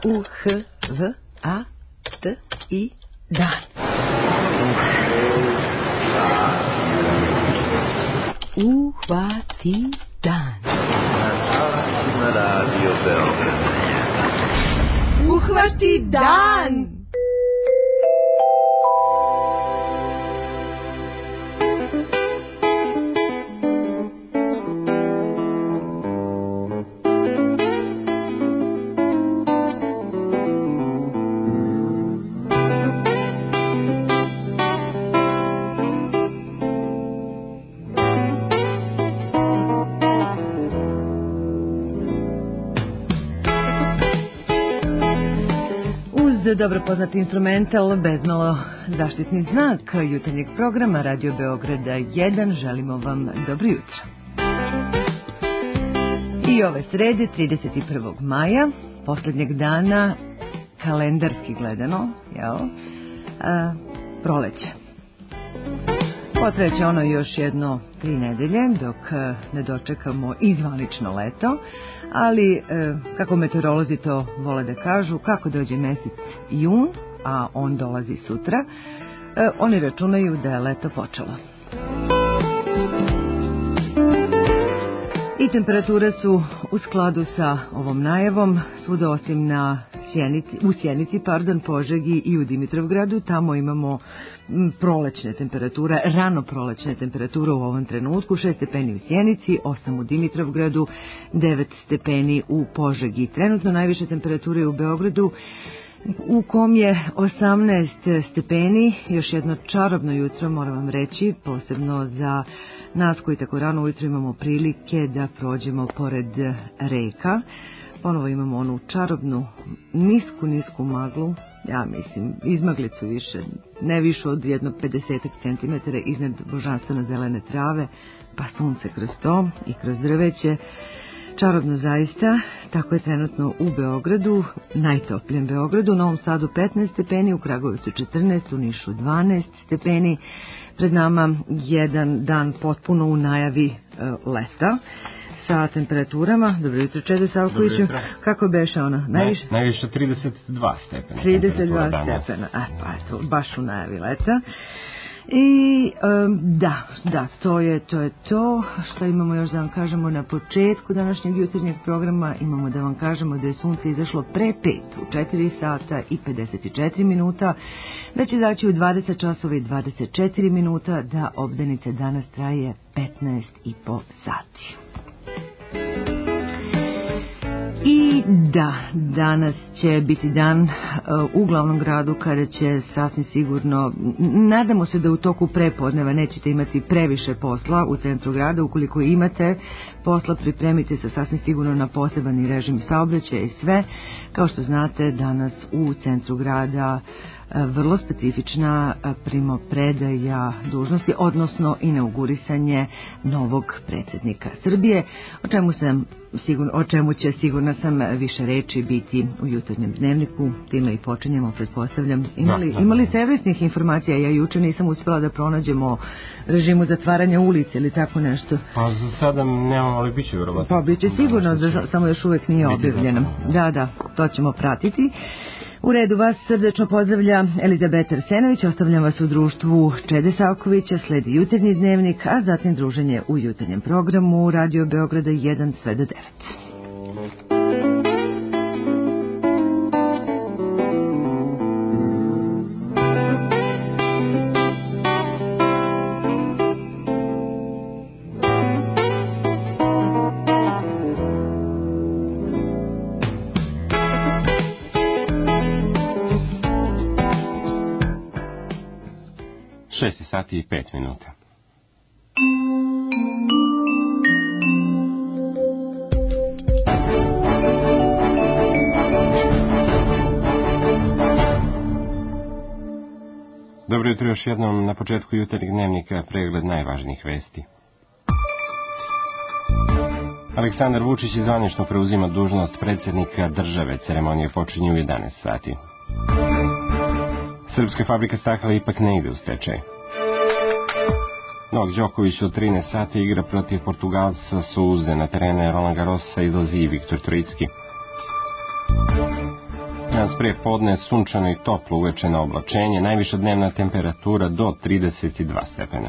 U-H-V-A-T-I dan. Uhvati dan. Na Radio Beograd. Uhvati dan. Dobro poznati instrumental, bezmalo zaštitni znak jutarnjeg programa Radio Beograda 1. Želimo vam dobro jutro. I ove srede, 31. maja, posljednjeg dana, kalendarski gledano, proleće. Potreće ono još jedno 3 nedelje dok ne dočekamo i zvanično leto, ali kako meteorolozi to vole da kažu, kako dođe mesec jun, a on dolazi sutra, oni računaju da je leto počelo. I temperature su u skladu sa ovom najavom, svuda osim u Sjenici, Požegi i u Dimitrovgradu. Tamo imamo prolećne temperature, rano prolećne temperature u ovom trenutku, 6 stepeni u Sjenici, 8 u Dimitrovgradu, 9 stepeni u Požegi. Trenutno najviše temperature u Beogradu, u kom je 18 stepeni, još jedno čarobno jutro, moram vam reći, posebno za nas koji tako rano ujutro imamo prilike da prođemo pored reka. Ponovo imamo onu čarobnu, nisku maglu, ja mislim, izmaglicu više, ne više od jedno 50 cm iznad božanstveno zelene trave, pa sunce kroz to i kroz drveće. Čarobno zaista, tako je trenutno u Beogradu, najtoplijem Beogradu, u Novom Sadu 15 stepeni, u Kragujevcu 14, u Nišu 12 stepeni. Pred nama jedan dan potpuno u najavi leta sa temperaturama. Dobro jutro, Čedo Savkoviću. Kako beše ona? Najviše 32 stepena. 32 stepena, pa eto, baš u najavi leta. I da, to je to što imamo još da vam kažemo na početku današnjeg jutarnjeg programa. Imamo da vam kažemo da je sunce izašlo pre 5 u 4 sata i 54 minuta, da će zaći u 20 časova i 24 minuta, da obdanica danas traje 15,5 sati. I da, danas će biti dan u glavnom gradu kada će sasvim sigurno, nadamo se da u toku prepodneva nećete imati previše posla u centru grada. Ukoliko imate posla, pripremite se sasvim sigurno na poseban režim saobraćaja i sve. Kao što znate, danas u centru grada vrlo specifična primopredaja dužnosti, odnosno inaugurisanje novog predsjednika Srbije, o čemu će sigurno sam više reči biti u jutarnjem dnevniku. Time i počinjemo, pretpostavljam. Imali servisnih informacija? Ja juče nisam uspjela da pronađem o režimu zatvaranja ulice ili tako nešto. Pa za sada nemam, ali bit će vjerovatno. Pa bit će sigurno, samo još uvijek nije objavljeno. Da, to ćemo pratiti. U redu, vas srdečno pozdravlja Elizabeta Arsenović, ostavljam vas u društvu Čede Savkovića, sledi jutarnji dnevnik, a zatim druženje u jutarnjem programu Radio Beograda 1 sve do 9. 6 sati i 5 minuta. Dobro jutro još jednom na početku jutarnjeg dnevnika, pregled najvažnijih vesti. Aleksandar Vučić zvanično preuzima dužnost predsjednika države, ceremonije počinju u 11 sati. Srpska fabrika stakla ipak ne ide u stečaj. Novak Đoković u 13 sati igra protiv Portugalca Souze, na terene Roland Garrosa izlazi i Viktor Trojicki. Pre podne sunčano i toplo, uveče na oblačenje, najviša dnevna temperatura do 32 stepena.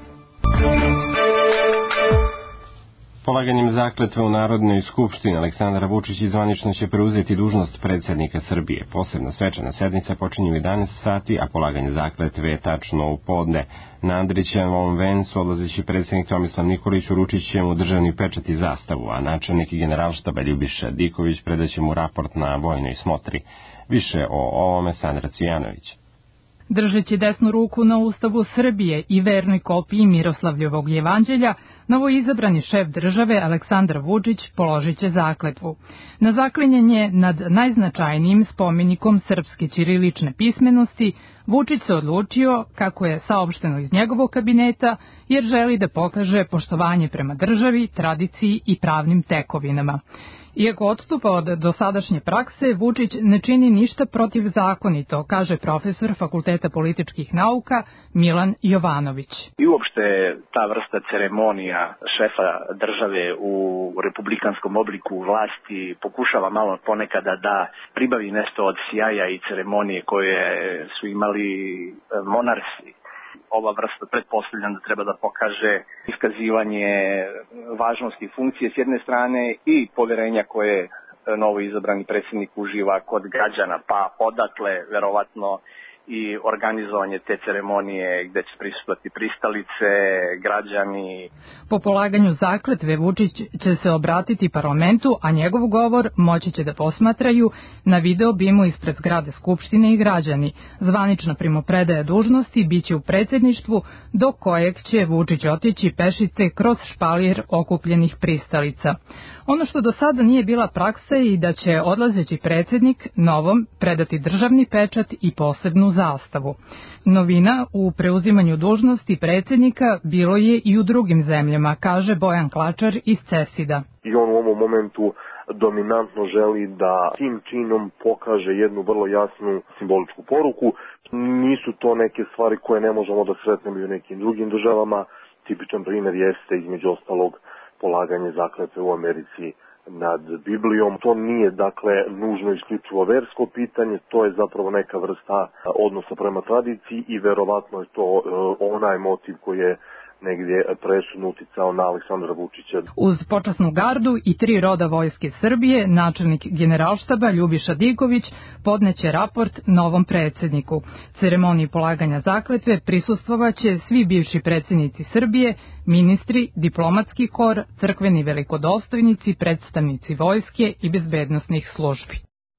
Polaganjem zakletve u Narodnoj skupštini Aleksandar Vučić zvanično će preuzeti dužnost predsjednika Srbije. Posebno svečana sednica počinje u 11 sati, a polaganje zakletve je tačno u podne. Na Andrićevom vencu odlazeći predsjednik Tomislav Nikolić uručit će mu državni pečat i zastavu, a načelnik Generalštaba Ljubiša Diković predaće mu raport na vojnoj smotri. Više o ovome Sandra Cvijanović. Držeći desnu ruku na Ustavu Srbije i vernoj kopiji Miroslavljevog jevanđelja, novoizabrani šef države Aleksandar Vučić položit će zakletvu. Na zaklinjanje nad najznačajnijim spomenikom srpske ćirilične pismenosti Vučić se odlučio, kako je saopšteno iz njegovog kabineta, jer želi da pokaže poštovanje prema državi, tradiciji i pravnim tekovinama. Iako odstupa od dosadašnje prakse, Vučić ne čini ništa protivzakonito, kaže profesor Fakulteta političkih nauka Milan Jovanović. I uopšte ta vrsta ceremonija šefa države u republikanskom obliku vlasti pokušava malo ponekada da pribavi nešto od sjaja i ceremonije koje su imali monarsi. Ova vrsta pretpostavljam da treba da pokaže iskazivanje važnosti funkcije s jedne strane i poverenja koje novo izabrani predsjednik uživa kod građana, pa odatle verovatno i organizovanje te ceremonije gde će prisustvovati pristalice, građani. Po polaganju zakletve Vučić će se obratiti parlamentu, a njegov govor moći će da posmatraju na video bimu ispred zgrade Skupštine i građani. Zvanična primopredaja dužnosti biće u predsjedništvu, do kojeg će Vučić otići pešice kroz špalir okupljenih pristalica. Ono što do sada nije bila praksa je i da će odlazeći predsjednik novom predati državni pečat i posebnu zastavu. Novina u preuzimanju dužnosti predsjednika bilo je i u drugim zemljama, kaže Bojan Klačar iz CESID-a. I on u ovom momentu dominantno želi da tim činom pokaže jednu vrlo jasnu simboličku poruku. Nisu to neke stvari koje ne možemo da sretnemo i u nekim drugim državama. Tipičan primjer jeste između ostalog polaganje zakletve u Americi nad Biblijom. To nije, dakle, nužno isključivo versko pitanje, to je zapravo neka vrsta odnosa prema tradiciji i verovatno je to onaj motiv koji je negdje presudno uticao na Aleksandra Vučića. Uz počasnu gardu i 3 roda vojske Srbije, načelnik Generalštaba Ljubiša Diković podneće raport novom predsjedniku. Ceremoniji polaganja zakletve prisustvovaće svi bivši predsjednici Srbije, ministri, diplomatski kor, crkveni velikodostojnici, predstavnici vojske i bezbednosnih službi.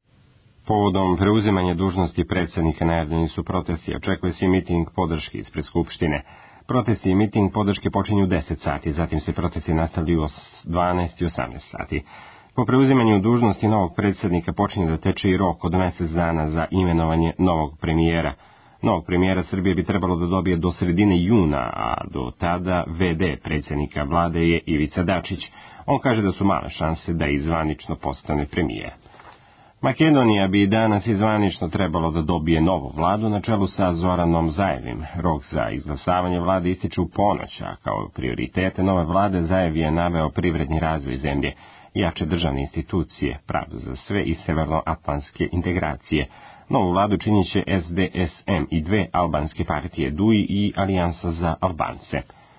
Povodom preuzimanja dužnosti predsjednika najavljeni su protesti, očekuje se miting podrške ispred Skupštine. Protesti i miting podrške počinju u 10 sati, zatim se protesti nastavljaju u 12 i 18 sati. Po preuzimanju dužnosti novog predsjednika počinje da teče i rok od mjesec dana za imenovanje novog premijera. Novog premijera Srbije bi trebalo da dobije do sredine juna, a do tada VD predsjednika vlade je Ivica Dačić. On kaže da su male šanse da izvanično postane premijer. Makedonija bi danas izvanično trebalo da dobije novu vladu na čelu sa Zoranom Zaevim. Rok za izglasavanje vlade ističe u ponoć, a kao prioritete nove vlade Zaev je naveo privredni razvoj zemlje, jače državne institucije, pravdu za sve i severnoatlantske integracije. Novu vladu činit će SDSM i 2 albanske partije DUI i Alijansa za Albance.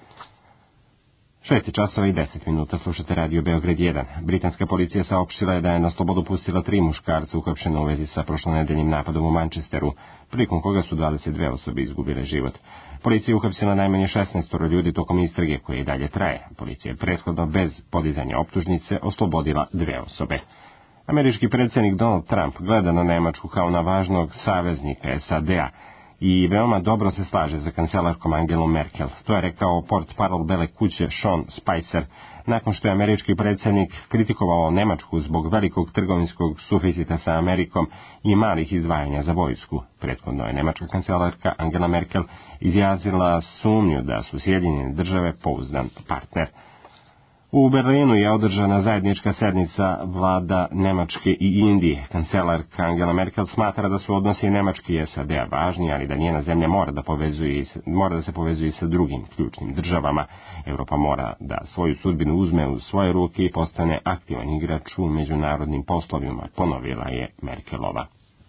6 časova i 10 minuta, slušate Radio Beograd 1. Britanska policija saopštila je da je na slobodu pustila 3 muškarca uhapšena u vezi sa prošlonedeljnim napadom u Manchesteru, prilikom koga su 22 osobe izgubile život. Policija je uhapsila najmanje 16 ljudi tokom istrage koje i dalje traje. Policija je prethodno bez podizanja optužnice oslobodila 2 osobe. Američki predsjednik Donald Trump gleda na Nemačku kao na važnog saveznika SAD-a i veoma dobro se slaže za kancelarkom Angelom Merkel. To je rekao portparol Bele kuće Sean Spicer, nakon što je američki predsjednik kritikovao Nemačku zbog velikog trgovinskog suficita sa Amerikom i malih izdvajanja za vojsku. Prethodno je nemačka kancelarka Angela Merkel izjavila sumnju da su Sjedinjene države pouzdan partner. U Berlinu je održana zajednička sednica vlada Nemačke i Indije. Kancelarka Angela Merkel smatra da su odnosi Nemačke i SAD-a važni, ali da njena zemlja mora da se povezuje sa drugim ključnim državama. Europa mora da svoju sudbinu uzme u svoje ruke i postane aktivan igrač u međunarodnim poslovima, ponovila je Merkelova.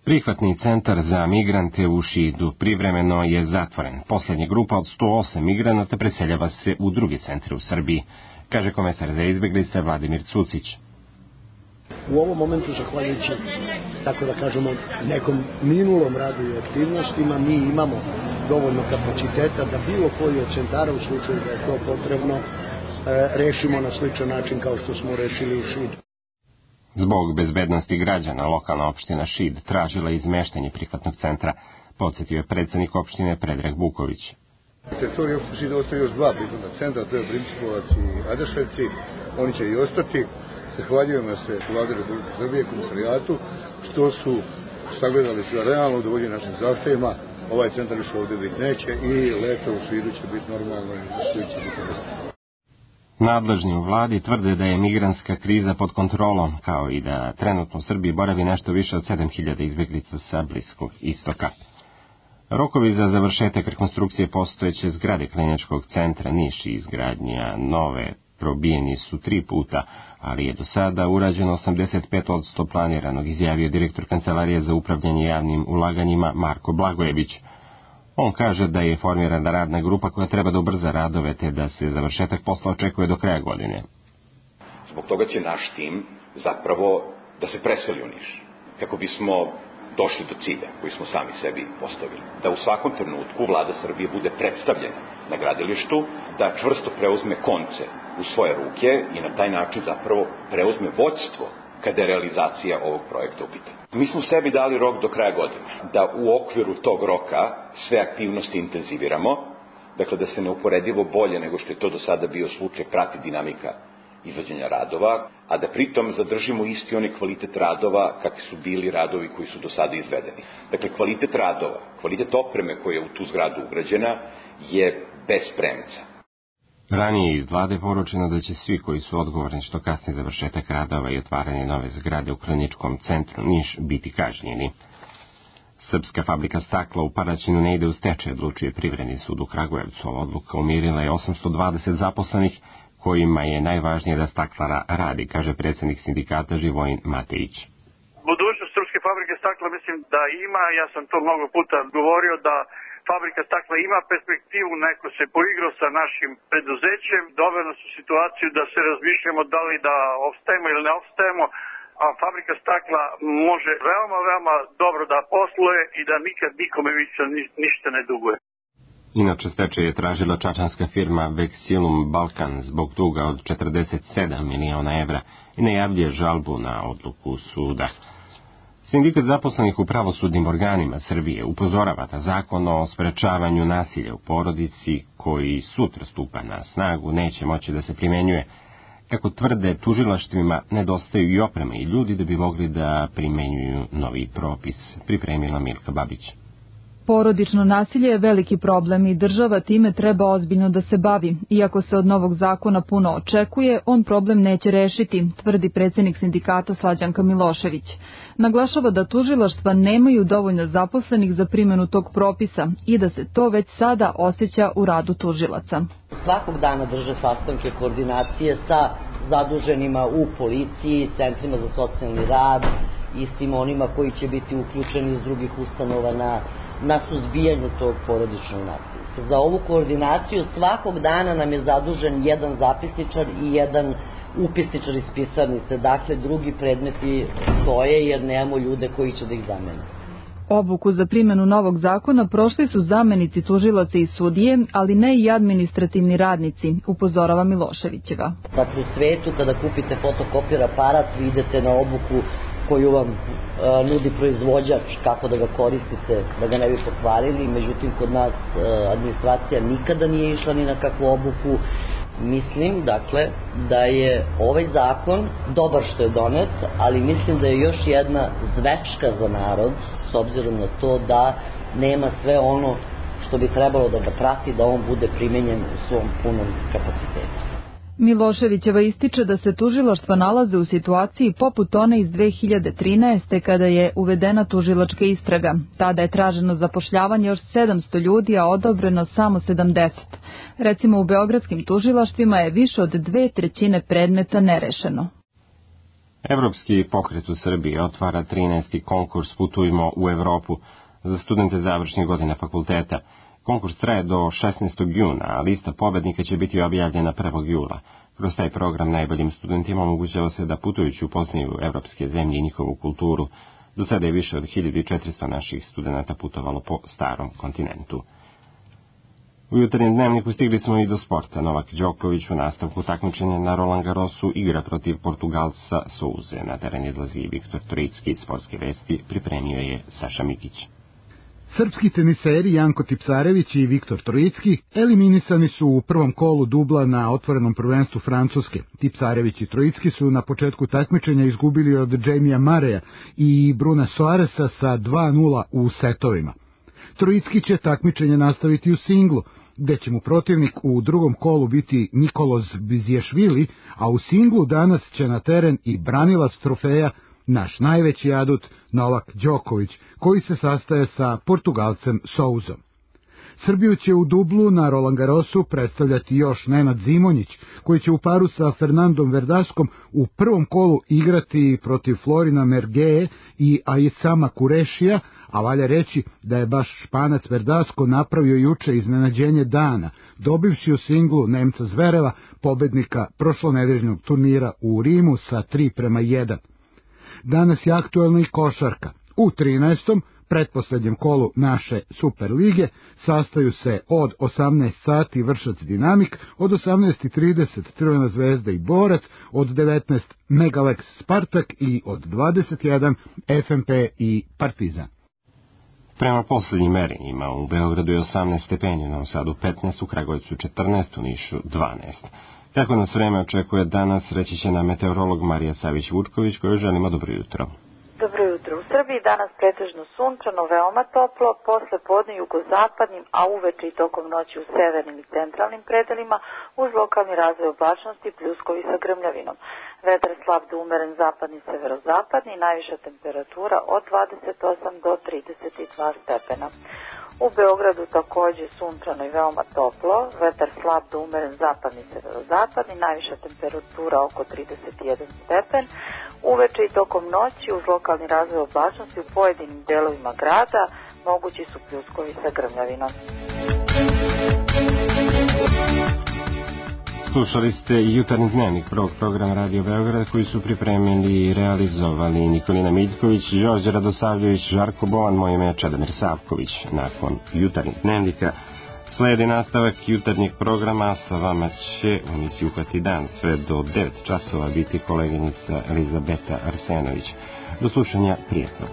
Prihvatni centar za migrante u Šidu privremeno je zatvoren. Poslednja grupa od 108 migranata preseljava se u druge centre u Srbiji, kaže komesar za izbeglice Vladimir Cucić. U ovom momentu, zahvaljujući, tako da kažemo, nekom minulom radu i aktivnostima, mi imamo dovoljno kapaciteta da bilo koji od centara, u slučaju da je to potrebno, rešimo na sličan način kao što smo rešili u Šidu. Zbog bezbednosti građana, lokalna opština Šid tražila izmeštanje prihvatnog centra, podsjetio je predsednik opštine Predrag Buković. U teritoriji opštine Šid ostaju još dva prihvatna centra, to je Principovac i Adeševci, oni će i ostati. Zahvaljujemo se Vlade Republike Srbije, komisarijatu, što su sagledali sve realno, udovoljili našim zahtevima. Ovaj centar više ovdje biti neće i leto u Šidu će biti normalno i svi će biti mjesto. Nadležni u vladi tvrde da je migrantska kriza pod kontrolom, kao i da trenutno u Srbiji boravi nešto više od 7000 izbeglica sa Bliskog istoka. Rokovi za završetak rekonstrukcije postojeće zgrade Kliničkog centra Niš i izgradnja nove probijeni su 3 puta, ali je do sada urađeno 85% planiranog, izjavio direktor Kancelarije za upravljanje javnim ulaganjima Marko Blagojević. On kaže da je formirana radna grupa koja treba da ubrza radove, te da se završetak posla očekuje do kraja godine. Zbog toga će naš tim zapravo da se preseli u Niš, kako bismo došli do cilja koji smo sami sebi postavili. Da u svakom trenutku vlada Srbije bude predstavljena na gradilištu, da čvrsto preuzme konce u svoje ruke i na taj način zapravo preuzme vođstvo kada je realizacija ovog projekta u pitanju. Mi smo sebi dali rok do kraja godine, da u okviru tog roka sve aktivnosti intenziviramo, dakle da se neuporedivo bolje nego što je to do sada bio slučaj prati dinamika izvođenja radova, a da pritom zadržimo isti onaj kvalitet radova kakvi su bili radovi koji su do sada izvedeni. Dakle, kvalitet radova, kvalitet opreme koja je u tu zgradu ugrađena je bez premca. Ranije iz vlade poručeno da će svi koji su odgovorni što kasni završetak radova i otvaranje nove zgrade u Kliničkom centru Niš biti kažnjeni. Srpska fabrika stakla u Paraćinu ne ide u stečaj, odlučuje Privredni sud u Kragujevcu. Ova odluka umirila je 820 zaposlenih, kojima je najvažnije da staklara radi, kaže predsednik sindikata Živojin Matejić. Budućnost Srpske fabrike stakla mislim da ima, ja sam to mnogo puta govorio da fabrika stakla ima perspektivu, neko se poigrao sa našim preduzećem, doveo nas u situaciju da se razmišljamo da li da opstajemo ili ne opstajemo, a fabrika stakla može veoma, veoma dobro da posluje i da nikad nikome više ništa ne duguje. Inače, stečaj je tražila čačanska firma Vexilum Balkan zbog duga od 47 miliona evra i najavljuje žalbu na odluku suda. Sindikat zaposlenih u pravosudnim organima Srbije upozorava da zakon o sprečavanju nasilja u porodici, koji sutra stupa na snagu, neće moći da se primenjuje. Kako tvrde, tužilaštvima nedostaju i opreme i ljudi da bi mogli da primenjuju novi propis, pripremila Milka Babić. Porodično nasilje je veliki problem i država time treba ozbiljno da se bavi. Iako se od novog zakona puno očekuje, on problem neće rešiti, tvrdi predsednik sindikata Slađanka Milošević. Naglašava da tužilaštva nemaju dovoljno zaposlenih za primjenu tog propisa i da se to već sada osjeća u radu tužilaca. Svakog dana drže sastanke koordinacije sa zaduženima u policiji, centrima za socijalni rad i svim onima koji će biti uključeni iz drugih ustanova na suzbijanju tog porodičnog nasilja. Za ovu koordinaciju svakog dana nam je zadužen jedan zapisničar i jedan upisničar iz pisarnice. Dakle, drugi predmeti stoje jer nemamo ljude koji će da ih zamene. Obuku za primjenu novog zakona prošli su zamenici tužilaca i sudije, ali ne i administrativni radnici, upozorava Miloševićeva. Dakle, u svetu kada kupite fotokopir aparat, vi idete na obuku koju vam nudi proizvođač, kako da ga koristite, da ga ne bi pokvarili. Međutim, kod nas administracija nikada nije išla ni na kakvu obuku. Mislim, dakle, da je ovaj zakon dobar što je donet, ali mislim da je još jedna zvečka za narod, s obzirom na to da nema sve ono što bi trebalo da ga prati, da on bude primenjen u svom punom kapacitetu. Miloševićeva ističe da se tužilaštva nalaze u situaciji poput one iz 2013. kada je uvedena tužilačka istraga. Tada je traženo zapošljavanje još 700 ljudi, a odobreno samo 70. Recimo, u beogradskim tužilaštvima je više od 2/3 predmeta nerešeno. Evropski pokret u Srbiji otvara 13. konkurs Putujmo u Evropu za studente završnih godina fakulteta. Konkurs traje do 16. juna, a lista pobednika će biti objavljena 1. jula. Kroz taj program najboljim studentima omogućava se da putujući upoznaju evropske zemlje i njihovu kulturu. Do sada je više od 1400 naših studenta putovalo po starom kontinentu. U jutarnjem dnevniku stigli smo i do sporta. Novak Đoković u nastavku takmičenja na Roland Garrosu igra protiv Portugalca Souze. Na teren izlazi Viktor Trojicki. Sportske vesti pripremio je Saša Mikić. Srpski teniseri Janko Tipsarević i Viktor Trojicki eliminisani su u prvom kolu dubla na otvorenom prvenstvu Francuske. Tipsarević i Trojicki su na početku takmičenja izgubili od Jamija Mareja i Bruna Soaresa sa 2:0 u setovima. Trojicki će takmičenje nastaviti u singlu, gde će mu protivnik u drugom kolu biti Nikolos Bizješvili, a u singlu danas će na teren i branilac trofeja, naš najveći adut Novak Đoković, koji se sastaje sa Portugalcem Souzom. Srbiju će u dublu na Roland Garrosu predstavljati još Nenad Zimonjić, koji će u paru sa Fernandom Verdaskom u prvom kolu igrati protiv Florina Mergeje i Aisama Kurešija, a valja reći da je baš Španac Verdasko napravio juče iznenađenje dana, dobivši u singlu Nemca Zvereva, pobednika prošlonedeljnog turnira u Rimu sa 3:1. Danas je aktuelna i košarka. U 13. pretposlednjem kolu naše Superlige sastaju se od 18 sati Vršac Dinamik, od 18:30 Crvena zvezda i Borac, od 19 Megalex Spartak i od 21 FNP i Partizan. Prema poslednjim merenjima u Beogradu je 18 stepeni, u Novom Sadu 15, u Kragujevcu 14, u Nišu 12. Kako nas vreme očekuje danas, reći će nam meteorolog Marija Savić-Vučković, koju želimo dobro jutro. Dobro jutro. U Srbiji danas pretežno sunčano, veoma toplo, posle podne jugozapadnim, a uveče i tokom noći u severnim i centralnim predelima, uz lokalni razvoj oblačnosti, pljuskovi sa grmljavinom. Vetar slab do umeren zapadni, severozapadni, najviša temperatura od 28 do 32 stepena. U Beogradu takođe sunčano i veoma toplo, vetar slab do umeren zapadni, severozapadni, najviša temperatura oko 31 stepen. Uveče i tokom noći uz lokalni razvoj oblačnosti u pojedinim delovima grada mogući su pljuskovi sa grmljavinom. Slušali ste jutarnji dnevnik prvog programa Radio Beograd, koji su pripremili i realizovali Nikolina Miljković, Đorđe Radosavljević, Žarko Bovan, moje ime je Čedomir Savković. Nakon jutarnjeg dnevnika sledi nastavak jutarnjeg programa, sa vama će u emisiji Uhvati dan sve do 9 časova biti koleginica Elizabeta Arsenović. Do slušanja, prijetno.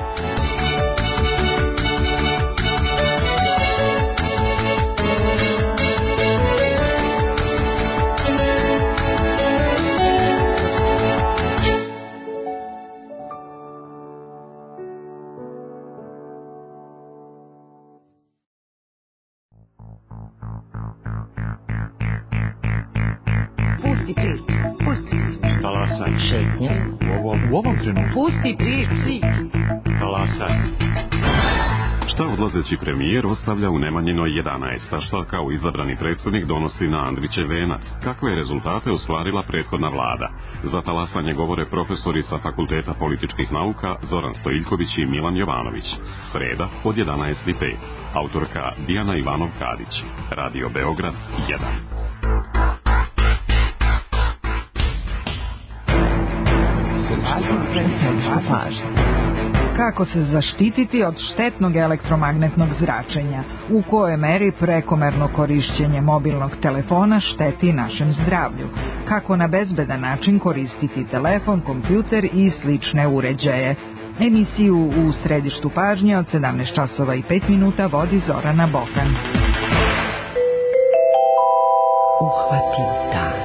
Šetnja. U ovom trenutku. Pusti priči. Talasaj. Šta odlazeći premijer ostavlja u Nemanjinoj 11, a šta kao izabrani predsjednik donosi na Andrićev venac? Kakve rezultate ostvarila prethodna vlada? Za talasanje govore profesori sa Fakulteta političkih nauka Zoran Stojiljković i Milan Jovanović. Sreda od 11:05. Autorka Dijana Ivanov-Kadić. Radio Beograd 1. Kako se zaštititi od štetnog elektromagnetnog zračenja? U kojoj meri prekomerno korišćenje mobilnog telefona šteti našem zdravlju? Kako na bezbedan način koristiti telefon, kompjuter i slične uređaje? Emisiju u središtu pažnje od 17 časova i 5 minuta vodi Zorana Bokan. Uhvati dan.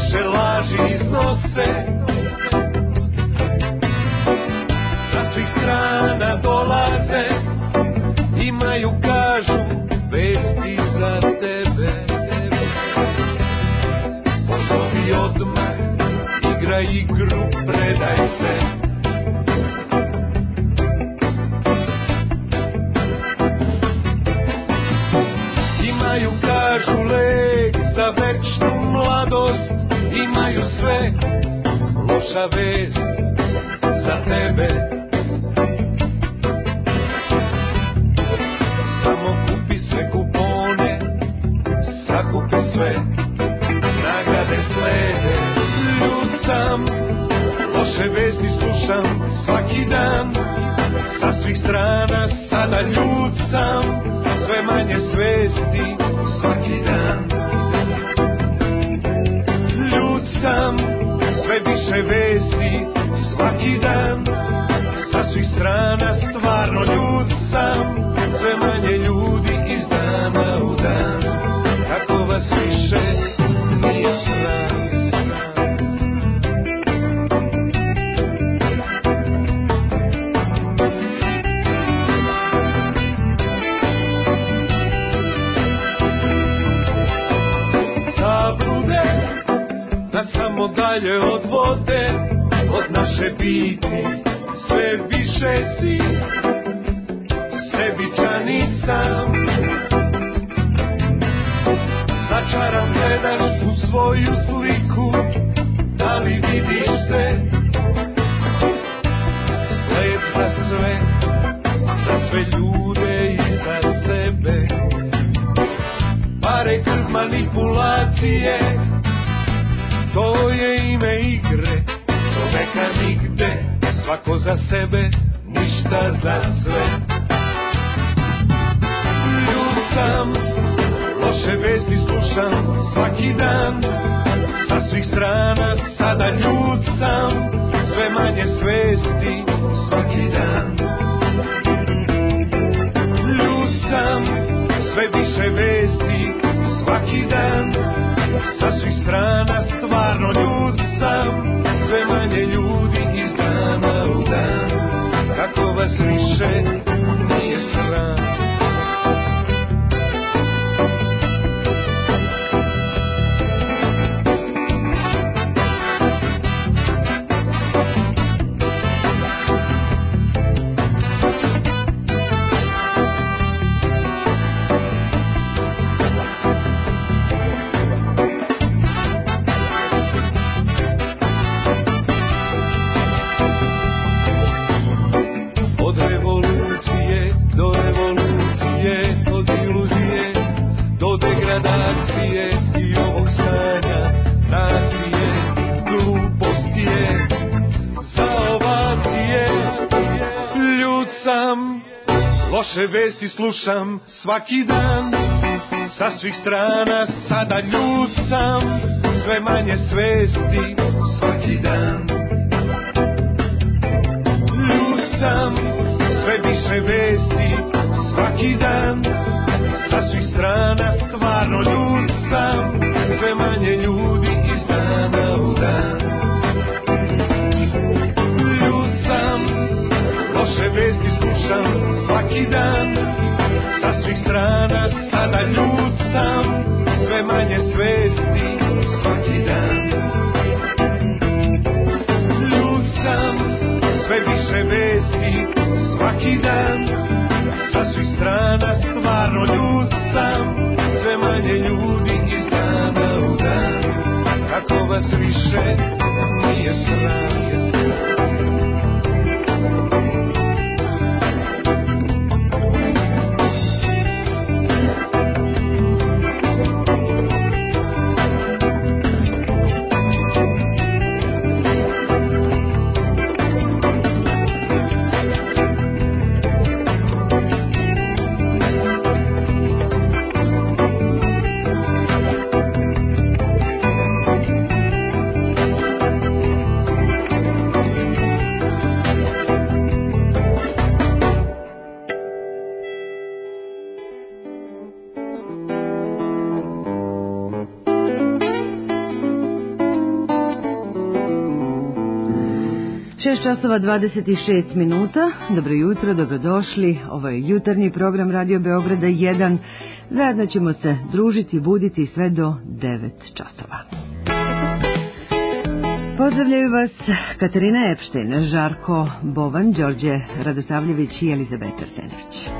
naše laži iznose. Sa svih strana dolaze, imaju, kažu, vesti za tebe. Pozovi odmah, igraj igru, predaj se. Imaju, kažu, lek za večnu mladost. Imaju sve, loša vest za tebe. Samo kupi sve kupone, sakupi sve, nagrade slede. Ljud sam, loše vesti slušam svaki dan. Sa svih strana sada ljud sam, sve manje svesti svaki dan. Ljud sam, sve više vesti svaki dan. Sa svih strana stvarno ljud sam, sve manje ljudi iz dana u dan. Kako vas više nije sram. Zablude nas samo dalje odvode od naše biti. Sve više si sebičan i sam. Začaran gledaš u svoju sliku, da li vidiš se? Sled za sve ljude i za sebe. Pare, krv, manipulacije, to je ime igre. Čoveka nigde, svako za sebe, ništa za sve. Ljud sam, loše vesti slušam svaki dan. Sa svih strana sada ljud sam, sve manje svesti svaki dan. Ljud sam, sve više vesti svaki dan. Sa svih strana stvarno ljud sam, sve manje ljudi iz dana u dan. Kako vas više nije sram. Loše vesti slušam svaki dan. Sa svih strana sada ljud sam, sve manje svesti svaki dan. Ljud sam, sve više vesti svaki dan. Sa svih strana stvarno ljud sam, sve manje ljudi iz dana u dan. Ljud sam, loše vesti slušam svaki dan. Sa svih strana sada ljud sam, sve manje svesti svaki dan. Ljud sam, sve više vesti svaki dan. 6 časova 26 minuta. Dobro jutro, dobrodošli. Ovo je jutarnji program Radio Beograda 1. Zajedno ćemo se družiti, buditi sve do 9 časova. Pozdravljaju vas Katarina Epštajn, Žarko Bovan, Đorđe Radosavljević i Elizabeta Arsenović.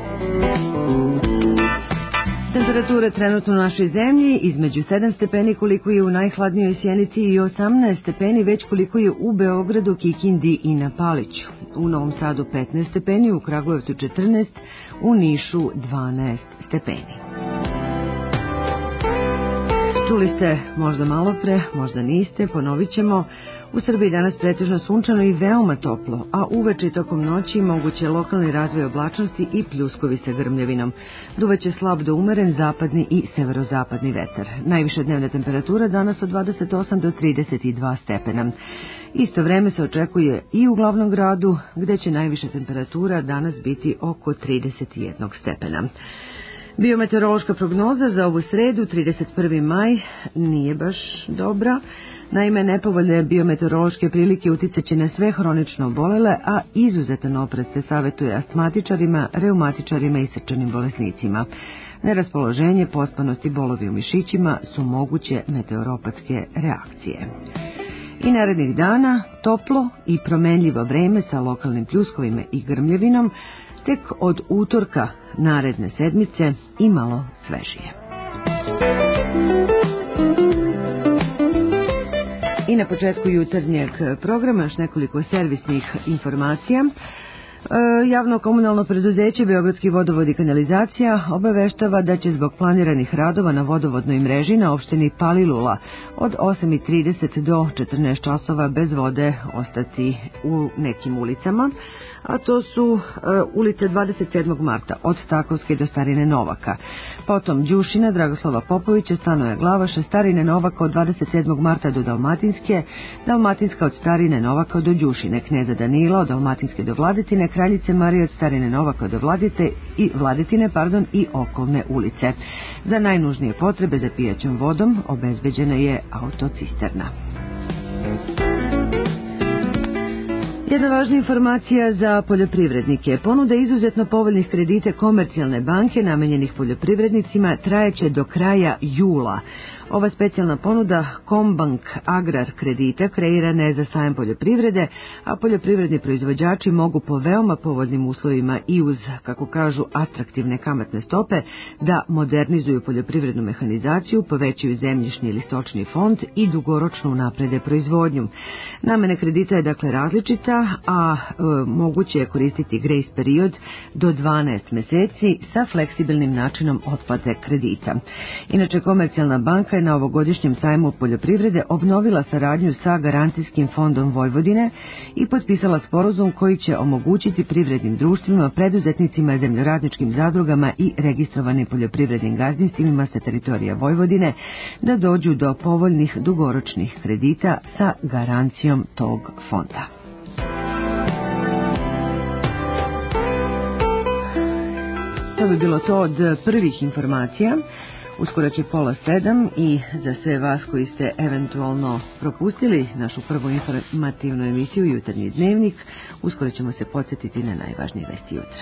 Temperatura trenutno u našoj zemlji između 7 stepeni koliko je u najhladnijoj Sjenici i 18 stepeni već koliko je u Beogradu, Kikindi i na Paliću. U Novom Sadu 15 stepeni, u Kragujevcu 14, u Nišu 12 stepeni. Čuli ste možda malo pre, možda niste, ponovit ćemo. U Srbiji danas pretežno sunčano i veoma toplo, a uveče i tokom noći moguće lokalni razvoj oblačnosti i pljuskovi sa grmljavinom. Duvaće slab do umeren zapadni i severozapadni vetar. Najviša dnevna temperatura danas od 28 do 32 stepena. Isto vreme se očekuje i u glavnom gradu, gde će najviša temperatura danas biti oko 31 stepena. Biometeorološka prognoza za ovu sredu, 31. maj, nije baš dobra. Naime, nepovoljne biometeorološke prilike uticaće na sve hronično obolele, a izuzetan oprez se savjetuje astmatičarima, reumatičarima i srčanim bolesnicima. Neraspoloženje, pospanost i bolovi u mišićima su moguće meteoropatske reakcije. I narednih dana toplo i promenljivo vreme sa lokalnim pljuskovima i grmljavinom, tek od utorka naredne sedmice i malo svežije. I na početku jutarnjeg programa još nekoliko servisnih informacija. Javno komunalno preduzeće Beogradski vodovod i kanalizacija obaveštava da će zbog planiranih radova na vodovodnoj mreži na opštini Palilula od 8:30 do 14 časova bez vode ostati u nekim ulicama, a to su ulice 27. marta od Takovske do Starine Novaka, potom Đušina, Dragoslava Popovića, Stanoja Glavaša, Starine Novaka od 27. marta do Dalmatinske, Dalmatinska od Starine Novaka do Đušine, Kneza Danila od Dalmatinske do Vladetine, Kraljice Marije od Starine Novaka do Vladetine i okolne ulice. Za najnužnije potrebe za pijaćom vodom obezbeđena je autocisterna. Jedna važna informacija za poljoprivrednike. Ponuda izuzetno povoljnih kredita Komercijalne banke namenjenih poljoprivrednicima trajeće do kraja jula. Ova specijalna ponuda Kombank Agrar kredita kreirana je za sajam poljoprivrede, a poljoprivredni proizvođači mogu po veoma povoljnim uslovima i uz, kako kažu, atraktivne kamatne stope da modernizuju poljoprivrednu mehanizaciju, povećaju zemljišni ili stočni fond i dugoročno unaprede proizvodnju. Namena kredita je dakle različita, a moguće je koristiti grace period do 12 meseci sa fleksibilnim načinom otplate kredita. Inače, Komercijalna banka je na ovogodišnjem sajmu poljoprivrede obnovila saradnju sa Garancijskim fondom Vojvodine i potpisala sporazum koji će omogućiti privrednim društvima, preduzetnicima, zemljoradničkim zadrugama i registrovanim poljoprivrednim gazdinstvima sa teritorija Vojvodine da dođu do povoljnih dugoročnih kredita sa garancijom tog fonda. To bi bilo to od prvih informacija. Uskoro će 6:30 i za sve vas koji ste eventualno propustili našu prvu informativnu emisiju Jutarnji dnevnik, uskoro ćemo se podsjetiti na najvažnije vesti jutra.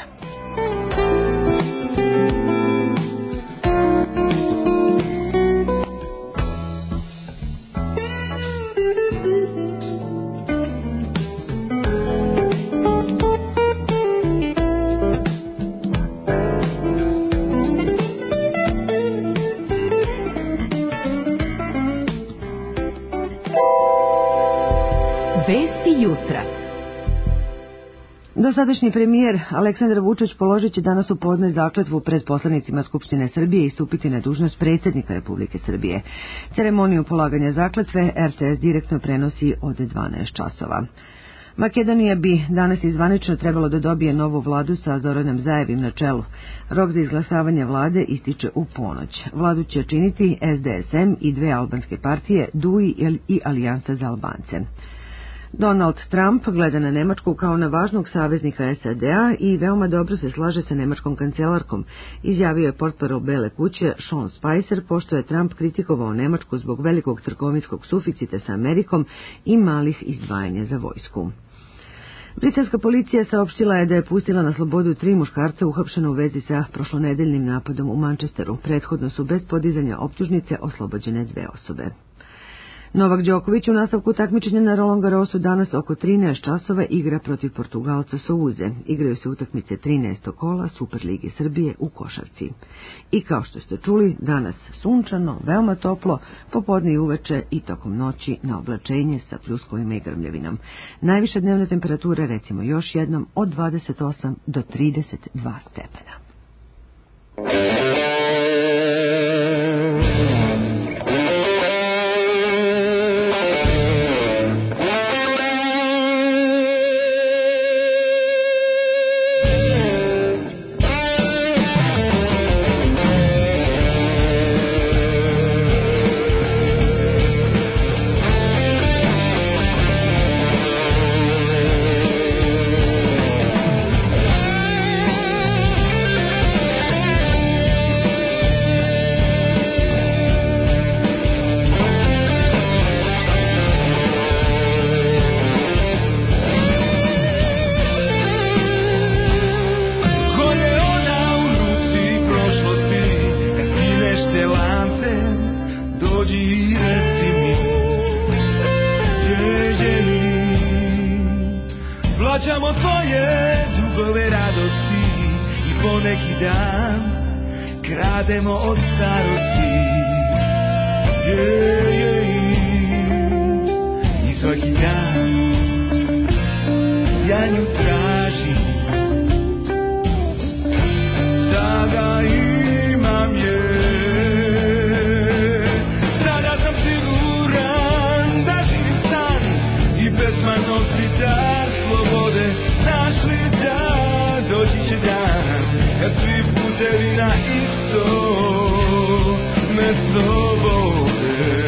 Dosadašnji premijer Aleksandar Vučić položit će danas u podne zakletvu pred poslanicima Skupštine Srbije i stupiti na dužnost predsjednika Republike Srbije. Ceremoniju polaganja zakletve RTS direktno prenosi od 12 časova. Makedonija bi danas izvanično trebalo da dobije novu vladu sa Zoranom Zajevim na čelu. Rok za izglasavanje vlade ističe u ponoć. Vladu će činiti SDSM i dve albanske partije, DUI i Alijansa za Albance. Donald Trump gleda na Nemačku kao na važnog saveznika SAD-a i veoma dobro se slaže sa nemačkom kancelarkom, izjavio je portparol Bele kuće Sean Spicer, pošto je Trump kritikovao Nemačku zbog velikog trgovinskog suficita sa Amerikom i malih izdvajanja za vojsku. Britanska policija saopštila je da je pustila na slobodu 3 muškarca uhapšena u vezi sa prošlonedeljnim napadom u Manchesteru. Prethodno su bez podizanja optužnice oslobođene 2 osobe. Novak Đoković u nastavku takmičenja na Roland Garrosu danas oko 13 časova igra protiv Portugalca Souze. Igraju se utakmice 13. kola Superlige Srbije u košarci. I kao što ste čuli, danas sunčano, veoma toplo, popodne i uveče i tokom noći na oblačenje sa pljuskovima i grmljavinom. Najviša dnevna temperatura, recimo još jednom, od 28 do 32 stepena. Plaćamo tvoje dugove radosti i poneki dan krademo od starosti. I svaki dan ja nju tražim, sada imam je. Sada sam siguran da živim san i pesma nosi dar slobode. Našli da doći će dan kad svi putevi na isto mesto vode.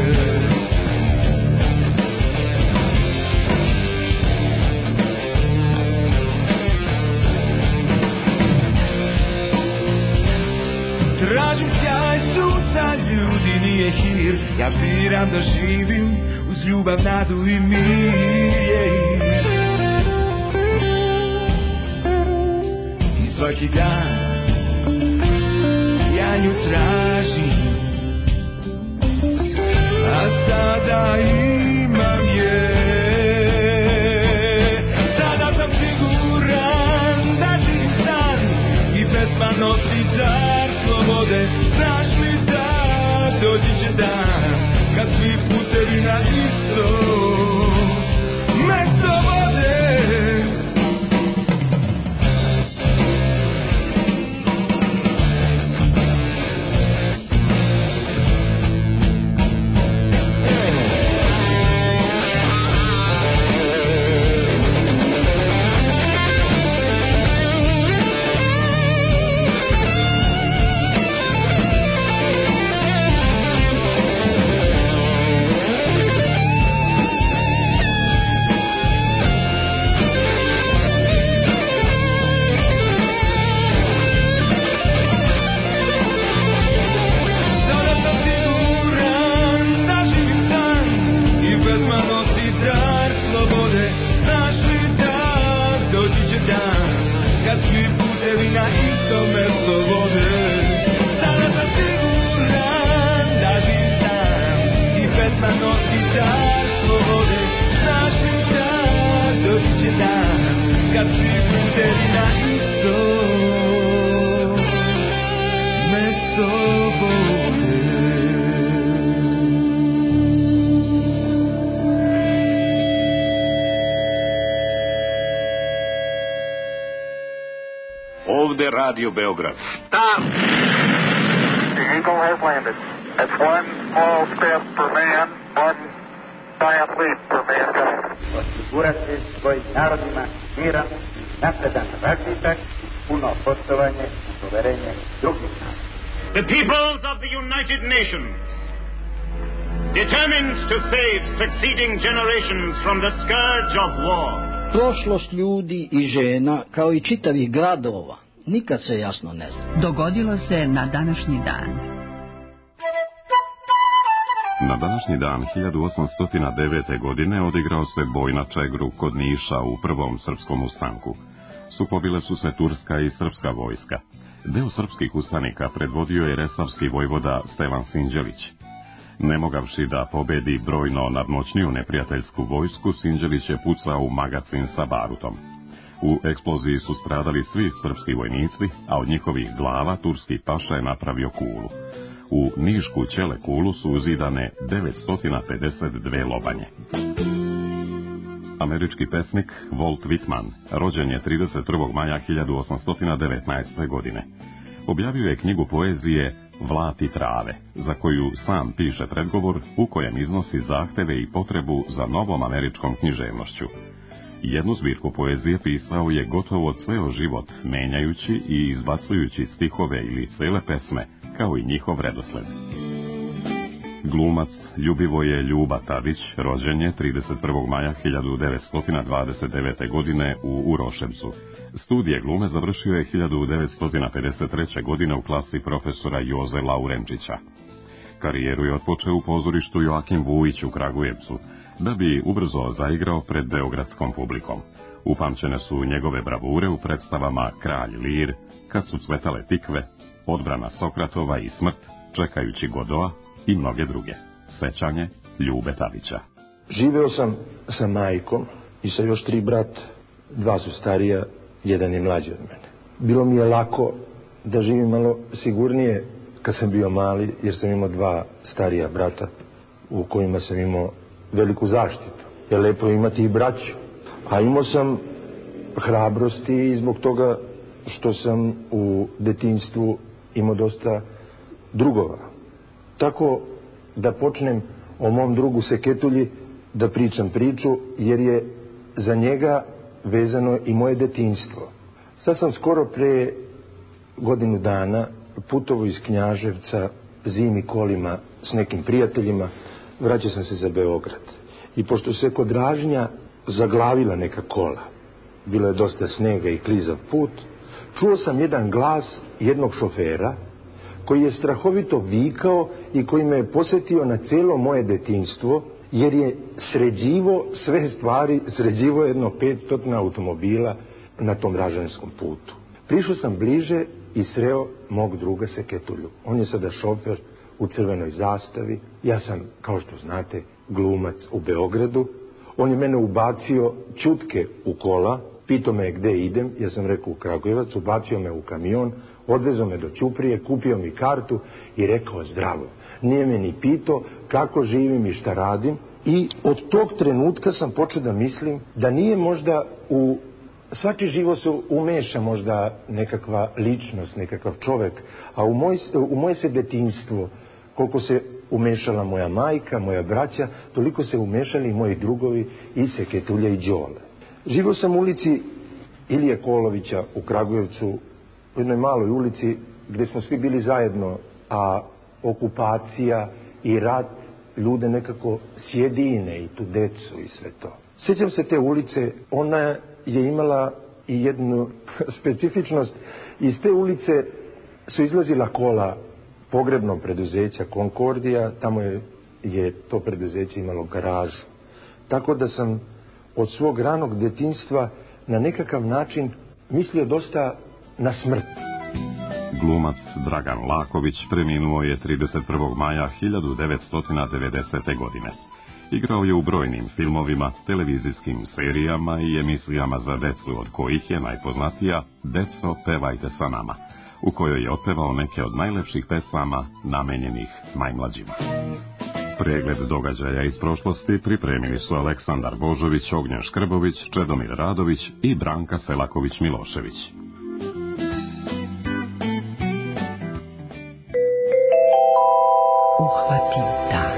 Tražim sjaj sunca, ljudi nije hir. Ja biram da živim uz ljubav, nadu i mir. I svaki dan ja nju tražim, a sada imam je. Sada sam siguran da živim san i pesma nosi dar slobode. Znaš li da doći će dan kad svi putevi na isto mesto vode. Radio Beograd. Stop! The Eagle has landed. That's one small step for man, one giant leap for mankind. Osigurati svojim narodima miran, napredan razvitak, puno poštovanje i poverenje drugih naroda. The peoples of the United Nations, determined to save succeeding generations from the scourge of war. Prošlost ljudi i žena, kao i čitavih gradova, nikad se jasno ne zna. Dogodilo se na današnji dan. Na današnji dan 1809. godine odigrao se boj na Čegru kod Niša u prvom srpskom ustanku. Sukobile su se turska i srpska vojska. Deo srpskih ustanika predvodio je resavski vojvoda Stevan Sinđelić. Ne mogavši da pobedi brojno nadmoćniju neprijateljsku vojsku, Sinđelić je pucao u magacin sa barutom. U eksploziji su stradali svi srpski vojnici, a od njihovih glava turski paša je napravio kulu. U Nišku ćele kulu su uzidane 952 lobanje. Američki pesnik Walt Whitman rođen je 31. maja 1819. godine. Objavio je knjigu poezije Vlat i trave, za koju sam piše predgovor u kojem iznosi zahteve i potrebu za novom američkom književnošću. Jednu zbirku poezije pisao je gotovo ceo život, menjajući i izbacujući stihove ili cele pesme, kao i njihov redosled. Glumac Ljubivoje Ljuba Tadić rođen je 31. maja 1929. godine u Uroševcu. Studije glume završio je 1953. godine u klasi profesora Joze Laurenčića. Karijeru je otpočeo u pozorištu Joakim Vujić u Kragujevcu, da bi ubrzo zaigrao pred beogradskom publikom. Upamćene su njegove bravure u predstavama Kralj Lir, Kad su cvetale tikve, Odbrana Sokratova i Smrt, Čekajući Godoa i mnoge druge. Sećanje Ljube Tadića. Živeo sam sa majkom i sa još 3 brata. 2 su starija, 1 je mlađi od mene. Bilo mi je lako da živim malo sigurnije kad sam bio mali, jer sam imao 2 starija brata u kojima sam imao veliku zaštitu. Je lepo imati i braću. A imao sam hrabrosti i zbog toga što sam u detinjstvu imao dosta drugova. Tako da počnem o mom drugu Seketulji da pričam priču, jer je za njega vezano i moje detinjstvo. Sad sam skoro pre godinu dana putovao iz Knjaževca zimi kolima s nekim prijateljima, vraćao sam se za Beograd. I pošto se kod Ražnja zaglavila neka kola, bilo je dosta snega i klizav put, čuo sam jedan glas jednog šofera koji je strahovito vikao i koji me je posjetio na cijelo moje detinjstvo, jer je sređivo sve stvari, sređivo jedno 500 automobila na tom ražanskom putu. Prišao sam bliže i sreo mog druga Seketulju. On je sada šofer u crvenoj zastavi. Ja sam, kao što znate, glumac u Beogradu. On je mene ubacio čutke u kola, pitao me gde idem, ja sam rekao u Kragujevac, ubacio me u kamion, odvezao me do Ćuprije, kupio mi kartu i rekao zdravo. Nije me ni pitao kako živim i šta radim. I od tog trenutka sam počeo da mislim da nije možda u svaki život se umeša možda nekakva ličnost, nekakav čovek, a u moje se detinjstvo, koliko se umešala moja majka, moja braća, toliko se umešali i moji drugovi i Seketulja i Đole. Živio sam u ulici Ilije Kolovića u Kragujevcu, u jednoj maloj ulici gdje smo svi bili zajedno, a okupacija i rat ljude nekako sjedine i tu decu i sve to. Sjećam se te ulice, ona je imala i jednu specifičnost. Iz te ulice su izlazila kola pogrebnog preduzeća Konkordija, tamo je to preduzeće imalo garažu. Tako da sam od svog ranog detinjstva na nekakav način mislio dosta na smrt. Glumac Dragan Laković preminuo je 31. maja 1990. godine. Igrao je u brojnim filmovima, televizijskim serijama i emisijama za decu, od kojih je najpoznatija Deco, pevajte sa nama, u kojoj je otpevao neke od najlepših pesama namenjenih najmlađima. Pregled događaja iz prošlosti pripremili su Aleksandar Božović, Ognjen Škrbović, Čedomir Radović i Branka Selaković-Milošević. Uhvati dan.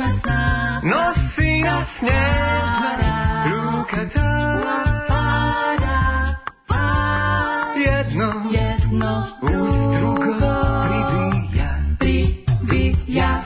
nosi nas nježna ruka ta. Jedno uz drugo pribija.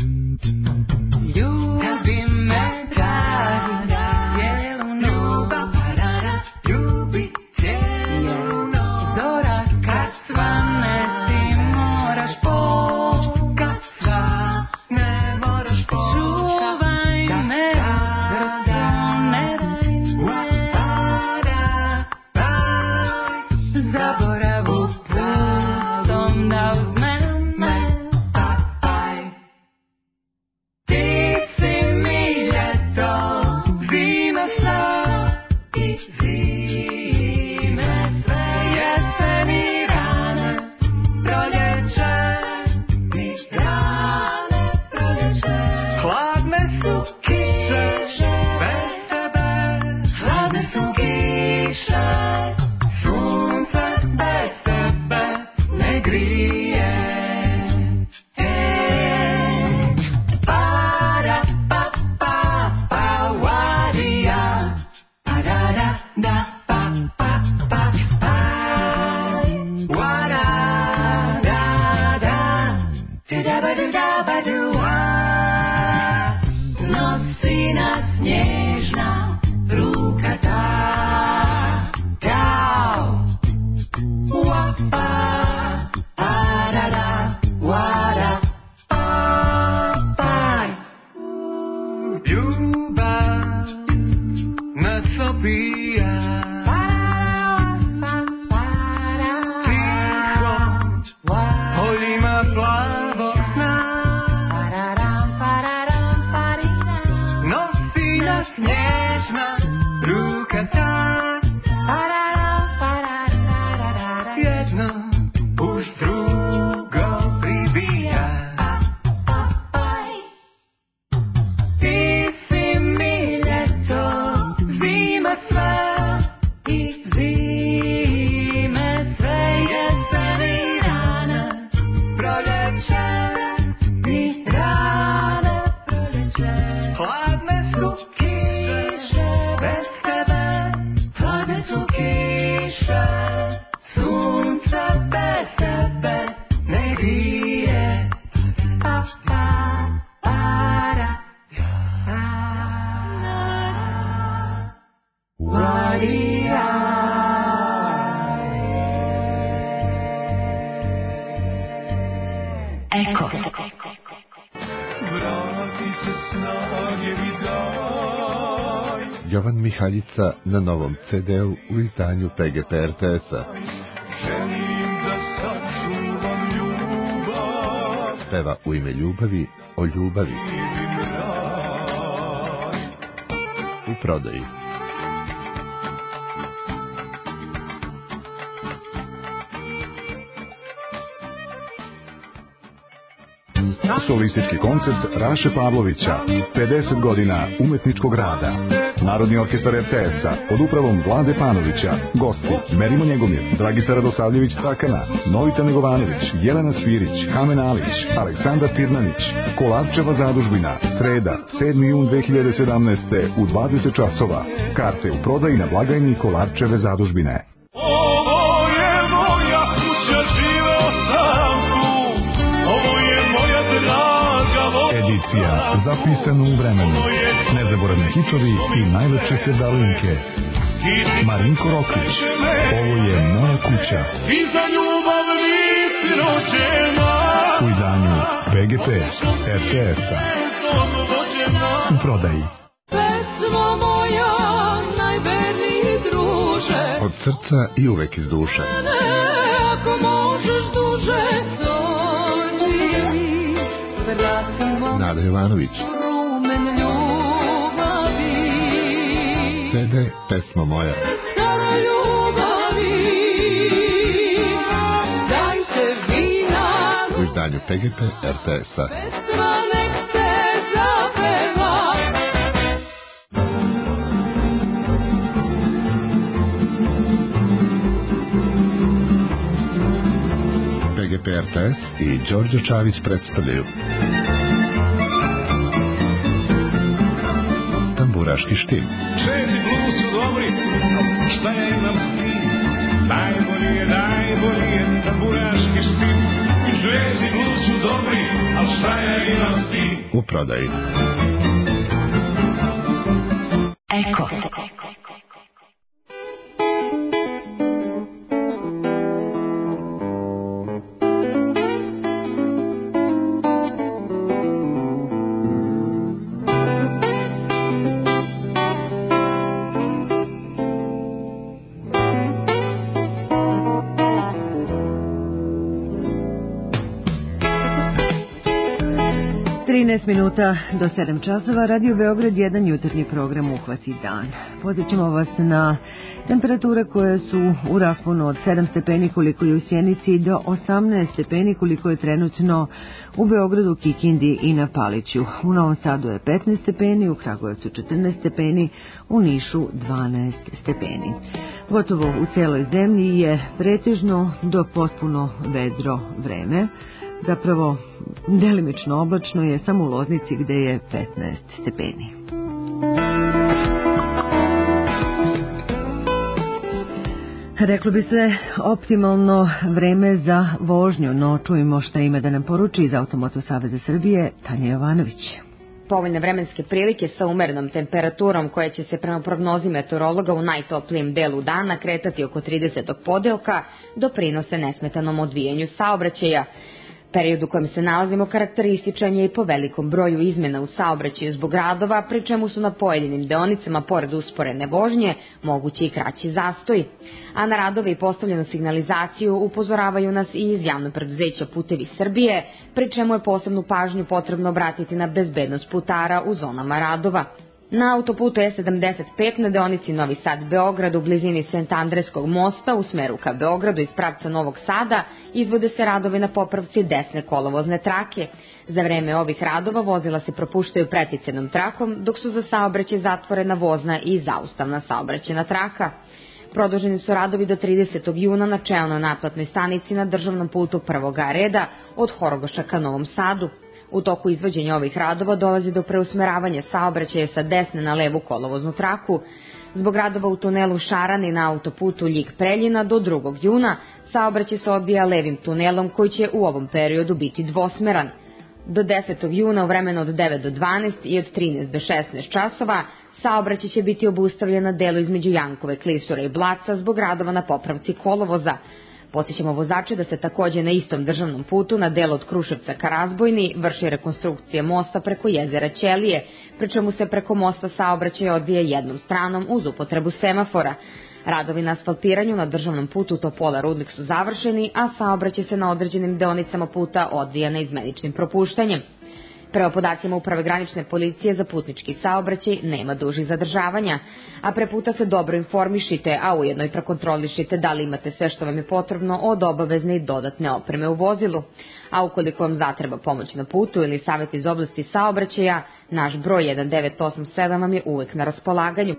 Ljubi me da cijelu noć, ljubi cijelu noć. Zora kad svane ti moraš poći, kad svane moraš poći. Čuvaj me srca, ne daj, zaboravu pustom da uzmem me. Ti si mi ljeto, zime sve i zime sve, jesen i rane, proljeće i rane, proljeće. Hladne su kiše bez tebe, hladne su kiše, sunce bez tebe ne grije. Para pa pa pa warija, para da da pa pa pa pa wara da da da ba du wa. Nosi nas nježna ruka ta, dao wa pa para da wara pa pa. Ljubav nas opija, tiho poljima plavo sna. Nosi nas nježna ruka ta, jedno uz drugo pribija. Ti si mi ljeto, zima sve i zime sve, jesen i rane, proljeće i rane, proljeće. Hladne su kiše bez tebe, hladne su kiše, sunce bez tebe ne grije. Pa pa para warija. Eko. Vrati se snage mi daj. Jovan Mihaljica na novom CD-u u izdanju PGP RTS-a. Želim da sačuvam ljubav. Peva u ime ljubavi o ljubavi. U prodaji. Solistički koncert Raše Pavlovića, 50 godina umetničkog rada. Narodni orkestar RTS-a pod upravom Vlade Panovića. Gosti Merimo Njegomir, Dragica Radosavljević Takana, Novita Negovanović, Jelena Spirić, Kamen Alić, Aleksandar Tirnanić. Kolarčeva zadužbina, sreda, 7. jun 2017. u 20 časova. Karte u prodaji na blagajni Kolarčeve zadužbine. Ovo je moja kuća, živeo sam tu. Ovo je moja draga voda. Edicija zapisana u vremenu. Nezaboravni hitovi i najlepše sevdalinke. Marinko Rokvić, ovo je moja kuća. I za ljubav nisi rođena. U izdanju PGP RTS-a. U prodaji. Pesmo moja, najverniji druže. Od srca i uvek iz duše. Ako možeš duže dođi mi, vratimo Nada Jovanović. rumen ljubavi. CD Pesma moja. Stara ljubavi, dajte vina. U izdanju PGP RTS-a. Pesma nek se zapeva. PGP RTS i Đorđe Čavić predstavljaju tamburaški štim. Jazz i blues su dobri, šta ja imam s tim? Najbolji je tamburaški štim. Jazz i blues su dobri, al šta ja imam s tim? U prodaji. Eko. 13 minuta do 7 časova, Radio Beograd, jedan jutarnji program Uhvati dan. Podsjećamo vas na temperature koje su u rasponu od 7 stepeni koliko je u Sjenici do 18 stepeni koliko je trenutno u Beogradu, Kikindi i na Paliću. U Novom Sadu je 15 stepeni, u Kragujevcu 14 stepeni, u Nišu 12 stepeni. Gotovo u celoj zemlji je pretežno do potpuno vedro vreme. Zapravo, delimično oblačno je samo u Loznici gde je 15 stepeni. Reklo bi se optimalno vreme za vožnju, no čujemo šta ima da nam poruči iz Automoto Saveza Srbije Tanja Jovanović. Povoljne vremenske prilike sa umerenom temperaturom koja će se prema prognozi meteorologa u najtoplijem delu dana kretati oko 30. podelka doprinose nesmetanom odvijanju saobraćaja. Period u kojem se nalazimo karakterističan je i po velikom broju izmena u saobraćaju zbog radova, pri čemu su na pojedinim deonicama, pored usporene vožnje, mogući i kraći zastoj. A na radove i postavljenu signalizaciju upozoravaju nas i iz javnog preduzeća Putevi Srbije, pri čemu je posebnu pažnju potrebno obratiti na bezbednost putara u zonama radova. Na autoputu E75 na deonici Novi Sad-Beograd u blizini Sent-Andreskog mosta u smeru ka Beogradu iz pravca Novog Sada izvode se radovi na popravci desne kolovozne trake. Za vreme ovih radova vozila se propuštaju preticenom trakom, dok su za saobraćaj zatvorena vozna i zaustavna saobraćajna traka. Produženi su radovi do 30. juna na čelnoj naplatnoj stanici na državnom putu prvoga reda od Horogoša ka Novom Sadu. U toku izvođenja ovih radova dolazi do preusmeravanja saobraćaja sa desne na levu kolovoznu traku. Zbog radova u tunelu Šarani na autoputu Ljig-Preljina do 2. juna saobraćaj se odvija levim tunelom koji će u ovom periodu biti dvosmeran. Do 10. juna u vremenu od 9 do 12 i od 13 do 16 časova saobraćaj će biti obustavljen na delu između Jankove, Klisura i Blaca zbog radova na popravci kolovoza. Podsjećamo vozače da se takođe na istom državnom putu na delu od Kruševca ka Razbojni vrši rekonstrukcija mosta preko jezera Ćelije, pri čemu se preko mosta saobraćaj odvija jednom stranom uz upotrebu semafora. Radovi na asfaltiranju na državnom putu Topola Rudnik su završeni, a saobraćaj se na određenim deonicama puta odvija neizmeničnim propuštanjem. Prema podacima Uprave granične policije za putnički saobraćaj nema dužih zadržavanja, a pre puta se dobro informišite, a ujedno i prekontrolišite da li imate sve što vam je potrebno od obavezne i dodatne opreme u vozilu. A ukoliko vam zatreba pomoć na putu ili savjet iz oblasti saobraćaja, naš broj 1987 vam je uvek na raspolaganju.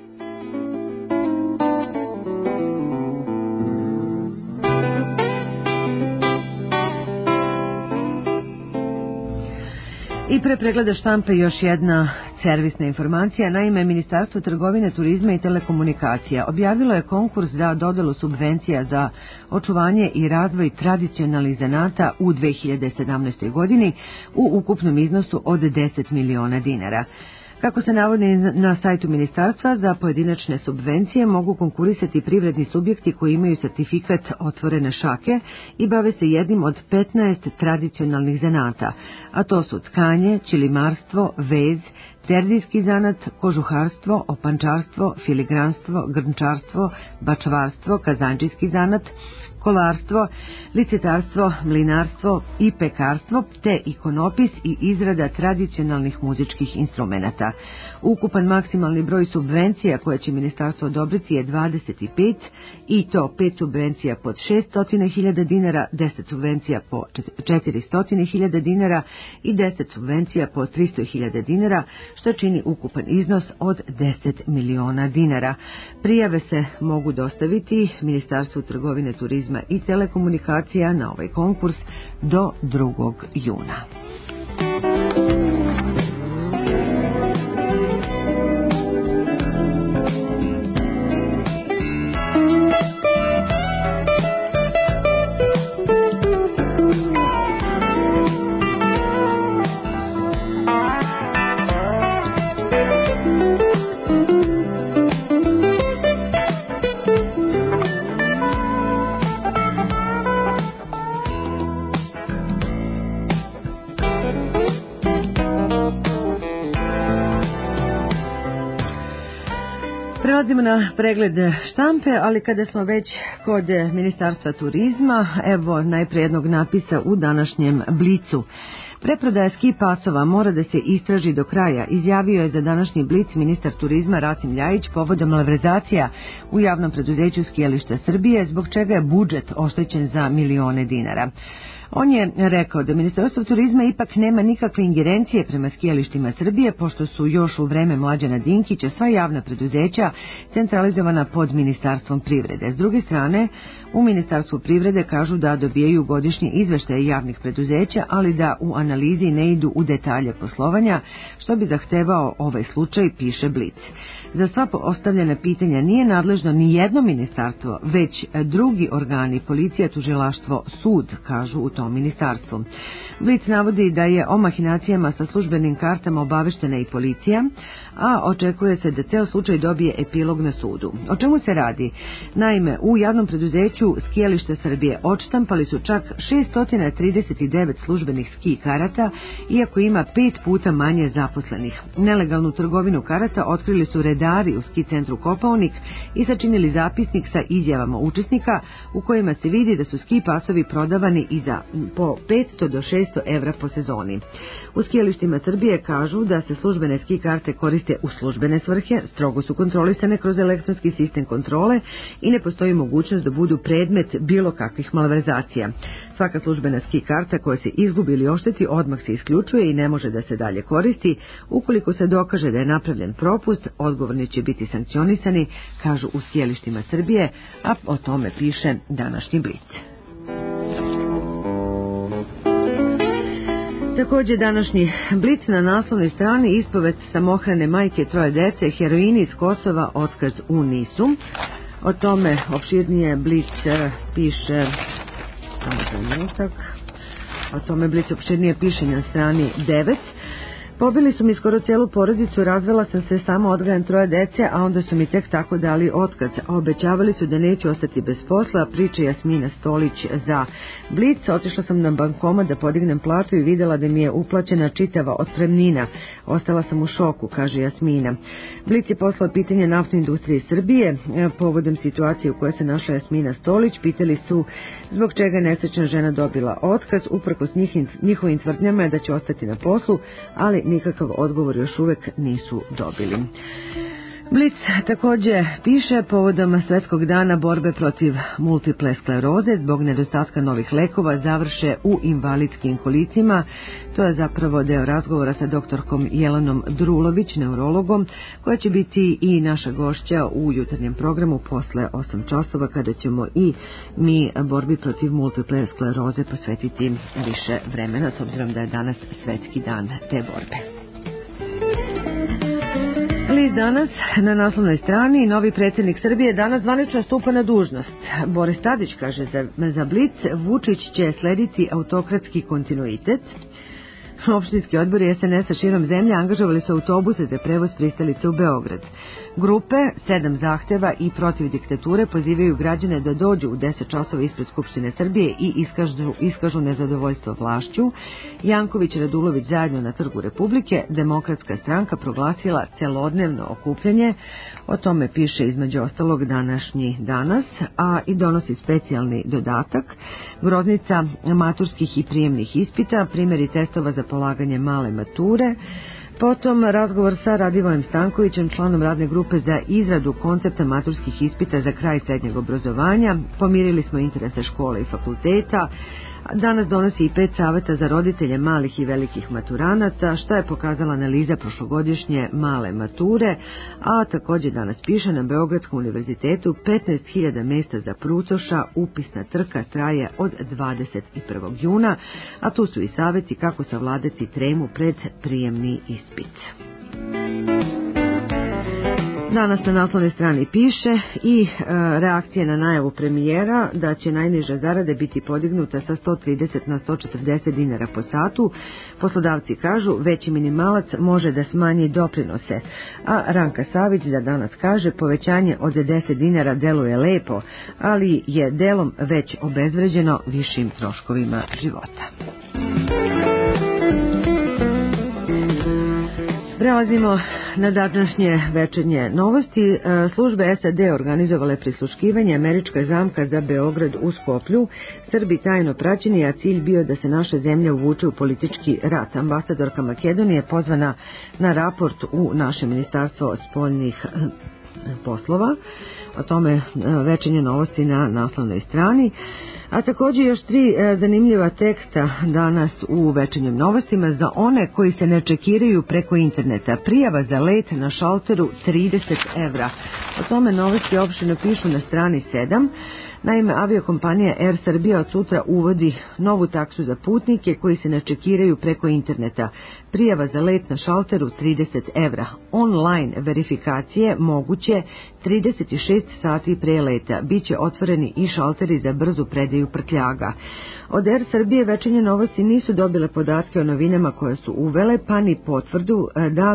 I pre pregleda štampe još jedna servisna informacija. Naime, Ministarstvo trgovine, turizma i telekomunikacija objavilo je konkurs za dodelu subvencija za očuvanje i razvoj tradicionalnih zanata u 2017. godini u ukupnom iznosu od 10 miliona dinara. Kako se navodi na sajtu ministarstva, za pojedinačne subvencije mogu konkurisati privredni subjekti koji imaju sertifikat otvorene šake i bave se jednim od 15 tradicionalnih zanata, a to su tkanje, ćilimarstvo, vez, terzijski zanat, kožuharstvo, opančarstvo, filigranstvo, grnčarstvo, bačvarstvo, kazančijski zanat, kolarstvo, licitarstvo, mlinarstvo i pekarstvo, te ikonopis i izrada tradicionalnih muzičkih instrumenata. Ukupan maksimalni broj subvencija koje će ministarstvo odobriti je 25, i to 5 subvencija pod 600.000 dinara, 10 subvencija po 400.000 dinara i 10 subvencija po 300.000 dinara, što čini ukupan iznos od 10 miliona dinara. Prijave se mogu dostaviti Ministarstvu trgovine, turizma i telekomunikacija na ovaj konkurs do 2. juna. Prelazimo na pregled štampe, ali kada smo već kod Ministarstva turizma, evo najprije jednog napisa u današnjem Blicu. Preprodaja ski pasova mora da se istraži do kraja, izjavio je za današnji Blic ministar turizma Rasim Ljajić povodom malverzacija u javnom preduzeću Skijališta Srbije, zbog čega je budžet oštećen za milione dinara. On je rekao da Ministarstvo turizma ipak nema nikakve ingerencije prema skijalištima Srbije, pošto su još u vreme Mlađana Dinkića sva javna preduzeća centralizovana pod Ministarstvom privrede. S druge strane, u Ministarstvu privrede kažu da dobijaju godišnje izveštaje javnih preduzeća, ali da u analizi ne idu u detalje poslovanja, što bi zahtevao ovaj slučaj, piše Blic. Za sva ostavljena pitanja nije nadležno ni jedno ministarstvo, već drugi organi, policija, tužilaštvo, sud, kažu u tom ministarstvu. Blic navodi da je o mahinacijama sa službenim kartama obaveštena i policija, a očekuje se da ceo slučaj dobije epilog na sudu. O čemu se radi? Naime, u javnom preduzeću Skijališta Srbije odštampali su čak 639 službenih ski karata, iako ima 5 puta manje zaposlenih. Nelegalnu trgovinu karata otkrili su redari u ski centru Kopaonik i sačinili zapisnik sa izjavama učesnika u kojima se vidi da su ski pasovi prodavani i za po 500 do 600 evra po sezoni. U skijalištima Srbije kažu da se službene ski karte koriste u službene svrhe, strogo su kontrolisane kroz elektronski sistem kontrole i ne postoji mogućnost da budu predmet bilo kakvih malverzacija. Svaka službena ski karta koja se izgubi ili ošteti odmah se isključuje i ne može da se dalje koristi. Ukoliko se dokaže da je napravljen propust, odgovorni će biti sankcionisani, kažu u skijalištima Srbije, a o tome piše današnji Blic. Također današnji Blic na naslovnoj strani ispovest samohrane majke troje dece, heroini iz Kosova, otkaz u NIS-u. O tome opširnije Blic piše, o tome Blic opširnije piše na strani 9. Pobili su mi skoro cijelu porodicu, razvela sam se, samo odgajam troje dece, a onda su mi tek tako dali otkaz. Obećavali su da neću ostati bez posla, priča Jasmina Stolić za Blic. Otišla sam na bankomat da podignem platu i videla da mi je uplaćena čitava otpremnina. Ostala sam u šoku, kaže Jasmina. Blic je poslao pitanje naftnoj industriji Srbije. Povodom situacije u kojoj se našla Jasmina Stolić, pitali su zbog čega je nesrećna žena dobila otkaz. Uprkos njihovim tvrdnjama je da će ostati na poslu, ali nikakav odgovor još uvek nisu dobili. Blic također piše povodom Svetskog dana borbe protiv multiple skleroze zbog nedostatka novih lekova završe u invalidskim kolicima. To je zapravo deo razgovora sa doktorkom Jelenom Drulović, neurologom, koja će biti i naša gošća u jutarnjem programu posle 8 časova, kada ćemo i mi borbi protiv multiple skleroze posvetiti više vremena, s obzirom da je danas Svetski dan te borbe. List danas na naslovnoj strani, novi predsjednik Srbije danas zvanično stupa na dužnost. Boris Tadić kaže za Blic, Vučić će slediti autokratski kontinuitet. Opštinski odbori SNS-a širom zemlje angažovali su autobuse za prevoz pristalice u Beograd. Grupe 7 zahteva i protiv diktature pozivaju građane da dođu u 10 časova ispred Skupštine Srbije i iskažu nezadovoljstvo vlašću. Janković i Radulović zajedno na Trgu Republike, Demokratska stranka proglasila celodnevno okupljanje. O tome piše između ostalog današnji Danas, a i donosi specijalni dodatak. Groznica maturskih i prijemnih ispita, primjeri testova za polaganje male mature. Potom razgovor sa Radivojem Stankovićem, članom radne grupe za izradu koncepta maturskih ispita za kraj srednjeg obrazovanja. Pomirili smo interese škole i fakulteta. Danas donosi i 5 saveta za roditelje malih i velikih maturanata, šta je pokazala analiza prošlogodišnje male mature, a također danas piše na Beogradskom univerzitetu 15.000 mjesta za prucoša, upisna trka traje od 21. juna, a tu su i saveti kako savladati tremu pred prijemni ispit. Danas na naslovnoj strani piše i reakcije na najavu premijera da će najniža zarada biti podignuta sa 130 na 140 dinara po satu. Poslodavci kažu veći minimalac može da smanji doprinose, a Ranka Savić za danas kaže povećanje od 10 dinara deluje lepo, ali je delom već obezvređeno višim troškovima života. Prelazimo na današnje večernje novosti. Službe SAD organizovale prisluškivanje. Američka zamka za Beograd u Skoplju. Srbi tajno praćeni, a cilj bio da se naša zemlja uvuče u politički rat. Ambasadorka Makedonije pozvana na raport u naše ministarstvo spoljnih poslova. O tome večernje novosti na naslovnoj strani. A također još 3 zanimljiva teksta danas u večernjim novostima za one koji se ne čekiraju preko interneta. Prijava za let na šalteru 30 evra. O tome novosti opštino pišu na strani 7. Naime, aviokompanija Air Srbija od sutra uvodi novu taksu za putnike koji se ne čekiraju preko interneta. Prijava za let na šalteru 30 evra. Online verifikacije moguće 36 sati pre leta. Biće otvoreni i šalteri za brzu predaju prtljaga. Od Air Srbije večernje novosti nisu dobile podatke o novinama koje su uvele, pa ni potvrdu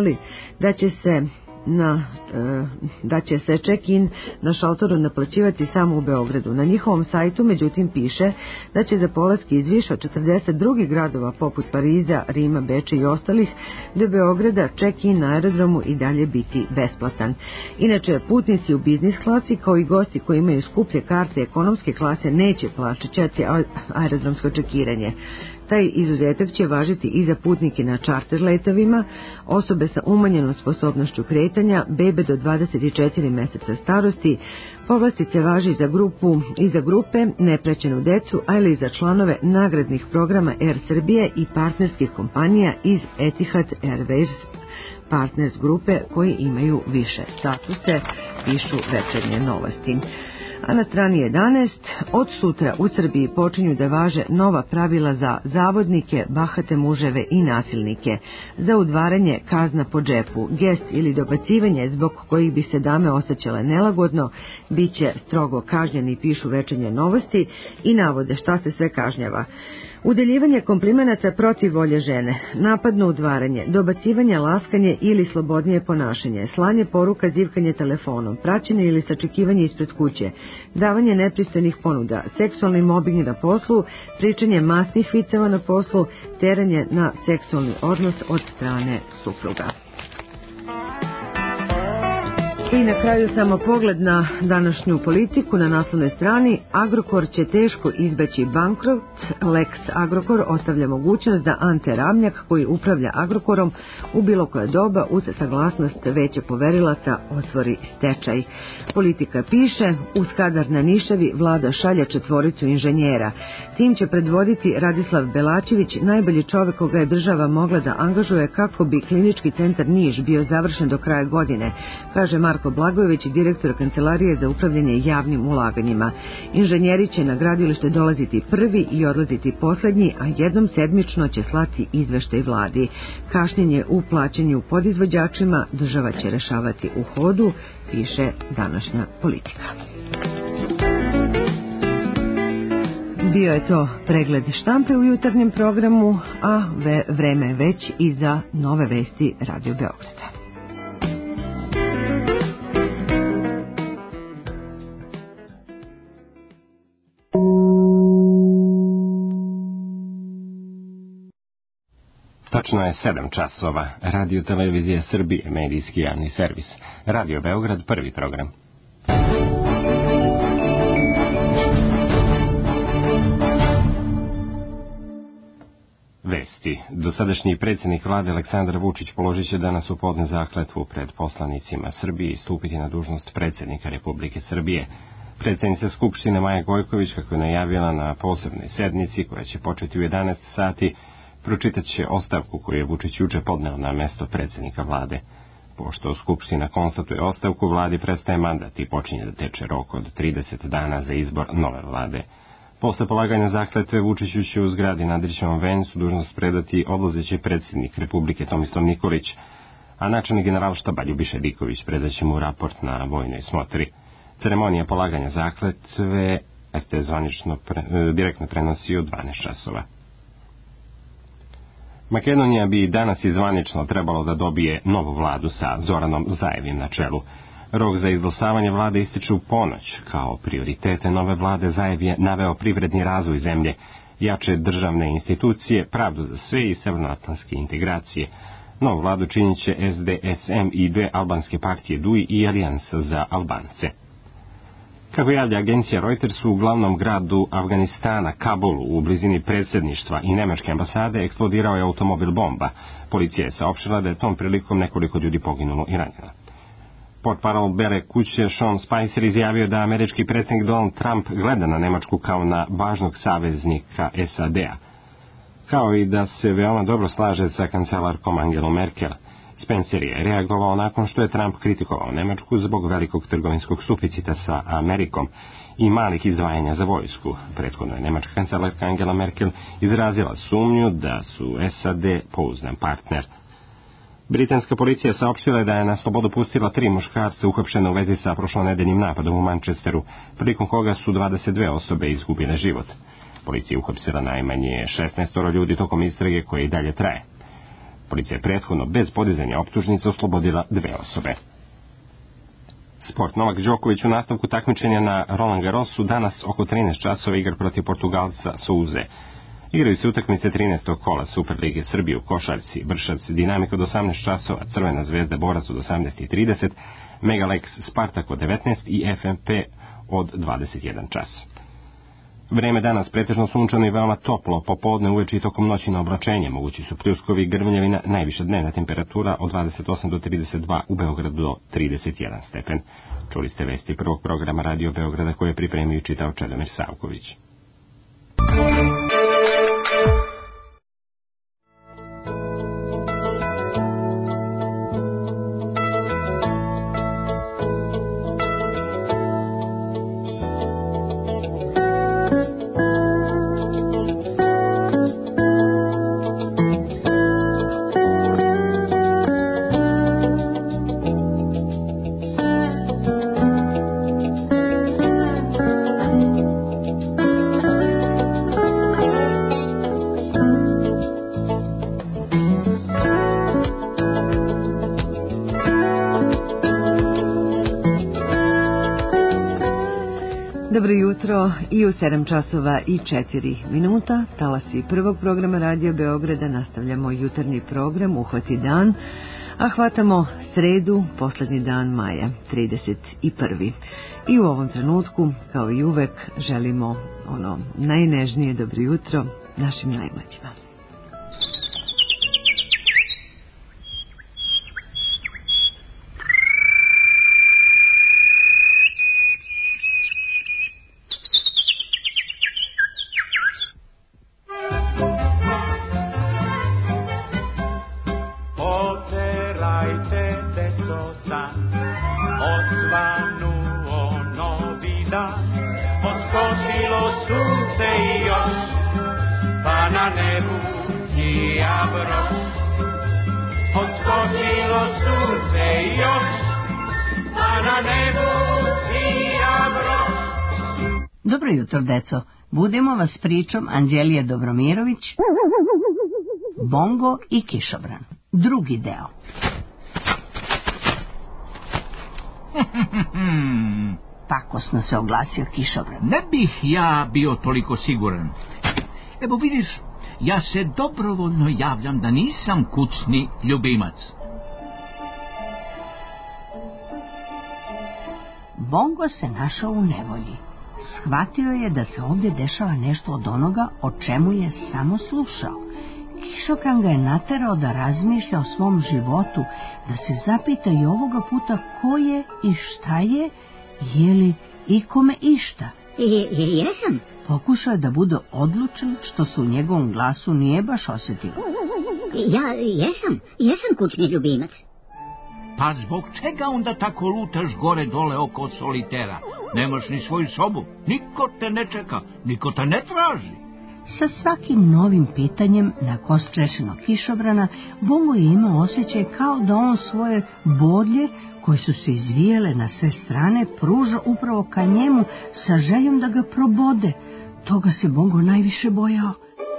da će se check-in na šalteru naplaćivati samo u Beogradu. Na njihovom sajtu, međutim, piše da će za polaske iz više od 40 drugih gradova poput Pariza, Rima, Beča i ostalih do Beograda check-in na aerodromu i dalje biti besplatan. Inače, putnici u biznis klasi kao i gosti koji imaju skuplje karte ekonomske klase neće plaćati aerodromsko čekiranje. Taj izuzetak će važiti i za putnike na čarter letovima, osobe sa umanjenom sposobnošću kretanja, bebe do 24 meseca starosti. Povlastice važi za grupe, neprećenu decu, ali i za članove nagradnih programa Air Srbije i partnerskih kompanija iz Etihad Airways Partners grupe koji imaju više statuse, pišu večernje novosti. A na strani 11, od sutra u Srbiji počinju da važe nova pravila za zavodnike, bahate muževe i nasilnike. Za udvaranje kazna po džepu, gest ili dobacivanje zbog kojih bi se dame osjećale nelagodno, bit će strogo kažnjeni, pišu večernje novosti i navode šta se sve kažnjava. Udeljivanje komplimenata protiv volje žene, napadno udvaranje, dobacivanje, laskanje ili slobodnije ponašanje, slanje poruka, zivkanje telefonom, praćenje ili sačekivanje ispred kuće, davanje nepristojnih ponuda, seksualni mobing na poslu, pričanje masnih viceva na poslu, teranje na seksualni odnos od strane supruga. I na kraju samo pogled na današnju politiku. Na naslovnoj strani Agrokor će teško izbeći bankrot. Lex Agrokor ostavlja mogućnost da Ante Ramljak, koji upravlja Agrokorom, u bilo koje doba uz saglasnost veće poverilaca otvori stečaj. Politika piše, u Skadar na Nišavi vlada šalje 4 inženjera. Tim će predvoditi Radislav Belačević, najbolji čovek koga je država mogla da angažuje kako bi klinički centar Niš bio završen do kraja godine, kaže Marko Blagojević, direktor Kancelarije za upravljanje javnim ulaganjima. Inženjeri će na gradilište dolaziti prvi i odlaziti poslednji, a jednom sedmično će slati izveštaj vladi. Kašnjenje u plaćanju podizvođačima država će rešavati u hodu, piše današnja politika. Bio je to pregled štampe u jutarnjem programu, a vreme je već i za nove vesti Radio Beograda. Tačno je 7 časova. Radio Televizija Srbije, medijski javni servis. Radio Beograd, prvi program. Vesti. Dosadašnji predsjednik vlade Aleksandar Vučić položit će danas u podne zakletvu pred poslanicima Srbije i stupiti na dužnost predsjednika Republike Srbije. Predsjednica Skupštine Maja Gojković, kako je najavila na posebnoj sednici koja će početi u 11 sati, pročitat će ostavku koju je Vučić juče podneo na mesto predsjednika vlade. Pošto Skupština konstatuje ostavku, vladi prestaje mandat i počinje da teče rok od 30 dana za izbor nove vlade. Posle polaganja zakletve Vučiću će u zgradi na Andrićevom vencu dužnost predati odlazeći predsjednik Republike Tomislav Nikolić, a načelnik generalštaba Ljubiša Diković predaće mu raport na vojnoj smotri. Ceremonija polaganja zakletve RTS zvanično direktno prenosi u 12 časova. Makedonija bi danas i zvanično trebalo da dobije novu vladu sa Zoranom Zaevim na čelu. Rok za izglasavanje vlade ističe u ponoć. Kao prioritete nove vlade Zaev je naveo privredni razvoj zemlje, jače državne institucije, pravdu za sve i severnoatlantske integracije. Novu vladu činit će SDSM i dve albanske partije DUI i Alijansa za Albance. Kako javlja agencija Reuters, u glavnom gradu Afganistana, Kabulu, u blizini predsjedništva i nemačke ambasade, eksplodirao je automobil bomba. Policija je saopštila da je tom prilikom nekoliko ljudi poginulo i ranjeno. Portparol Bele kuće Sean Spicer izjavio da američki predsjednik Donald Trump gleda na Nemačku kao na važnog saveznika SAD-a, kao i da se veoma dobro slaže sa kancelarkom Angelom Merkel. Spencer je reagovao nakon što je Trump kritikovao Nemačku zbog velikog trgovinskog suficita sa Amerikom i malih izdvajanja za vojsku. Prethodno je nemačka kancelarka Angela Merkel izrazila sumnju da su SAD pouzdan partner. Britanska policija saopštila je da je na slobodu pustila 3 muškarca uhapšena u vezi sa prošlonedeljnim napadom u Manchesteru, prilikom koga su 22 osobe izgubile život. Policija je uhapsila najmanje 16 ljudi tokom istrage koje i dalje traje. Policija je prethodno bez podizanja optužnica oslobodila 2 osobe. Sport. Novak Đoković u nastavku takmičenja na Roland Garrosu danas oko 13 časova igra protiv Portugalca Souze. Igraju se utakmice 13. kola Superlige Srbije u košarci, Bršac Dinamik od 18 časova, Crvena zvezda Borac od 18:30, Megalex Spartak od 19 i FNP od 21 čas. Vreme danas pretežno sunčano i veoma toplo, popodne, uveče i tokom noći na oblačenje, mogući su pljuskovi i grmljavina, najviša dnevna temperatura od 28 do 32, u Beogradu do 31 stepen. Čuli ste vesti prvog programa Radio Beograda koje je pripremio i čitao Čedomir Savković. Dobro jutro i u 7 časova i 4 minuta, talasi prvog programa Radio Beograda, nastavljamo jutarnji program Uhvati dan, a hvatamo sredu, poslednji dan maja, 31. I u ovom trenutku, kao i uvek, želimo ono najnežnije dobro jutro našim najmlađima. Dobro jutro, deco. Budemo vas pričom Anđelije Dobromirović, Bongo i Kišobran. Drugi deo. Pakosno se oglasio Kišobran. Ne bih ja bio toliko siguran. Evo vidiš, ja se dobrovoljno javljam da nisam kućni ljubimac. Bongo se našao u nevolji. Shvatio je da se ovdje dešava nešto od onoga o čemu je samo slušao. Kišobran ga je naterao da razmišlja o svom životu, da se zapita i ovoga puta ko je i šta je li ikome išta. Jesam. Pokušao je da bude odlučan, što se u njegovom glasu nije baš osjetilo. Ja jesam kućni ljubimac. Pa zbog čega onda tako lutaš gore dole oko solitera? Nemaš ni svoju sobu, niko te ne čeka, niko te ne traži. Sa svakim novim pitanjem na kost rešenog Kišobrana, Bongo je imao osjećaj kao da on svoje bodlje, koje su se izvijele na sve strane, pruža upravo ka njemu sa željom da ga probode. Toga se Bongo najviše bojao.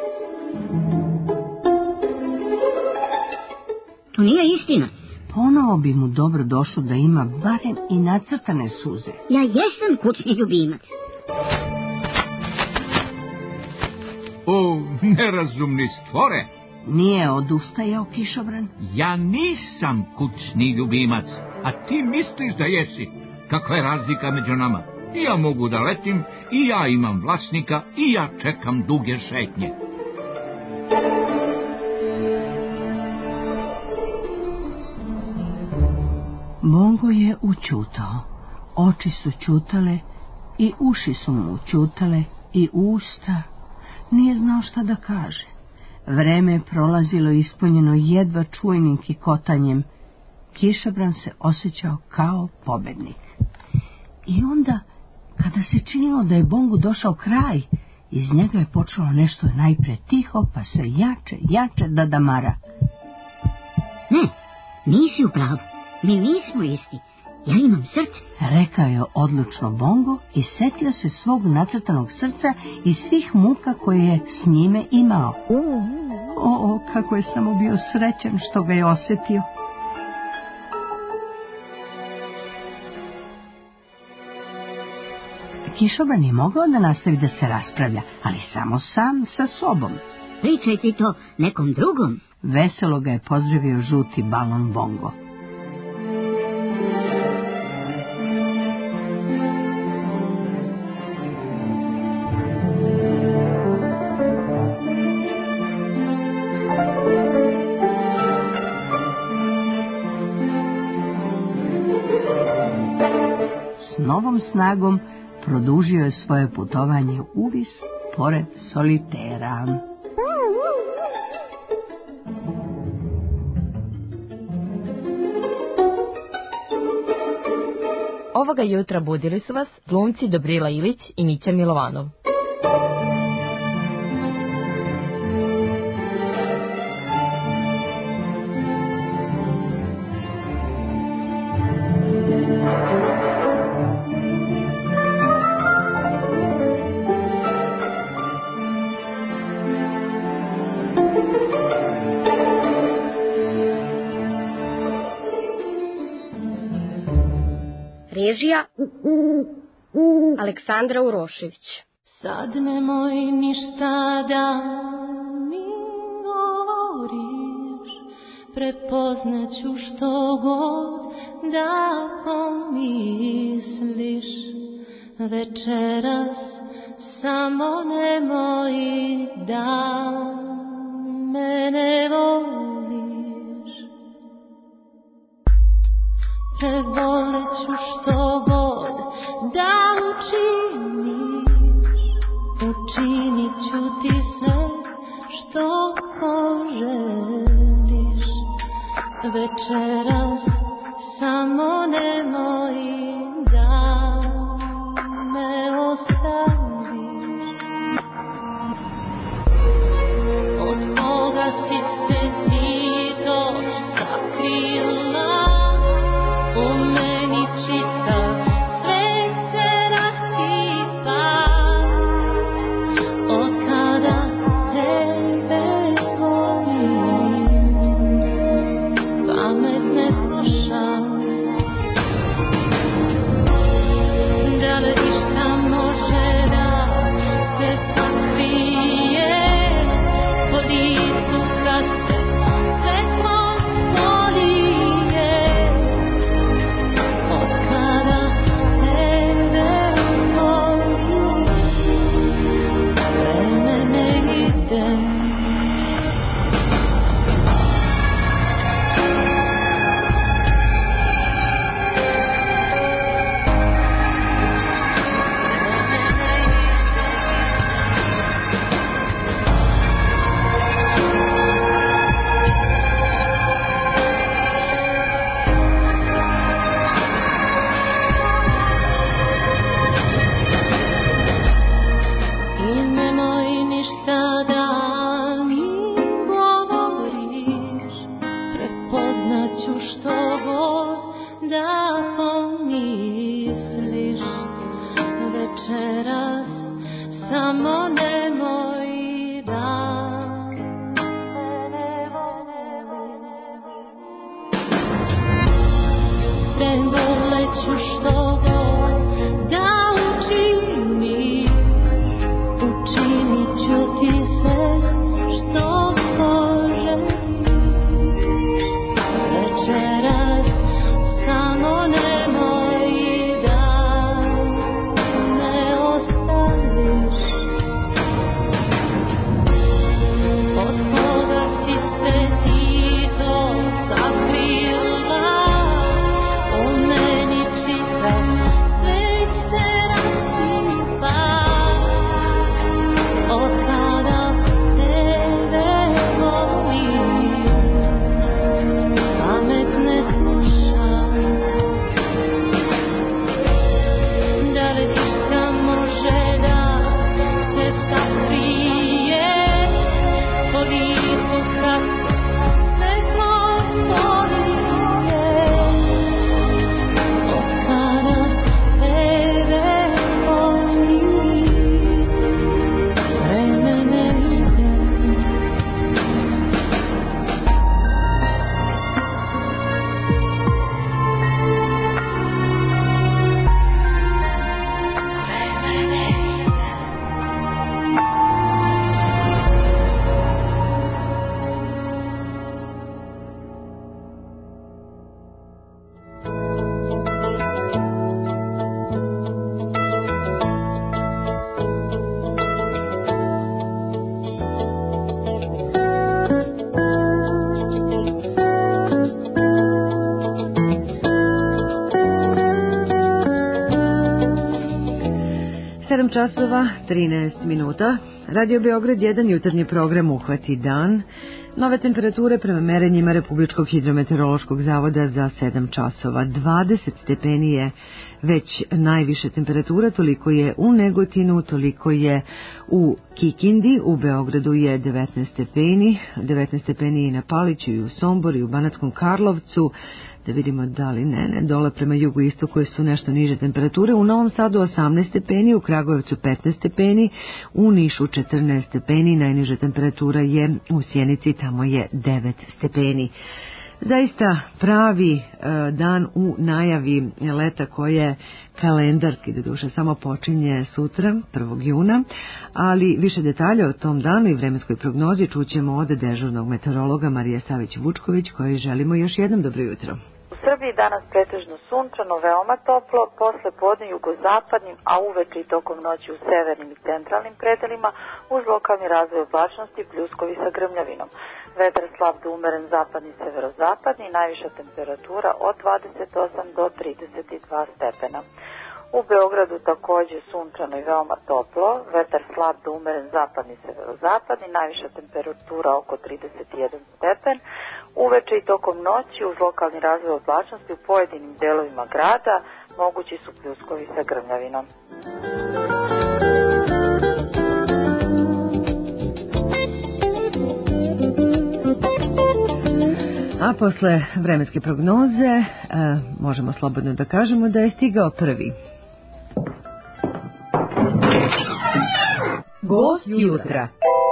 To nije istina. Ponovo bi mu dobro došlo da ima barem i nacrtane suze. Ja jesam kućni ljubimac. O, nerazumni stvore, Nije odustajao kišobran? Ja nisam kućni ljubimac, a ti misliš da jesi. Kakva je razlika među nama? I ja mogu da letim, i ja imam vlasnika, i ja čekam duge šetnje. Bongo je ućutao. Oči su ćutale i uši su mu ćutale i usta. Nije znao šta da kaže. Vreme je prolazilo ispunjeno jedva čujnim kikotanjem. Kišobran se osjećao kao pobednik. I onda, kada se činilo da je Bongu došao kraj, iz njega je počelo nešto najpre tiho, pa sve jače da damara. Ne, nisi u pravu. Mi nismo isti. Ja imam srce. Rekao je odlučno Bongo i setio se svog nacrtanog srca i svih muka koje je s njime imao. O, kako je samo bio srećan što ga je osjetio. Kišobran je mogao da nastavi da se raspravlja, ali samo sam sa sobom. Pričaj ti to nekom drugom. Veselo ga je pozdravio žuti balon Bongo. S novom snagom produžio je svoje putovanje uvis pored solitera. Ovoga jutra budili su vas glumci Dobrila Ilić i Mića Milovanov. Režija Aleksandra Urošević. Sad nemoj ništa da mi govoriš, prepoznaću što god da pomisliš. Večeras samo nemoj da mene voliš. Preboleću što god da učiniš, učinit ću ti sve što poželiš. Večeras samo nemoj da me ostaviš. Od koga si se ti to sakrila? U meni čitav svet se rasipa, od kada tebe volim, pamet ne slušam. Da li išta može da se sakrije po licu kad se svetlost polije? Učinit ću ti sve što poželiš. 7 časova 13 minuta. Radio Beograd 1 jutarnji program Uhvati dan. Nove temperature prema merenjima Republičkog hidrometeorološkog zavoda za 7 časova. 20 stepeni je već najviše temperatura, toliko je u Negotinu, toliko je u Kikindi, u Beogradu je 19 stepeni, 19 stepeni i na Paliću i u Somboru i u Banatskom Karlovcu. Da vidimo da li ne, dole prema jugoistoku su nešto niže temperature. U Novom Sadu 18 stepeni, u Kragujevcu 15 stepeni, u Nišu 14 stepeni, najniža temperatura je u Sjenici, tamo je 9 stepeni. Zaista pravi dan u najavi leta koje kalendarski, doduše, samo počinje sutra, 1. juna, ali više detalja o tom danu i vremenskoj prognozi čućemo od dežurnog meteorologa Marije Savić-Vučković, kojoj želimo još jednom dobro jutro. U Srbiji danas pretežno sunčano, veoma toplo, posle podne jugozapadnim, a uveče i tokom noći u severnim i centralnim predelima uz lokalni razvoj oblačnosti, pljuskovi sa grmljavinom. Vetar slab do umeren zapadni, severozapadni, najviša temperatura od 28 do 32 stepena. U Beogradu takođe sunčano i veoma toplo, vetar slab do umeren zapadni, severozapadni, najviša temperatura oko 31 stepen. Uveče i tokom noći uz lokalni razvoj oblačnosti u pojedinim delovima grada mogući su pljuskovi sa grmljavinom. A posle vremenske prognoze možemo slobodno da kažemo da je stigao prvi. Gost jutra.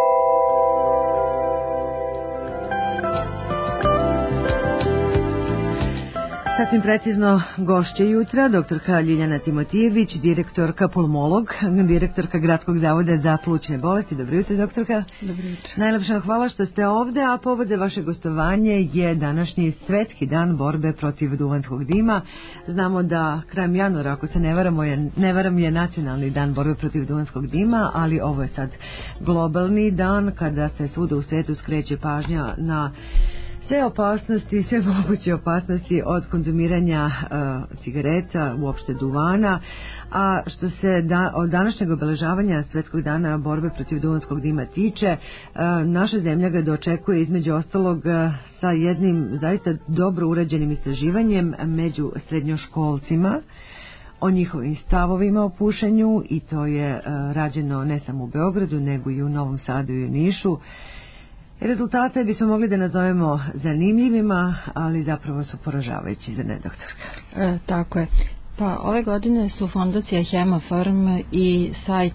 Sasvim precizno gošće jutra, doktorka Ljiljana Timotijević, direktorka pulmolog, direktorka Gradskog zavoda za plućne bolesti. Dobro jutro, doktorka. Dobro jutro. Najlepša hvala što ste ovde, a povode vaše gostovanje je današnji Svetski dan borbe protiv duvanskog dima. Znamo da krajem januara, ako se ne varam, je nacionalni dan borbe protiv duvanskog dima, ali ovo je sad globalni dan kada se svuda u svetu skreće pažnja na sve opasnosti, sve moguće opasnosti od konzumiranja cigareta, uopšte duvana, a što se od današnjeg obeležavanja Svetskog dana borbe protiv duvanskog dima tiče, naša zemlja ga dočekuje između ostalog sa jednim zaista dobro urađenim istraživanjem među srednjoškolcima o njihovim stavovima o pušenju, i to je rađeno ne samo u Beogradu, nego i u Novom Sadu i u Nišu. Rezultate bismo mogli da nazovemo zanimljivima, ali zapravo su poražavajući, za ne, doktorka? Tako je. Pa ove godine su fondacija Hemofarm i sajt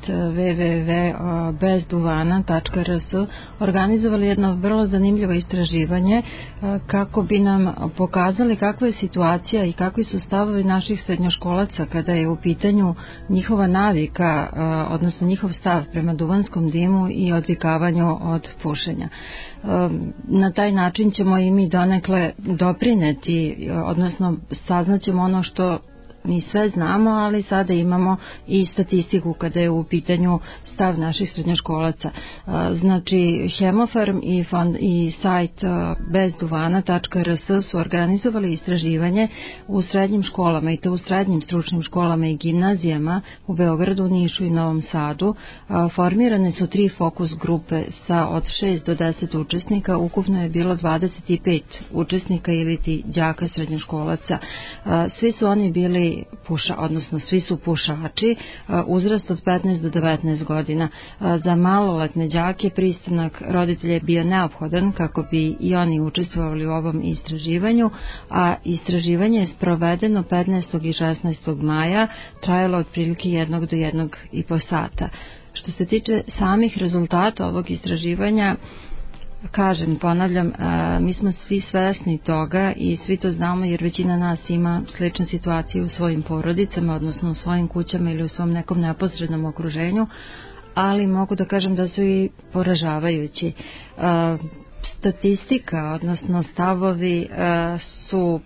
www.bezduvana.rs organizovali jedno vrlo zanimljivo istraživanje kako bi nam pokazali kakva je situacija i kakvi su stavovi naših srednjoškolaca kada je u pitanju njihova navika, odnosno njihov stav prema duvanskom dimu i odvikavanju od pušenja. Na taj način ćemo i mi donekle doprineti, odnosno saznaćemo ono što mi sve znamo, ali sada imamo i statistiku kada je u pitanju stav naših srednjoškolaca. Znači, Hemofarm i sajt bezduvana.rs su organizovali istraživanje u srednjim školama, i to u srednjim stručnim školama i gimnazijama u Beogradu, Nišu i Novom Sadu. Formirane su 3 fokus grupe sa od 6 do 10 učesnika, ukupno je bilo 25 učesnika ili ti đaka srednjoškolaca. Svi su oni bili svi su pušači, uzrast od 15 do 19 godina. Za maloletne đake pristanak roditelja je bio neophodan kako bi i oni učestvovali u ovom istraživanju, a istraživanje je sprovedeno 15. i 16. maja, trajalo otprilike 1 do 1,5 sata. Što se tiče samih rezultata ovog istraživanja, ponavljam, mi smo svi svesni toga i svi to znamo jer većina nas ima slične situacije u svojim porodicama, odnosno u svojim kućama ili u svom nekom neposrednom okruženju, ali mogu da kažem da su i poražavajući. Statistika, odnosno stavovi su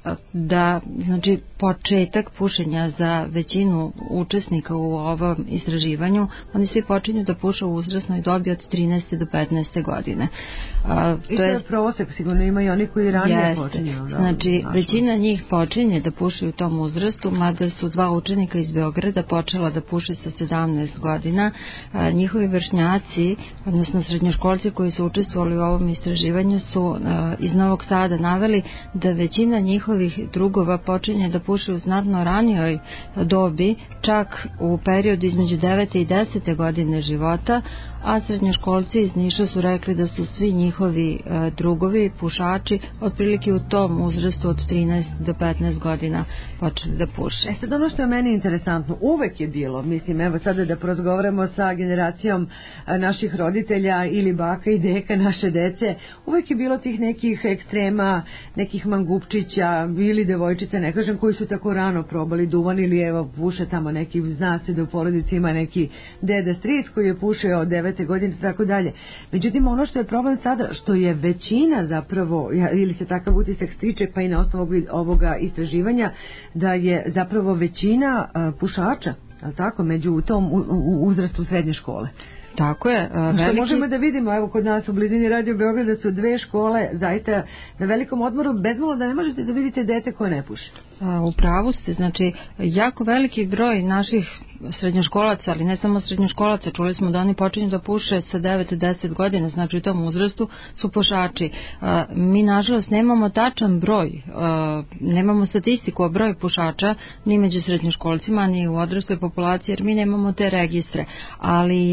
da, znači, početak pušenja za većinu učesnika u ovom istraživanju, oni svi počinju da puše u uzrasnoj dobi od 13. do 15. godine. I to je prosek, sigurno ima i oni koji ranije počinju. Znači, većina njih počinje da puši u tom uzrastu, mada su 2 učenika iz Beograda počela da puše sa 17 godina. Njihovi vršnjaci, odnosno srednjoškolci koji su učestvovali u ovom istraživanju, su iz Novog Sada naveli da većina njihovih drugova počinje da puše u znatno ranijoj dobi, čak u periodu između 9. i 10. godine života, a srednjoškolci iz Niša su rekli da su svi njihovi drugovi, pušači, otprilike u tom uzrastu od 13 do 15 godina počeli da puše. Sad ono što je meni interesantno, uvek je bilo, mislim, evo sada da prozgovaramo sa generacijom naših roditelja ili baka i deka naše dece, uvek je bilo tih nekih ekstrema, nekih mangupčića ili devojčice, ne kažem, koji su tako rano probali duvan ili evo puše tamo neki, zna se da u porodici ima neki deda stric koji je pušio od 9. godine, tako dalje. Međutim, ono što je problem sada, što je većina zapravo, ili se takav utisak stiče, pa i na osnovu ovoga istraživanja, da je zapravo većina pušača, tako, među tom uzrastu srednje škole. Tako je. Što možemo da vidimo, evo kod nas u blizini Radio Beograda su 2 škole zaista na velikom odmoru, bezmalo da ne možete da vidite dete koje ne puši. U pravu ste, znači jako veliki broj naših srednjoškolaca, ali ne samo srednjoškolaca, čuli smo da oni počinju da puše sa 9-10 godina, znači u tom uzrastu su pušači. Mi nažalost nemamo tačan broj, nemamo statistiku o broju pušača ni među srednjoškolcima, ni u odrasloj populaciji, jer mi nemamo te registre, ali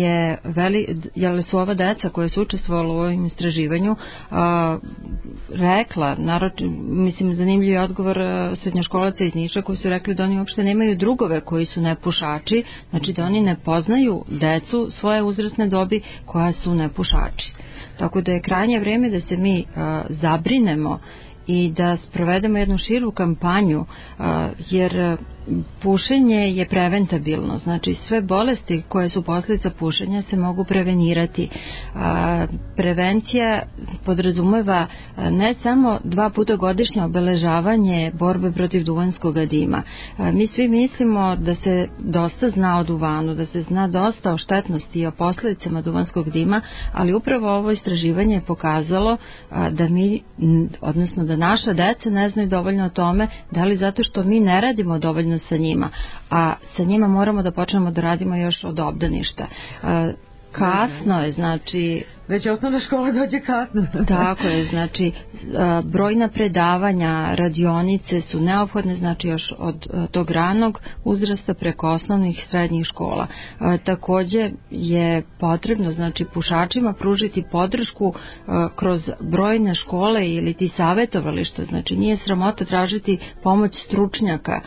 je su ova deca koje su učestvovala u ovom istraživanju rekla, mislim zanimljiv je odgovor srednjoškolaca iz Niša koji su rekli da oni uopšte nemaju drugove koji su nepušači, znači da oni ne poznaju decu svoje uzrasne dobi koja su nepušači. Tako da je krajnje vrijeme da se mi zabrinemo i da sprovedemo jednu širu kampanju, jer pušenje je preventabilno, znači sve bolesti koje su posljedica pušenja se mogu prevenirati. Prevencija podrazumeva ne samo 2 puta godišnje obeležavanje borbe protiv duvanskog dima. Mi svi mislimo da se dosta zna o duvanu, da se zna dosta o štetnosti i o posljedicama duvanskog dima, ali upravo ovo istraživanje je pokazalo da mi, odnosno da naša deca ne znaju dovoljno o tome, da li zato što mi ne radimo dovoljno sa njima, a sa njima moramo da počnemo da radimo još od obdaništa. Kasno je, znači... Već osnovna škola dođe kasno. Tako je, znači brojna predavanja, radionice su neophodne, znači još od tog ranog uzrasta preko osnovnih srednjih škola. Također je potrebno, znači, pušačima pružiti podršku kroz brojne škole ili ti savjetovališta, znači nije sramota tražiti pomoć stručnjaka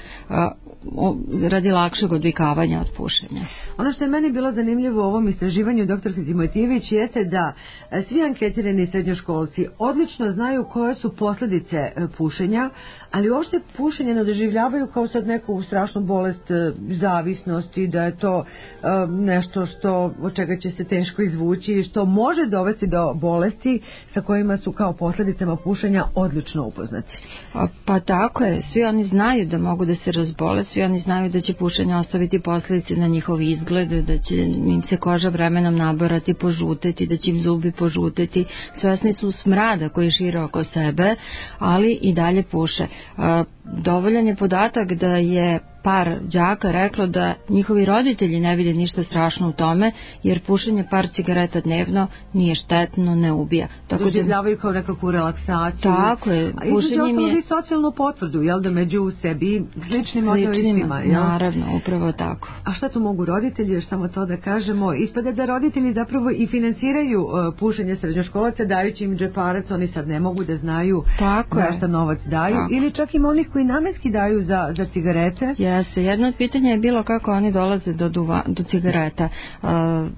radi lakšeg odvikavanja od pušenja. Ono što je meni bilo zanimljivo u ovom istraživanju dr. Timotijević jeste da svi anketirani srednjoškolci odlično znaju koje su posljedice pušenja, ali uopšte pušenje ne doživljavaju kao sad neku strašnu bolest zavisnosti, da je to nešto od čega će se teško izvući, što može dovesti do bolesti sa kojima su kao posljedicama pušenja odlično upoznati. Pa tako je, svi oni znaju da mogu da se razbole, svi oni znaju da će pušenje ostaviti posljedice na njihov izgled, da će im se koža vremenom naborati, požuteti, da će im zubi požuteti, svesni su smrada koji šire oko sebe, ali i dalje puše. Dovoljan je podatak da je par đaka reklo da njihovi roditelji ne vide ništa strašno u tome, jer pušenje par cigareta dnevno nije štetno, ne ubija. Doživljavaju kao nekakvu relaksaciju. Tako je. Pušenje je socijalnu potvrdu, jel da, među sebi sličnim otovistima. Naravno, upravo tako. A šta tu mogu roditelji, još samo to da kažemo, ispada da roditelji zapravo i finansiraju pušenje srednjoškolaca, dajući im džeparac, oni sad ne mogu da znaju zašto novac daju, ili čak im onih koji namenski daju za cigarete. Jeste, jedno od pitanja je bilo kako oni dolaze do cigareta.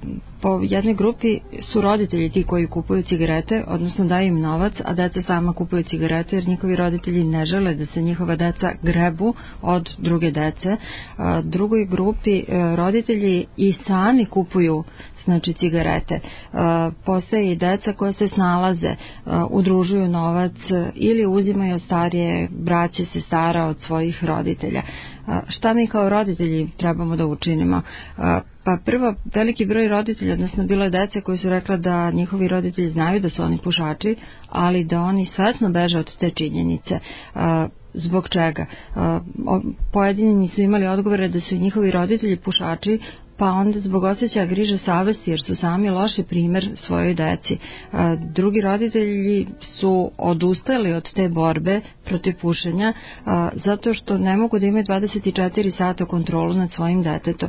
po jednoj grupi su roditelji ti koji kupuju cigarete, odnosno daju im novac, a deca sama kupuju cigarete jer njihovi roditelji ne žele da se njihova deca grebu od druge dece. Drugoj grupi roditelji i sami kupuju znači cigarete. Postoje i deca koja se snalaze, udružuju novac ili uzimaju starije braće, sestara od svojih roditelja. Šta mi kao roditelji trebamo da učinimo? Pa prvo, veliki broj roditelja, odnosno bilo je dece koji su rekla da njihovi roditelji znaju da su oni pušači, ali da oni svesno beže od te činjenice. Zbog čega? Pojedini su imali odgovore da su njihovi roditelji pušači, pa onda zbog osjećaja griže savesti jer su sami loši primer svojoj deci. Drugi roditelji su odustali od te borbe protiv pušenja zato što ne mogu da imaju 24 sata kontrolu nad svojim detetom.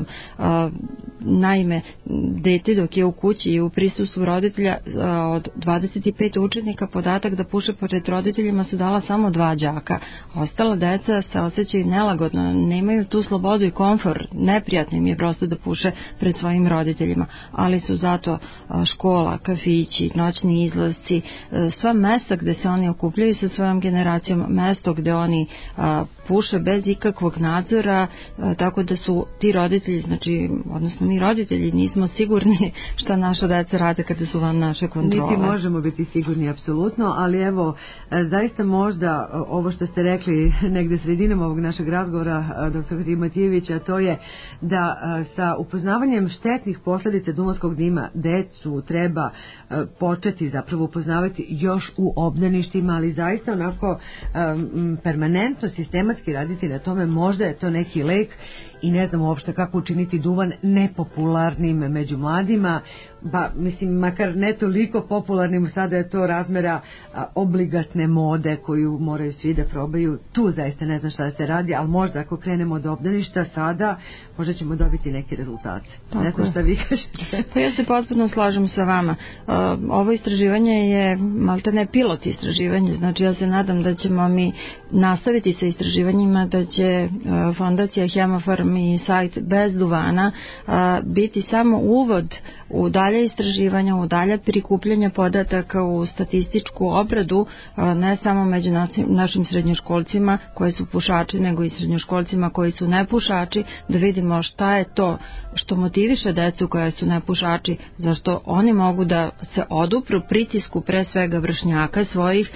Naime, dete dok je u kući i u prisustvu roditelja od 25 učenika podatak da puše pored roditeljima su dala samo 2 đaka. Ostala deca se osjećaju nelagodno, nemaju tu slobodu i komfor, neprijatno im je prosto da puše pred svojim roditeljima, ali su zato škola, kafići, noćni izlasci, sva mesta gde se oni okupljaju sa svojom generacijom, mesto gde oni puše bez ikakvog nadzora, tako da su ti roditelji, znači, odnosno mi roditelji nismo sigurni šta naša deca rade kada su van naše kontrole. Niti možemo biti sigurni apsolutno, ali evo, zaista možda ovo što ste rekli negde sredinom ovog našeg razgovora, dr. Timatijevića, to je da sa upoznavanjem štetnih posljedica duvanskog dima decu treba početi zapravo upoznavati još u obdaništima, ali zaista onako permanentno, sistematski raditi na tome. Možda je to neki lek i ne znam uopšte kako učiniti duvan nepopularnim među mladima, ba, mislim, makar ne toliko popularnim, sada je to razmera obligatne mode koju moraju svi da probaju. Tu zaista ne znam šta se radi, ali možda ako krenemo od obdaništa sada, možda ćemo dobiti neke rezultate. Tako ne znam šta vi kažete. Pa ja se potpuno slažem sa vama. Ovo istraživanje je maltene pilot istraživanje, znači ja se nadam da ćemo mi nastaviti sa istraživanjima, da će fondacija Hemofarm i sajt Bez duvana biti samo uvod u dalje istraživanja, u dalje prikupljanja podataka, u statističku obradu, ne samo među našim srednjoškolcima koji su pušači, nego i srednjoškolcima koji su nepušači, da vidimo šta je to što motiviše decu koja su nepušači, zašto oni mogu da se odupru pritisku pre svega vršnjaka svojih,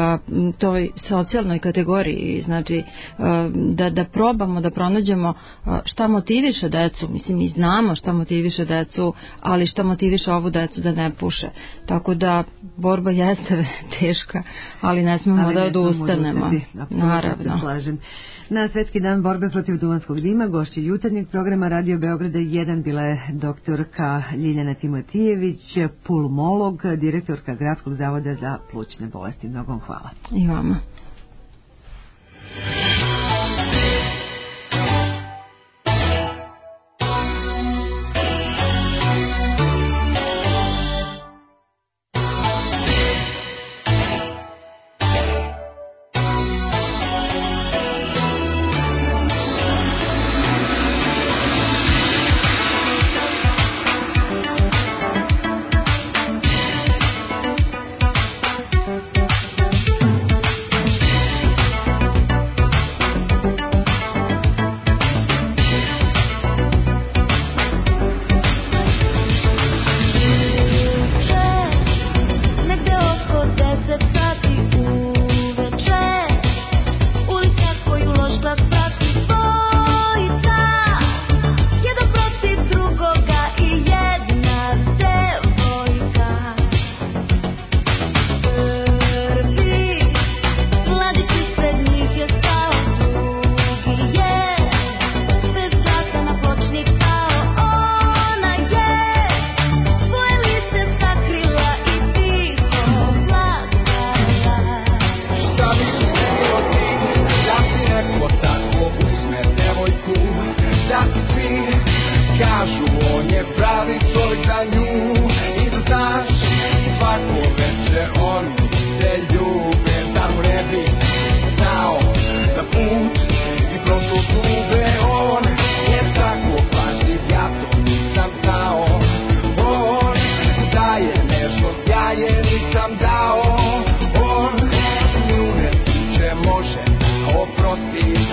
toj socijalnoj kategoriji, znači da probamo da pronađemo šta motiviše decu. Mislim, mi znamo šta motiviše decu, ali šta motiviše ovu decu da ne puše. Tako da borba jeste teška, ali ne smemo da odustanemo. Naravno. Na Svetski dan borbe protiv duvanskog dima gošće jutarnjeg programa Radio Beograda 1 bila je doktorka Ljiljana Timotijević, pulmolog, direktorka Gradskog zavoda za plućne bolesti. Mnogo vam hvala. I vama.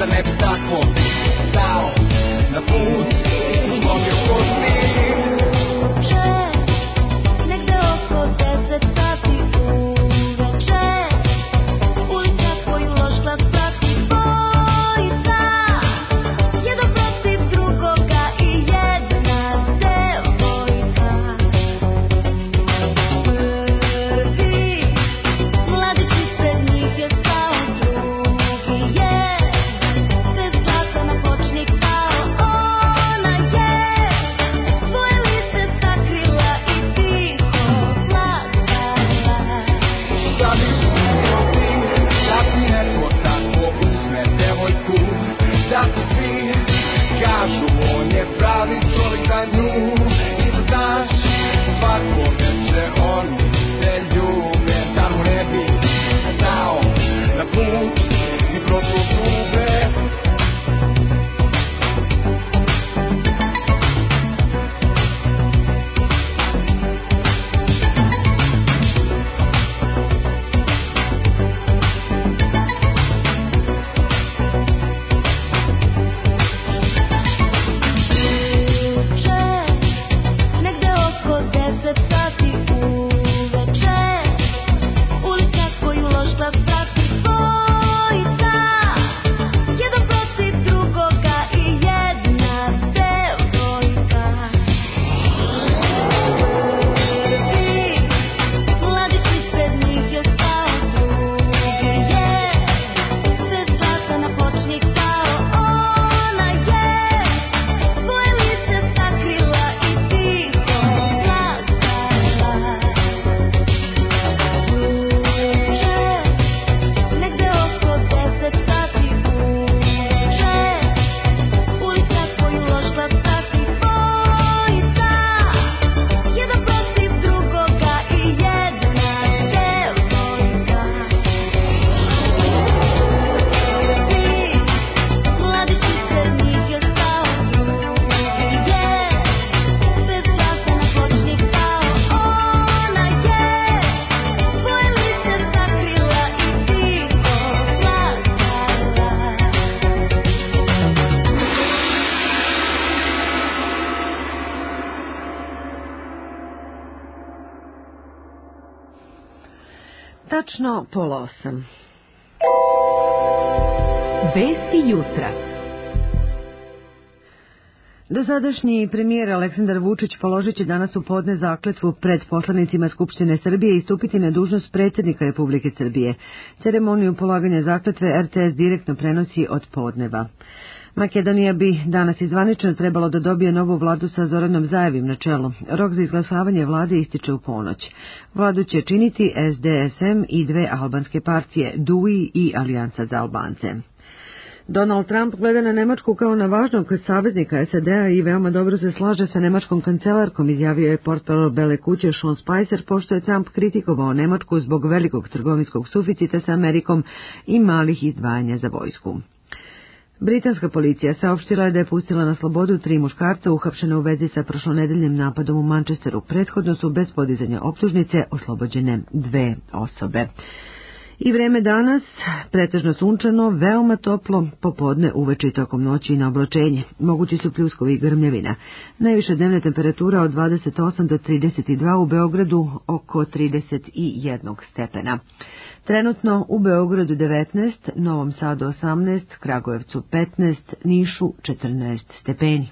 zar ne bi tako stao na put slomio kosti. Negde oko 10 sati uveče, ulica koju loš glas prati, dvojica, jedan protiv drugoga i jedna devojka. Prvi mladić ispred njih je stao, drugi je bez glasa na pločnik pao. Ona je svoje lice sakrila i tiho plakala. Da ti neko tako uzme devojku, da ti svi kažu on je pravi čovjek za nju. I da znaš svakome će on se ljube, da mu ne bi stao na put i prosto zube. Negde oko 10 sati uveče, ulica koju loš glas prati, dvojica, jedan protiv drugoga i jedna devojka. Prvi mladić ispred njih je stao, drugi je bez glasa na pločnik pao. Ona je svoje lice sakrila i tiho plakala. Negde oko 10 sati uveče, ulica koju loš glas prati, dvojica, jedan protiv drugoga i jedna devojka. Mladić ispred njih je stao, drugi je bez glasa na pločnik pao. Ona je svoje lice sakrila i tiho plakala. Tačno 7:30. Vesti jutra. Dosadašnji premijer Aleksandar Vučić položit će danas u podne zakletvu pred poslanicima Skupštine Srbije i stupiti na dužnost predsjednika Republike Srbije. Ceremoniju polaganja zakletve RTS direktno prenosi od podneva. Makedonija bi danas izvanično trebalo da dobije novu vladu sa Zoranom Zajevim na čelu. Rok za izglasavanje vlade ističe u ponoć. Vladu će činiti SDSM i dve albanske partije, DUI i Alijansa za Albance. Donald Trump gleda na Nemačku kao na važnog saveznika SAD-a i veoma dobro se slaže sa nemačkom kancelarkom, izjavio je portparol Bele kuće Sean Spicer, pošto je Trump kritikovao Nemačku zbog velikog trgovinskog suficita sa Amerikom i malih izdvajanja za vojsku. Britanska policija saopštila je da je pustila na slobodu 3 muškarca uhapšene u vezi sa prošlonedeljnim napadom u Manchesteru. Prethodno su bez podizanja optužnice oslobođene 2 osobe. I vreme danas, pretežno sunčano, veoma toplo, popodne, uveče i tokom noći i na oblačenje. Mogući su pljuskovi i grmljavina. Najviša dnevna temperatura od 28 do 32, u Beogradu oko 31 stepena. Trenutno u Beogradu 19, Novom Sadu 18, Kragujevcu 15, Nišu 14 stepeni.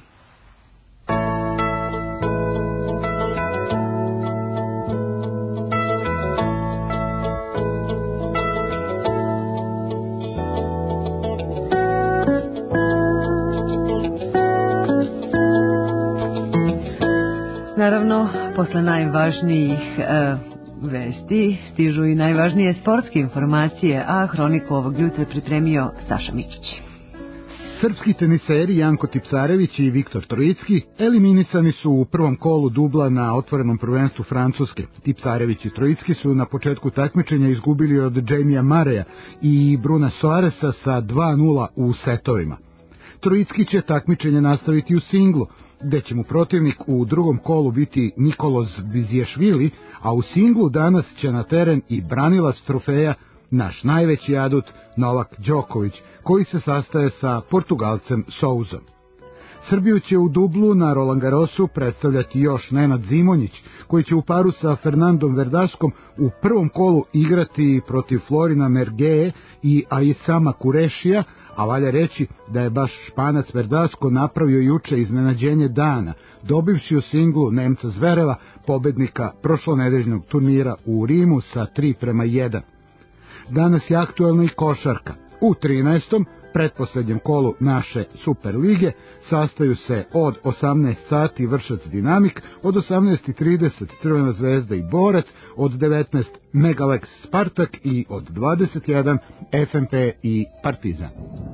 Naravno, posle najvažnijih vesti stižu i najvažnije sportske informacije, a hroniku ovog jutra pripremio Saša Mikić. Srpski teniseri Janko Tipsarević i Viktor Trojicki eliminisani su u prvom kolu dubla na otvorenom prvenstvu Francuske. Tipsarević i Trojicki su na početku takmičenja izgubili od Jamija Mareja i Bruna Soaresa sa 2:0 u setovima. Trojicki će takmičenje nastaviti u singlu, gde će mu protivnik u drugom kolu biti Nikolos Bizješvili, a u singlu danas će na teren i branilac trofeja naš najveći adut Novak Đoković, koji se sastaje sa Portugalcem Souzom. Srbiju će u dublu na Roland Garrosu predstavljati još Nenad Zimonjić, koji će u paru sa Fernandom Verdaskom u prvom kolu igrati protiv Florina Mergeje i Aisama Kurešija, a valja reći da je baš Španac Verdasko napravio juče iznenađenje dana, dobivši u singlu Nemca Zvereva, pobednika prošlonedeljnog turnira u Rimu sa 3:1. Danas je aktuelna i košarka. U 13. pretposlednjem kolu naše Super lige sastaju se od 18 sati Vršac Dinamik, od 18:30 Crvena zvezda i Borac, od 19 Megalex Spartak i od 21 FNP i Partizan.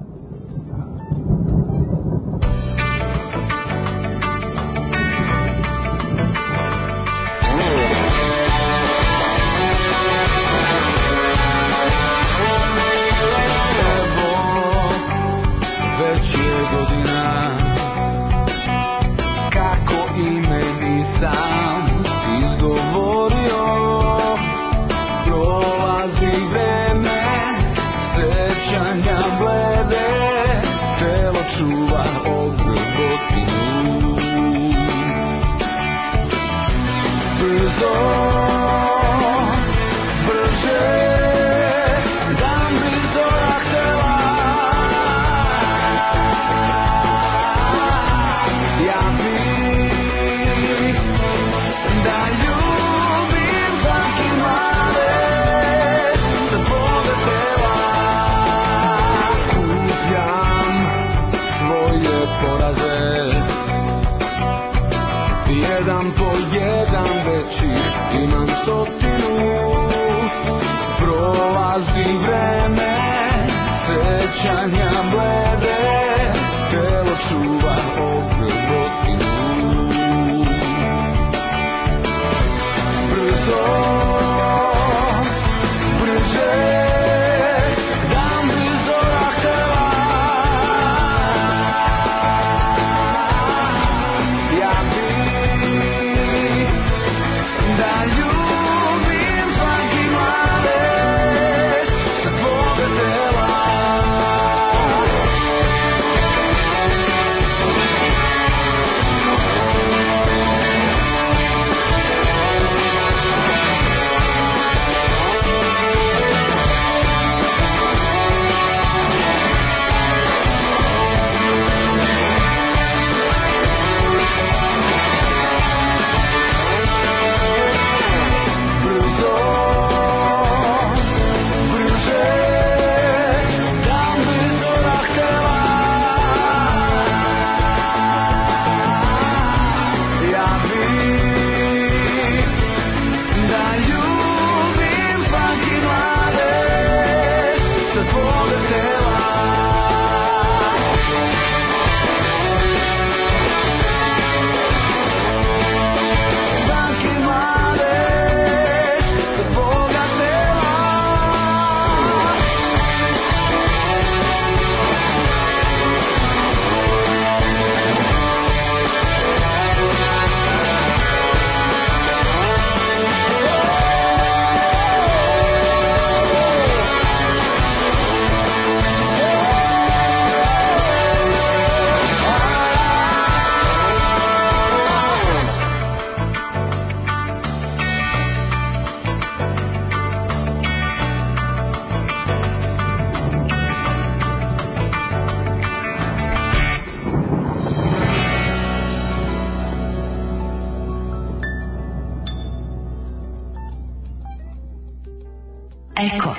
Eko.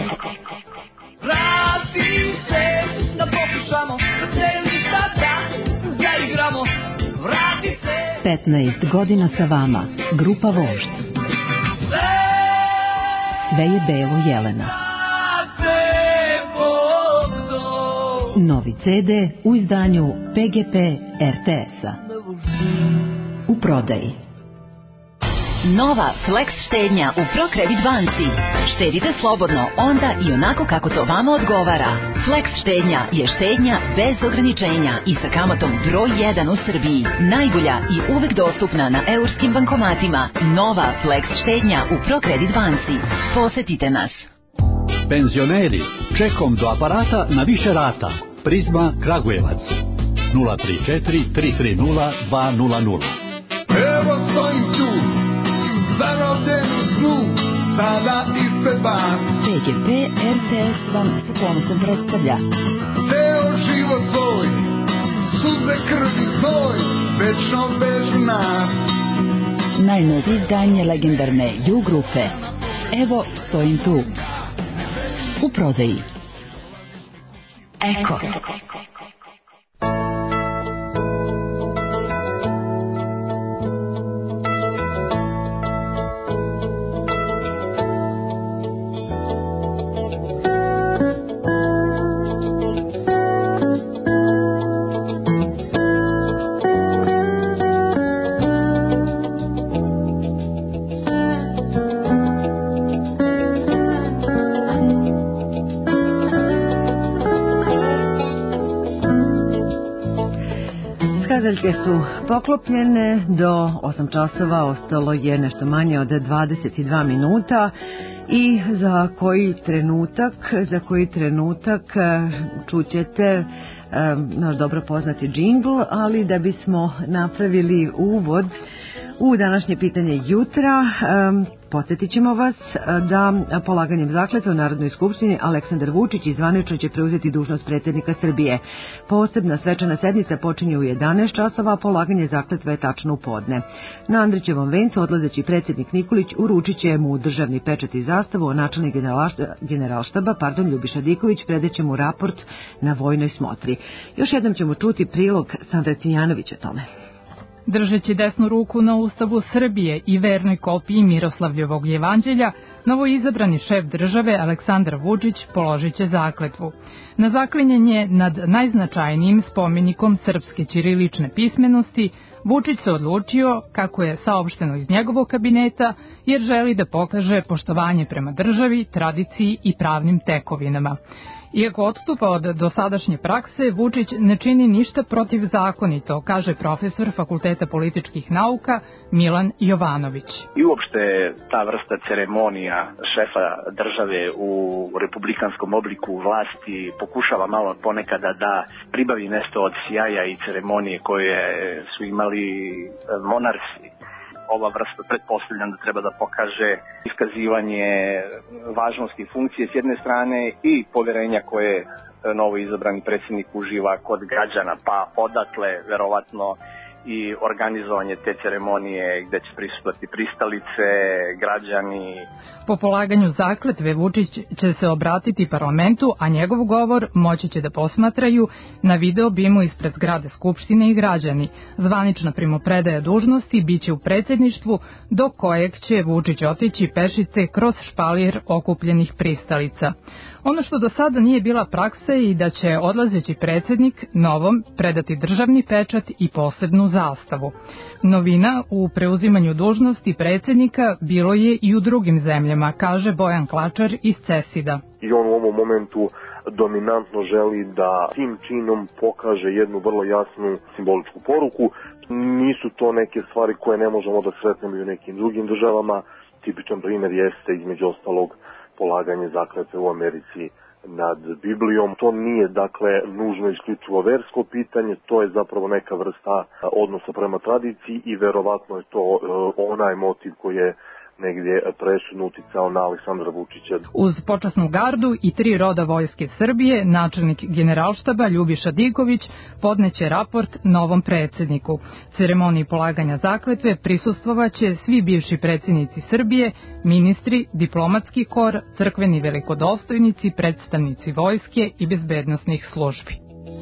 Vrati se, da pokušamo, da televizija da zaigramo. Vrati se. 15 godina sa vama, grupa Vožd. Veje belo Jelena. Novi CD u izdanju PGP RTS-a. U prodaji. Nova Flex štednja u ProKredit banci. Štedite slobodno onda i onako kako to vama odgovara. Flex štednja je štednja bez ograničenja i sa kamatom broj 1 u Srbiji. Najbolja i uvek dostupna na eurskim bankomatima. Nova Flex štednja u ProKredit banci. Posetite nas. Penzioneri, čekom do aparata na više rata. Prizma Kragujevac 034 330 200. Evo stojim tu, zarobljen u snu, sada ispred vas. PGP RTS vam sa ponosom predstavlja Ceo život svoj, suze, krvi, znoj, večno bez nas. najnovije izdanje legendarne U grupe. Evo stojim tu. U prodaji. Eko. Kazaljke su poklopljene, do 8 časova ostalo je nešto manje od 22 minuta i za koji trenutak čućete naš dobro poznati džingl, ali da bismo napravili uvod u današnje pitanje jutra, podsjetit ćemo vas da polaganjem zakletve u Narodnoj skupštini Aleksandar Vučić zvanično će preuzeti dužnost predsjednika Srbije. Posebna svečana sednica počinje u 11 časova, a polaganje zakletve je tačno u podne. Na Andrićevom vencu odlazeći predsjednik Nikolić uručit će mu državni pečat i zastavu, a načelnik generalštaba Ljubiša Diković predaće mu raport na vojnoj smotri. Još jednom ćemo čuti prilog Sandra Cvijanović o tome. Držeći desnu ruku na Ustavu Srbije i vernoj kopiji Miroslavljevog jevanđelja, novoizabrani šef države Aleksandar Vučić položit će zakletvu. Na zaklinjanje nad najznačajnijim spomenikom srpske ćirilične pismenosti Vučić se odlučio, kako je saopšteno iz njegovog kabineta, jer želi da pokaže poštovanje prema državi, tradiciji i pravnim tekovinama. Iako odstupa od dosadašnje prakse, Vučić ne čini ništa protivzakonito, kaže profesor Fakulteta političkih nauka Milan Jovanović. I uopšte ta vrsta ceremonija šefa države u republikanskom obliku vlasti pokušava malo ponekada da pribavi nešto od sjaja i ceremonije koje su imali monarsi. Ova vrsta pretpostavljam da treba da pokaže iskazivanje važnosti funkcije s jedne strane i poverenja koje novo izabrani predsjednik uživa kod građana, pa odatle verovatno i organizovanje te ceremonije gde će prisustvovati pristalice, građani. Po polaganju zakletve Vučić će se obratiti parlamentu, a njegov govor moći će da posmatraju na video bimu ispred zgrade Skupštine i građani. Zvanična primopredaja dužnosti biće u predsjedništvu, do kojeg će Vučić otići pešice kroz špalir okupljenih pristalica. Ono što do sada nije bila praksa je i da će odlazeći predsjednik novom predati državni pečat i posebnu zastavu. Novina u preuzimanju dužnosti predsjednika bilo je i u drugim zemljama, kaže Bojan Klačar iz CESID-a. I on u ovom momentu dominantno želi da tim činom pokaže jednu vrlo jasnu simboličku poruku. Nisu to neke stvari koje ne možemo da sretnemo i u nekim drugim državama. Tipičan primjer jeste između ostalog polaganje zakletve u Americi nad Biblijom. To nije dakle nužno isključivo versko pitanje, to je zapravo neka vrsta odnosa prema tradiciji i verovatno je to onaj motiv koji je negdje presudno uticao na Aleksandra Vučića. Uz počasnu gardu i 3 roda vojske Srbije, načelnik generalštaba Ljubiša Diković podneće raport novom predsjedniku. Ceremoniji polaganja zakletve prisustvovaće svi bivši predsjednici Srbije, ministri, diplomatski kor, crkveni velikodostojnici, predstavnici vojske i bezbednosnih službi.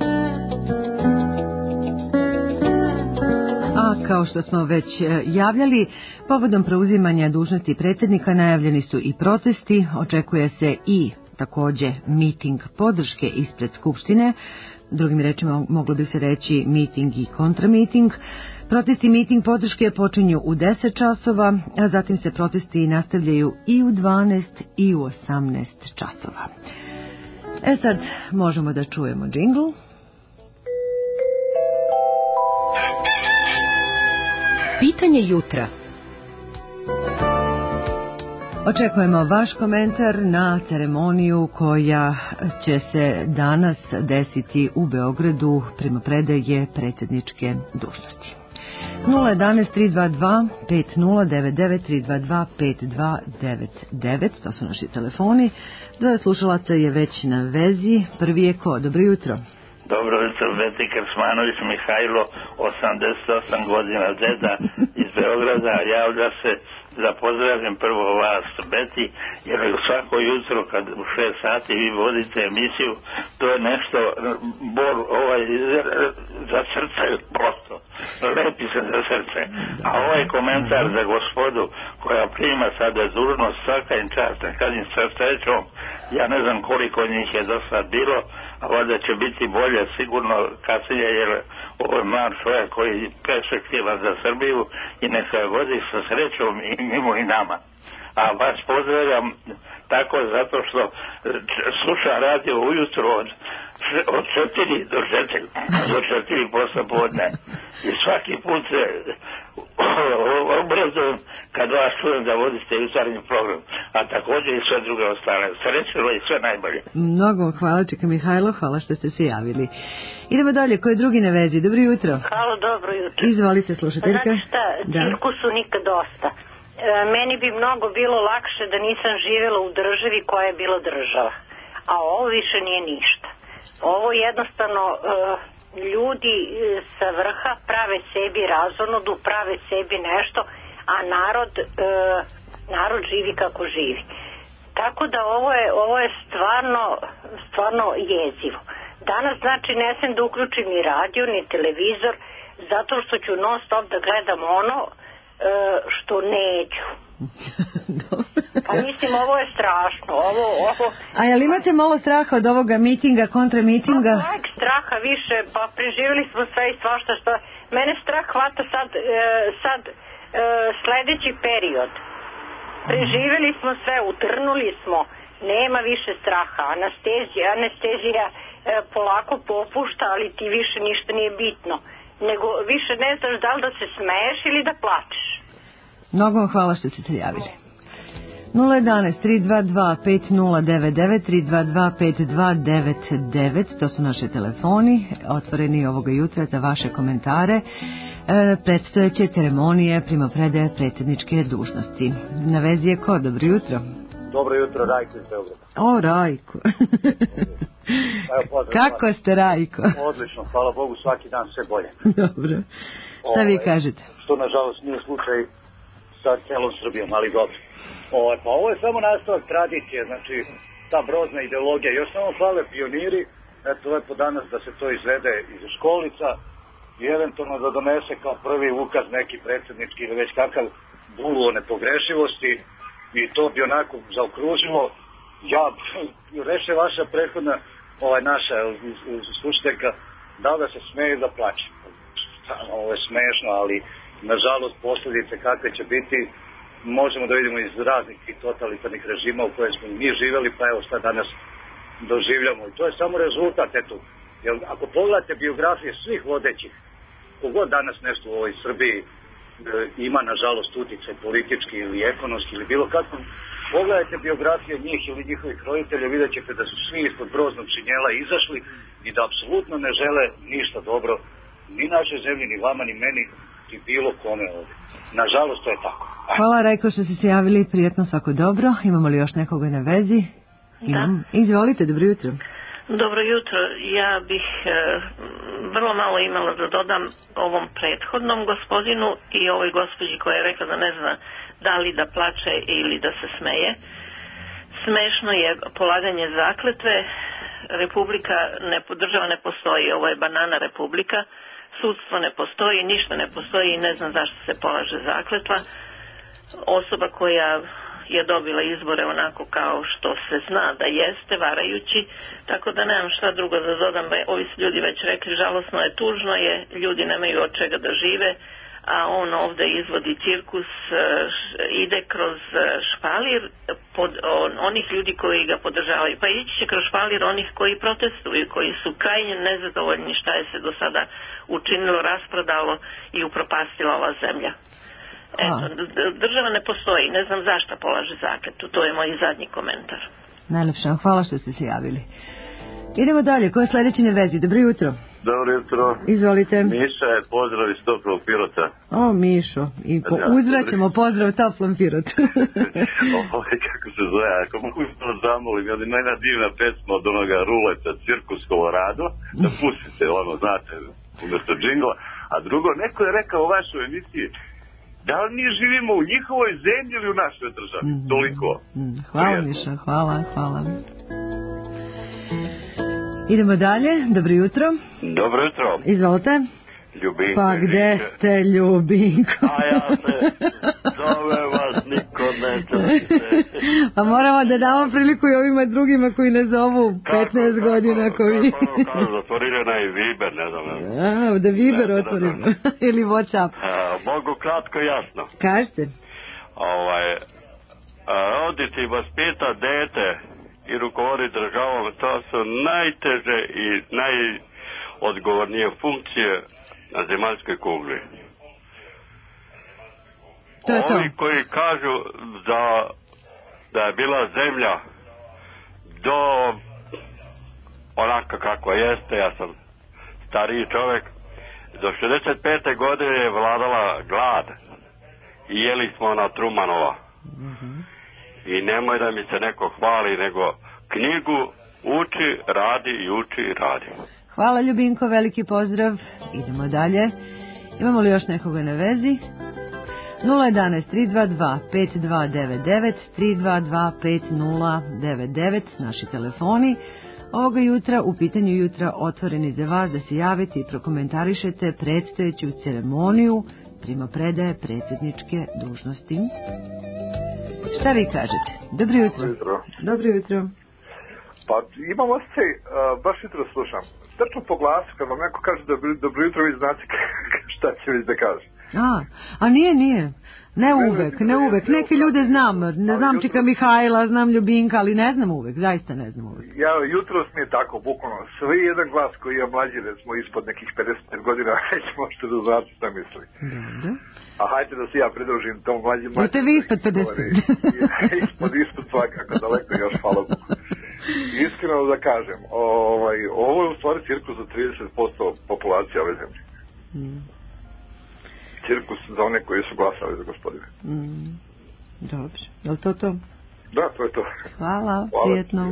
A kao što smo već javljali, povodom preuzimanja dužnosti predsjednika najavljeni su i protesti, očekuje se i također miting podrške ispred Skupštine, drugim rečima moglo bi se reći miting i kontramiting. Protesti i miting podrške počinju u 10 časova, a zatim se protesti nastavljaju i u 12 i u 18 časova. Sad možemo da čujemo džingl. Pitanje jutra. Očekujemo vaš komentar na ceremoniju koja će se danas desiti u Beogradu primopredaje predsjedničke dužnosti. 011 322 5099 322 5299, to su naši telefoni. Dvoje slušalaca je već na vezi. Prvi je ko? Dobro jutro. Dobro jutro, Beti Kersmanović Mihajlo, 88 godina, deda iz Beograda. Javlja se da pozdravim prvo vas, Beti, jer svako jutro kad u 6 sati vi vodite emisiju, to je nešto za srce, prosto lepi se za srce. A ovaj komentar za gospodu koja prima sada dužnost, svaka im čast, kad im sa srećom, ja ne znam koliko njih je do sad bilo, a valjda će biti bolje sigurno kasnije, jer ovo je mlad čovjek koji je perspektivan za Srbiju i neka vodi sa srećom i njemu i nama. A vas pozdravljam tako zato što sluša radio ujutro od 4 do 4 posle podne. I svaki put se obrazujem kad vas čujem da vodite jutarnji program, a također i sve druge ostale. Srećno i sve najbolje. Mnogo hvala, Čeka Mihajlo, hvala što ste se javili. Idemo dalje, ko je drugi na vezi? Dobro jutro. Halo, dobro jutro. Izvolite, slušateljka. Znači šta, cirkusu nikad dosta. Meni bi mnogo bilo lakše da nisam živjela u državi koja je bila država. A ovo više nije ništa. Ovo jednostavno ljudi sa vrha prave sebi razonodu, prave sebi nešto, a narod živi kako živi. Tako da ovo je stvarno jezivo. Danas znači ne smem da uključim ni radio, ni televizor, zato što ću non stop da gledam ono što neću. Pa mislim, ovo je strašno. A jel imate malo straha od ovoga mitinga, kontramitinga? Pa straha više, pa preživjeli smo sve i svašta što... Mene strah hvata sad sledeći period. Preživjeli smo sve, utrnuli smo, nema više straha. Anestezija polako popušta, ali ti više ništa nije bitno. Nego više ne znaš da li da se smeješ ili da plačeš. Mnogo vam hvala što ste se javili. 011 322 5099 322 5299, to su naše telefoni, otvoreni ovoga jutra za vaše komentare. Predstojeće ceremonije primopredaje predsjedničke dužnosti. Na vezi je ko? Dobro jutro. Dobro jutro, Rajko iz Beograda. O, Rajko. Kako ste, Rajko? Odlično, hvala Bogu, svaki dan sve bolje. Dobro. Šta vi kažete? Što nažalost nije slučaj sa celom Srbijom, ali dobro. Pa ovo je samo nastavak tradicije, znači ta brozna ideologija. Još samo hvale pioniri, eto lepo danas da se to izvede iz školica i eventualno da donese kao prvi ukaz neki predsjednički ili već kakav bulu o nepogrešivosti i to bi onako zaokružilo. Ja, reše vaša prethodna, naša slušateljka, da li da se smeje da plaće. Ovo je smešno, ali nažalost posljedice kakve će biti možemo da vidimo iz raznih totalitarnih režima u koje smo mi živjeli, pa evo šta danas doživljamo. I to je samo rezultat, eto. Jer ako pogledate biografije svih vodećih, kogod danas nešto u ovoj Srbiji ima nažalost uticaj politički ili ekonomski ili bilo kako, pogledajte biografije njih ili njihovih roditelja, vidjet ćete da su svi ispod broznog činjela izašli i da apsolutno ne žele ništa dobro ni našoj zemlji, ni vama, ni meni, i bilo kome ovdje. Nažalost, to je tako. Hvala, Rajko, što ste se javili. Prijetno, svako dobro. Imamo li još nekoga na vezi? Imam. Izvolite, dobro jutro. Dobro jutro. Ja bih vrlo malo imala da dodam ovom prethodnom gospodinu i ovoj gospođi koja je rekla da ne zna da li da plače ili da se smeje. Smešno je polaganje zakletve. Republika država ne postoji. Ovo je banana republika. Sudstvo ne postoji, ništa ne postoji i ne znam zašto se polaže zakletva. Osoba koja je dobila izbore onako kao što se zna da jeste, varajući, tako da nemam šta drugo da dodam. Ovi su ljudi već rekli, žalosno je, tužno je, ljudi nemaju od čega da žive, a on ovde izvodi cirkus, ide kroz špalir onih ljudi koji ga podržavaju. Pa ići će kroz špalir onih koji protestuju, koji su krajnje nezadovoljni šta je se do sada učinilo, rasprodalo i upropastila ova zemlja. Eto, država ne postoji, ne znam zašto polaže zakletvu, to je moj zadnji komentar. Najlepša, hvala što ste se javili. Idemo dalje, ko je sledeći na vezi? Dobro jutro. Dobro jutro. Izvolite. Miša je pozdrav iz Toplog Pirota. O, Mišo, i uzvraćamo pozdrav Toplom Pirotu. Kako se zove, ako mogu to zamolim, je li jedna divna pesma od onoga Ruleta, Cirkus Colorado, da pustite ono, znate, umjesto džingla. A drugo, neko je rekao u vašoj emisiji, da li mi živimo u njihovoj zemlji ili u našoj državi? Toliko. Hvala Miša, hvala. Idemo dalje, dobro jutro. Dobro jutro. Izvolite. Ljubinko. Pa gde ste, Ljubinko? A ja se zove vas, niko neće. Pa moramo da damo priliku i ovima drugima koji ne zovu 15 godina koji... Kako zatvorirana je Viber, ne znam. Da Viber otvorimo. Ili Whatsapp. Mogu kratko jasno. Kažete. Roditi vas pita dete i rukovodi državom, to su najteže i najodgovornije funkcije na zemaljskoj kugli. Ovi koji kažu da je bila zemlja do onaka kakva jeste, ja sam stariji čovjek, do 65. godine je vladala glad i jeli smo na Trumanova. I nemoj da mi se neko hvali, nego knjigu uči, radi i uči i radi. Hvala Ljubinko, veliki pozdrav. Idemo dalje. Imamo li još nekoga na vezi? 011 322 5299 322 5099 naši telefoni. Ovoga jutra, u pitanju jutra, otvoreni za vas da se javite i prokomentarišete predstojeću ceremoniju primopredaje predsjedničke dužnosti. Šta vi kažete? Dobro jutro. Dobro jutro. Pa imam osjećaj, baš jutro slušam. Trču po glasu, kad vam neko kaže dobro jutro, vi znate šta će vi da kaže. A nije. Ne uvek. Neke ljude znam. Ne znam Čika Mihajla, znam Ljubinka, ali ne znam uvek, zaista ne znam uvek. Ja, jutro mi je tako, bukvalno, svi jedan glas koji je mlađi, recimo ispod nekih 55 godina, već možete da znate šta misli. Dobro. A hajde da se ja pridružim tom mlađim. Jeste vi ispod 50? Ispod svakako, daleko još, hvala Bogu. Iskreno da kažem, ovo je u stvari cirkus za 30% populacije ove zemlje. Cirkus za one koji su glasali za gospodine. Dobro, je li to? Da, to je to. Hvala. Prijetno.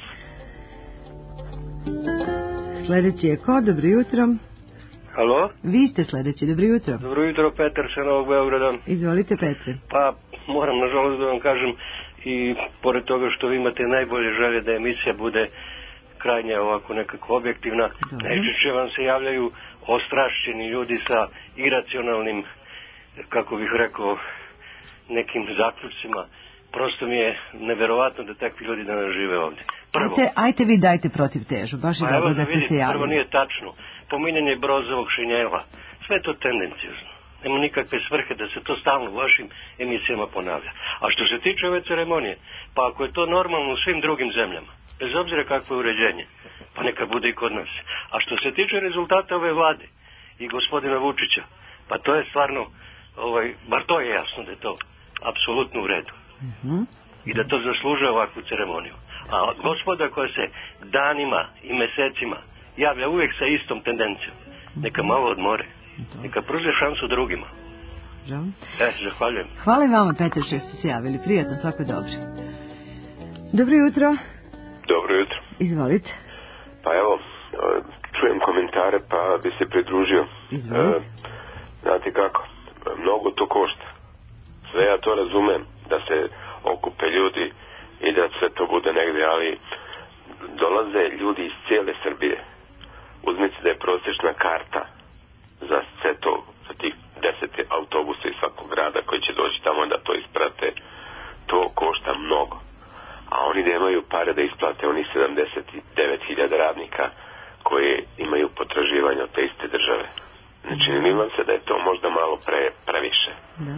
Sljedeći je ko? Dobro jutro. Halo? Vi ste sljedeći, dobro jutro. Dobro jutro, Petar sa Novog Beograda. Izvolite, Petre. Pa, moram nažalost da vam kažem, i pored toga što vi imate najbolje želje da emisija bude krajnje ovako nekako objektivna, najčešće vam se javljaju ostrašćeni ljudi sa iracionalnim, kako bih rekao, nekim zaključcima. Prosto mi je neverovatno da takvi ljudi danas žive ovdje. Prvo, ajte vi dajte protiv težu, baš je dobro da ste se javili. Prvo nije tačno. Pominjanje Brozovog šinjela, sve to tendencijozno. Nema nikakve svrhe da se to stalno u vašim emisijama ponavlja. A što se tiče ove ceremonije, pa ako je to normalno u svim drugim zemljama, bez obzira kakvo je uređenje, pa neka bude i kod nas. A što se tiče rezultata ove vlade i gospodina Vučića, pa to je stvarno, bar to je jasno da je to apsolutno u redu. I da to zaslužuje ovakvu ceremoniju. A gospoda koja se danima i mesecima javlja uvijek sa istom tendencijom, neka malo odmore. Neka pruže šansu drugima. Zahvaljujem. Hvala i vama, Petar, što ste se javili. Prijatno, svako dobro. Dobro jutro. Dobro jutro. Izvolite. Pa evo, čujem komentare pa bi se pridružio. Izvolite. Znate kako, mnogo to košta. Sve ja to razumem, da se okupe ljudi i da sve to bude negdje, ali dolaze ljudi iz cijele Srbije. Uzmite da je prosječna karta za sve to, za tih 10 autobusa iz svakog grada koji će doći tamo da to isprate, to košta mnogo. A oni da imaju pare da isplate, oni 79.000 radnika koji imaju potraživanja od te iste države. Ne čini li vam se da je to možda malo previše? Da.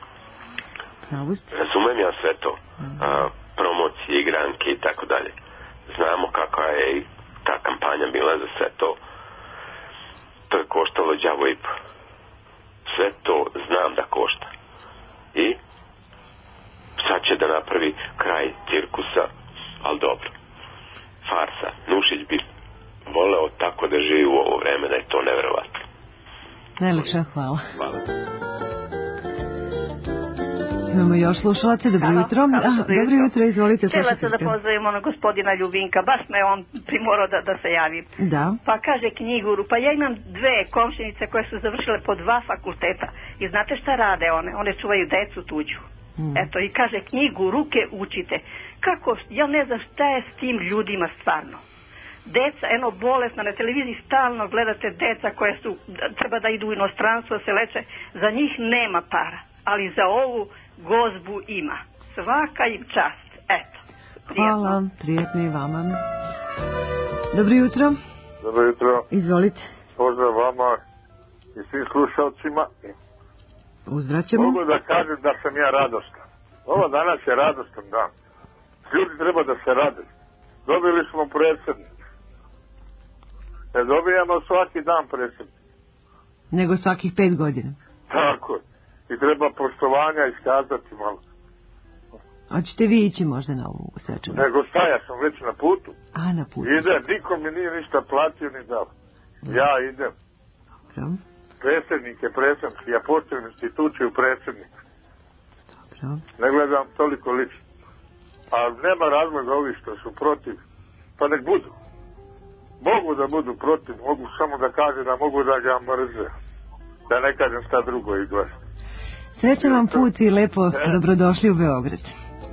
Razumem ja sve to. Promocije, igranke i tako dalje. Znamo kakva je i ta kampanja bila za sve to. To je koštalo đavo i po. Sve to znam da košta. da napravi kraj cirkusa, ali dobro. Farsa. Nušić bi voleo tako da živi u ovo vreme, da je to neverovatno. Najlepša hvala. Hvala. Imamo još slušalace, dobro jutro. Dobro jutro, izvolite. Htjela sam da pozdravim gospodina Ljubinka, baš me on primorao da se javim. Da. Pa kaže knjiguru, pa ja imam 2 komšinice koje su završile po 2 fakulteta i znate šta rade one? One čuvaju decu tuđu. Eto, i kaže knjigu ruke učite. Kako, ja ne znam šta je s tim ljudima stvarno. Deca, eno bolesna, na televiziji stalno gledate deca koje su, treba da idu u inostranstvo, se leče, za njih nema para, ali za ovu gozbu ima. Svaka im čast. Eto. Hvala, prijetno i vama. Dobro jutro. Dobro jutro. Izvolite. Pozdrav vama i svim slušalcima. Uzvraćamo. Mogu da kažem da sam ja radostan. Ovo danas je radostan dan. Ljudi treba da se rade. Dobili smo predsjednik. Ne dobijamo svaki dan predsjednik. Nego svakih 5 godina. Tako. I treba poštovanja iskazati malo. Hoćete vi ići možda na ovu svečanost? Nego šta, ja sam već na putu. A, na putu. Idem, niko mi nije ništa platio ni dao. Ja idem. Dobro. Predsjednik je predsjednik, ja poštujem instituciju predsjednika. Dobro. Ne gledam toliko lično. A nema razloga ovi što su protiv, pa nek budu. Mogu da budu protiv, mogu samo da kaže da mogu da ga mrze. Da ne kažem šta drugo i glas. Srećan vam put i lepo dobrodošli u Beograd.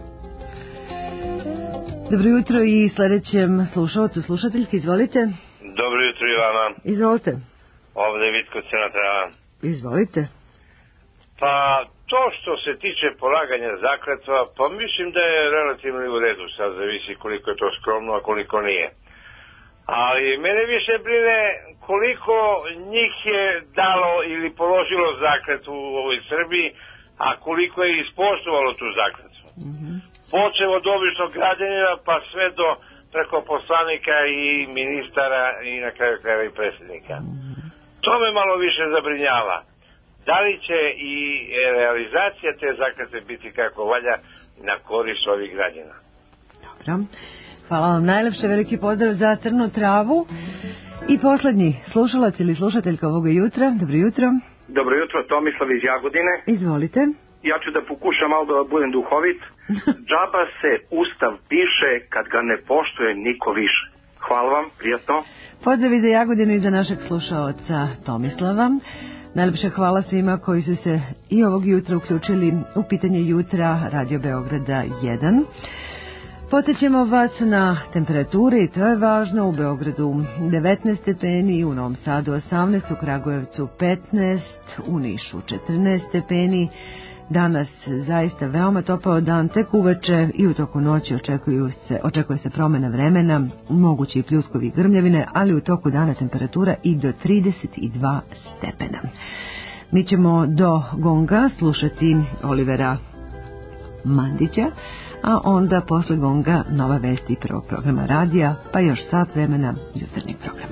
Dobro jutro i sljedećem slušalcu, slušateljski, izvolite. Dobro jutro i vama. Izvolite. Ovdje je Vitko Crna Trava. Izvolite. Pa to što se tiče polaganja zakletva, pa mislim da je relativno u redu, sad zavisi koliko je to skromno, a koliko nije. Ali mene više brine koliko njih je dalo ili položilo zakletvu u ovoj Srbiji, a koliko je ispoštovalo tu zakletvu. Počev od običnog građanina pa sve do preko poslanika i ministara i na kraju krajeva i predsjednika. To me malo više zabrinjava. Da li će i realizacija te zakletve biti kako valja na korist ovih građana? Dobro. Hvala vam najlepše, veliki pozdrav za Crnu Travu. I posljednji slušalac ili slušateljka ovoga jutra. Dobro jutro. Dobro jutro, Tomislav iz Jagodine. Izvolite. Ja ću da pokušam malo da budem duhovit. Džaba se Ustav piše kad ga ne poštuje niko više. Hvala vam, prijatno. Pozdrav i za Jagodinu i za našeg slušaoca Tomislava. Najlepša hvala svima koji su se i ovog jutra uključili u pitanje jutra Radio Beograda 1. Podsjećamo vas na temperature i to je važno. U Beogradu 19 stepeni, u Novom Sadu 18, u Kragujevcu 15, u Nišu 14 stepeni. Danas zaista veoma topao dan, tek uveče i u toku noći očekuje se promjena vremena, mogući i pljuskovi i grmljavine, ali u toku dana temperatura i do 32 stepena. Mi ćemo do gonga slušati Olivera Mandića, a onda posle gonga nova vesti prvog programa radija, pa još sat vremena jutarnjeg programa.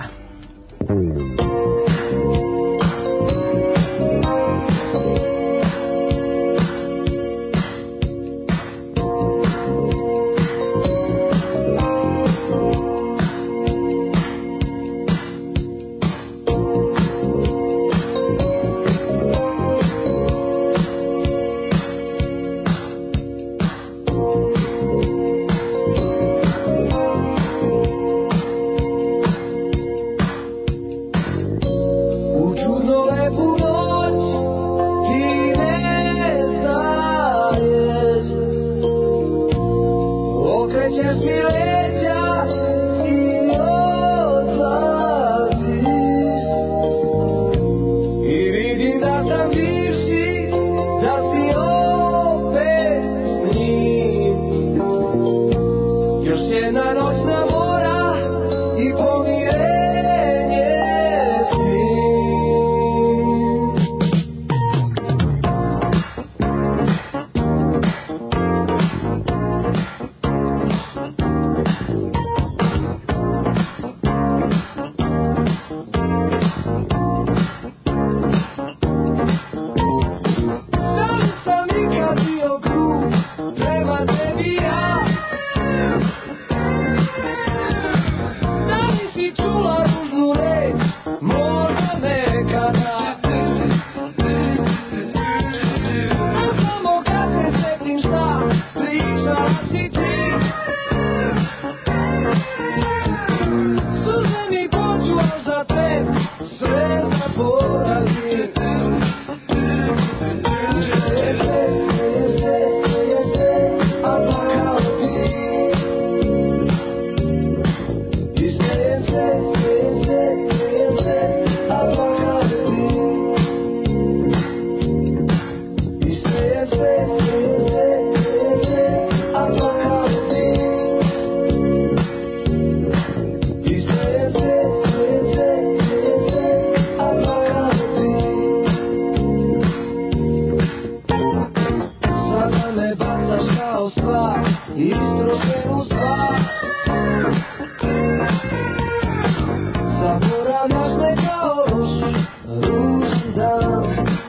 ružan dan.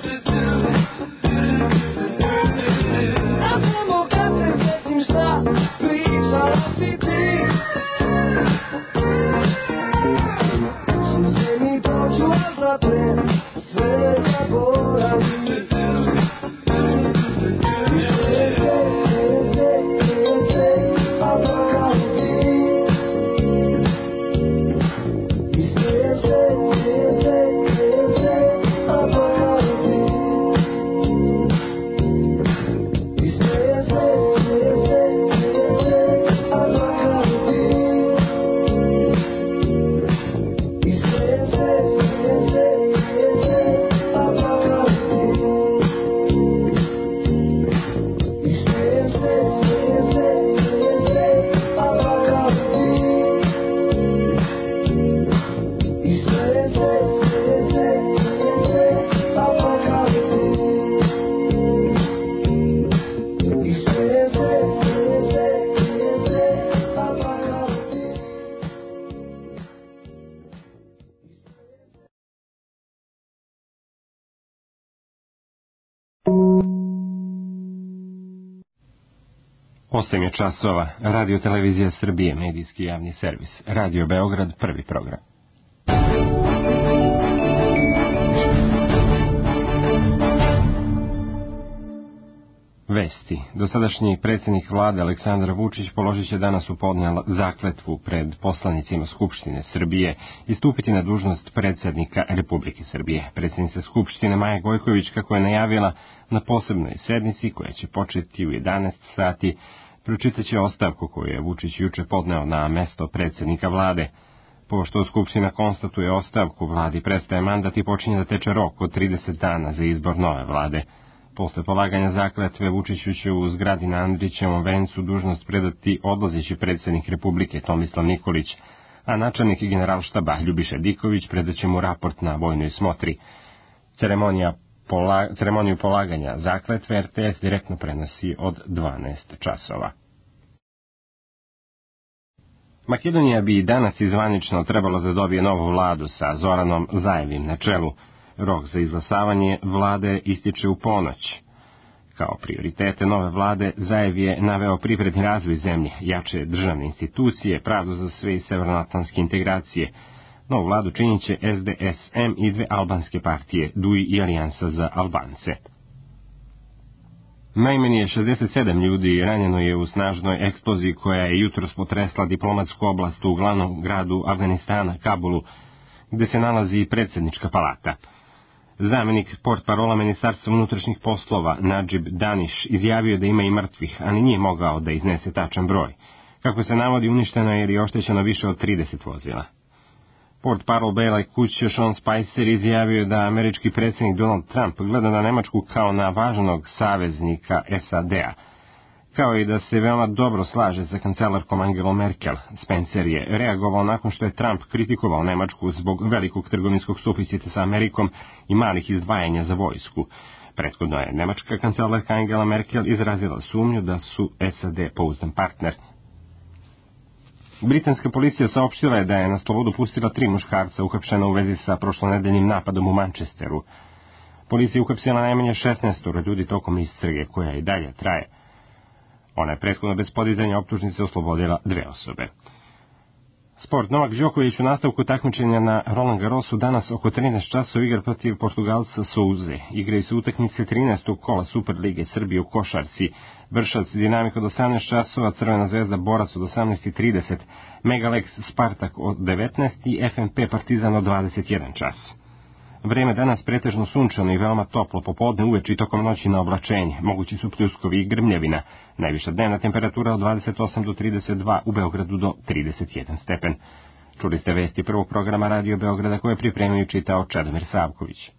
A samo kad se sjetim šta pričala si ti, suze mi počnu zapre, sve zaboravim. Osam je časova, Radio Televizija Srbije, medijski javni servis, Radio Beograd, prvi program. Vesti. Dosadašnji predsjednik vlade Aleksandar Vučić položit će danas u podne zakletvu pred poslanicima Skupštine Srbije i stupiti na dužnost predsjednika Republike Srbije. Predsjednica Skupštine Maja Gojković, kako je najavila na posebnoj sednici koja će početi u 11 sati, pročitat će ostavku koju je Vučić juče podneo na mesto predsjednika vlade. Pošto Skupština konstatuje ostavku, vladi prestaje mandat i počinje da teče rok od 30 dana za izbor nove vlade. Posle polaganja zakletve Vučiću će u zgradi na Andrićevom vencu dužnost predati odlazeći predsjednik Republike Tomislav Nikolić, a načelnik generalštaba Ljubiša Diković predaće mu raport na vojnoj smotri. Ceremoniju polaganja zakletve RTS direktno prenosi od 12 časova. Makedonija bi danas izvanično trebalo da dobije novu vladu sa Zoranom Zajevim na čelu. Rok za izglasavanje vlade ističe u ponoć. Kao prioritete nove vlade Zajev je naveo privredni razvoj zemlje, jače državne institucije, pravdu za sve i severnoatlantske integracije. Novu vladu činit će SDSM i dve albanske partije, DUI i Alijansa za Albance. Najmanje 67 ljudi ranjeno je u snažnoj eksploziji koja je jutros potresla diplomatsku oblast u glavnom gradu Afganistana, Kabulu, gde se nalazi i predsjednička palata. Zamjenik portparola Ministarstva unutrašnjih poslova Nadžib Daniš izjavio da ima i mrtvih, ali nije mogao da iznese tačan broj. Kako se navodi, uništeno je ili oštećeno više od 30 vozila. Portparol Bele kuće Sean Spicer izjavio da američki predsjednik Donald Trump gleda na Nemačku kao na važnog saveznika SAD-a, kao i da se veoma dobro slaže sa kancelarkom Angelom Merkel. Spencer je reagovao nakon što je Trump kritikovao Nemačku zbog velikog trgovinskog suficita sa Amerikom i malih izdvajanja za vojsku. Prethodno je nemačka kancelarka Angela Merkel izrazila sumnju da su SAD pouzdan partner. Britanska policija saopštila je da je na slobodu pustila 3 muškarca uhapšena u vezi sa prošlonedeljnim napadom u Manchesteru. Policija je uhapsila najmanje 16 ljudi tokom istrage koja i dalje traje. Ona je prethodno bez podizanja optužnice oslobodila 2 osobe. Sport. Novak Đoković u nastavku takmičenja na Roland Garrosu danas oko 13 časova igra protiv Portugalca Souze. Igraju se utakmice 13. kola Superlige Srbije u košarci. Vršac Dinamik od 18 časova, Crvena zvezda Borac od 18:30, Megalex Spartak od 19 i FNP Partizan od 21 čas. Vreme danas pretežno sunčano i veoma toplo, popodne uveče i tokom noći na oblačenje. Mogući su pljuskovi i grmljavina. Najviša dnevna temperatura od 28 do 32, u Beogradu do 31 stepen. Čuli ste vesti prvog programa Radio Beograda koje pripremio i čitao Čedomir Savković.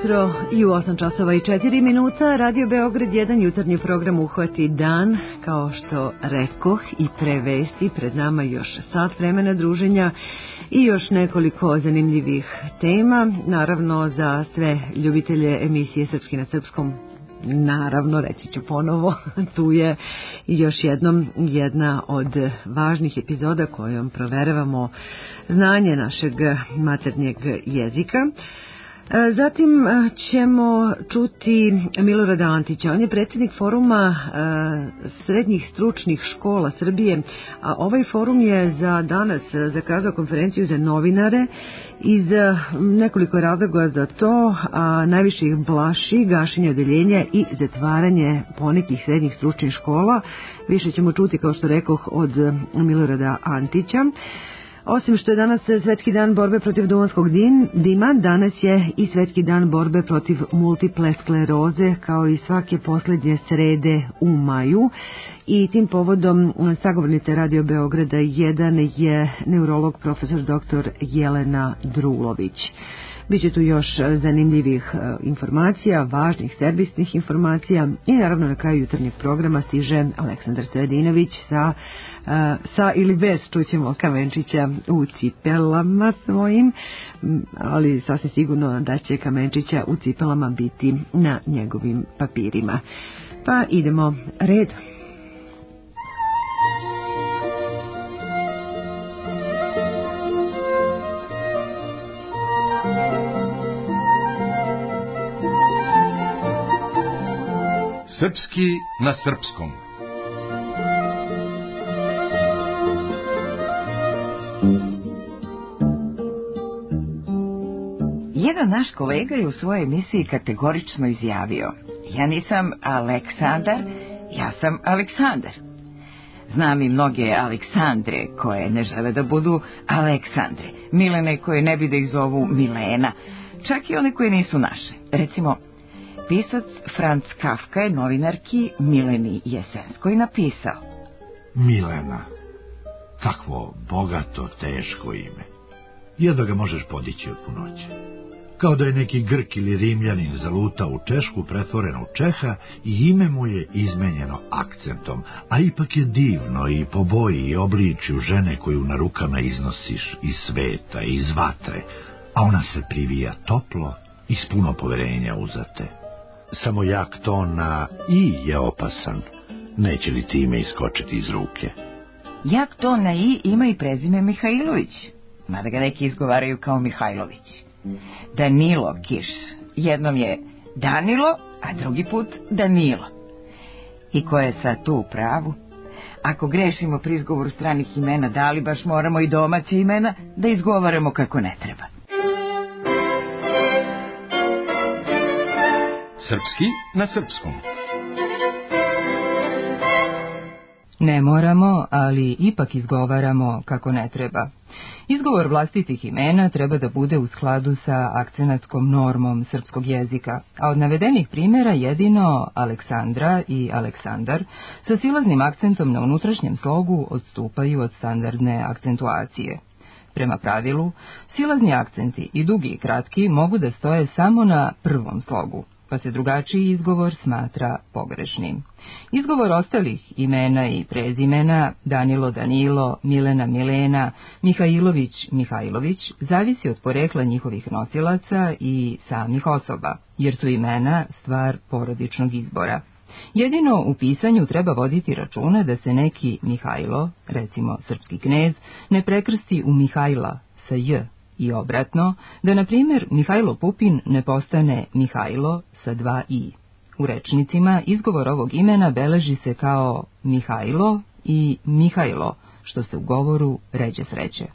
jutro i u 8 časova i 4 minuta. Radio Beograd 1 jutarnji program Uhvati dan. Kao što rekoh i pre vesti, pred nama još sat vremena druženja i još nekoliko zanimljivih tema. Naravno za sve ljubitelje emisije Srpski na srpskom. Naravno, reći ću ponovo, tu je još jednom jedna od važnih epizoda kojom proveravamo znanje našeg maternjeg jezika. Zatim ćemo čuti Milorada Antića. On je predsjednik foruma srednjih stručnih škola Srbije, a ovaj forum je za danas zakazao konferenciju za novinare iz nekoliko razloga za to, a najviše ih plaši gašenje odeljenja i zatvaranje ponekih srednjih stručnih škola. Više ćemo čuti, kao što rekoh, od Milorada Antića. Osim što je danas Svetski dan borbe protiv duvanskog dima, danas je i Svetski dan borbe protiv multiple skleroze, kao i svake posljednje srede u maju. I tim povodom sagovornica Radio Beograda 1 je neurolog profesor dr. Jelena Drulović. Biće tu još zanimljivih informacija, važnih servisnih informacija i naravno na kraju jutarnjeg programa stiže Aleksandar Stojadinović sa ili bez, čućemo Kamenčića u cipelama svojim, ali sasvim sigurno da će Kamenčića u cipelama biti na njegovim papirima. Pa idemo redom. Srpski na srpskom. Jedan naš kolega je u svojoj emisiji kategorično izjavio: ja nisam Aleksandar, ja sam Aleksandar. Znam i mnoge Aleksandre koje ne žele da budu Aleksandre, Milene koje ne bi da ih zovu Milena, čak i one koje nisu naše. Recimo, pisac Franz Kafka je novinarki Mileni Jesenskoj napisao: Milena, kakvo bogato, teško ime. Jedva ga možeš podići od punoće. Kao da je neki Grk ili Rimljanin zalutao u Češku, pretvoren u Čeha i ime mu je izmenjeno akcentom, a ipak je divno i po boji i obličju žene koju na rukama iznosiš iz sveta, iz vatre, a ona se privija toplo i s puno poverenja uzate. Samo jak ton na i je opasan, neće li ti ime iskočiti iz ruke. Jak ton na i ima i prezime Mihajlović, mada ga neki izgovaraju kao Mihajlović. Danilo Kiš, jednom je Danilo, a drugi put Danilo. I ko je sad tu u pravu? Ako grešimo pri izgovoru stranih imena, da li baš moramo i domaće imena da izgovaramo kako ne treba? Srpski na srpskom. Ne moramo, ali ipak izgovaramo kako ne treba. Izgovor vlastitih imena treba da bude u skladu sa akcenatskom normom srpskog jezika, a od navedenih primjera jedino Aleksandra i Aleksandar sa silaznim akcentom na unutrašnjem slogu odstupaju od standardne akcentuacije. Prema pravilu, silazni akcenti i dugi i kratki mogu da stoje samo na prvom slogu, pa se drugačiji izgovor smatra pogrešnim. Izgovor ostalih imena i prezimena, Danilo Danilo, Milena Milena, Mihajlović Mihajlović, zavisi od porekla njihovih nosilaca i samih osoba, jer su imena stvar porodičnog izbora. Jedino u pisanju treba voditi računa da se neki Mihajlo, recimo srpski knez, ne prekrsti u Mihajla sa j, i obratno, da na primjer Mihajlo Pupin ne postane Mihajlo sa 2 i. U rečnicima izgovor ovog imena beleži se kao Mihajlo i Mihajlo, što se u govoru ređe sreće.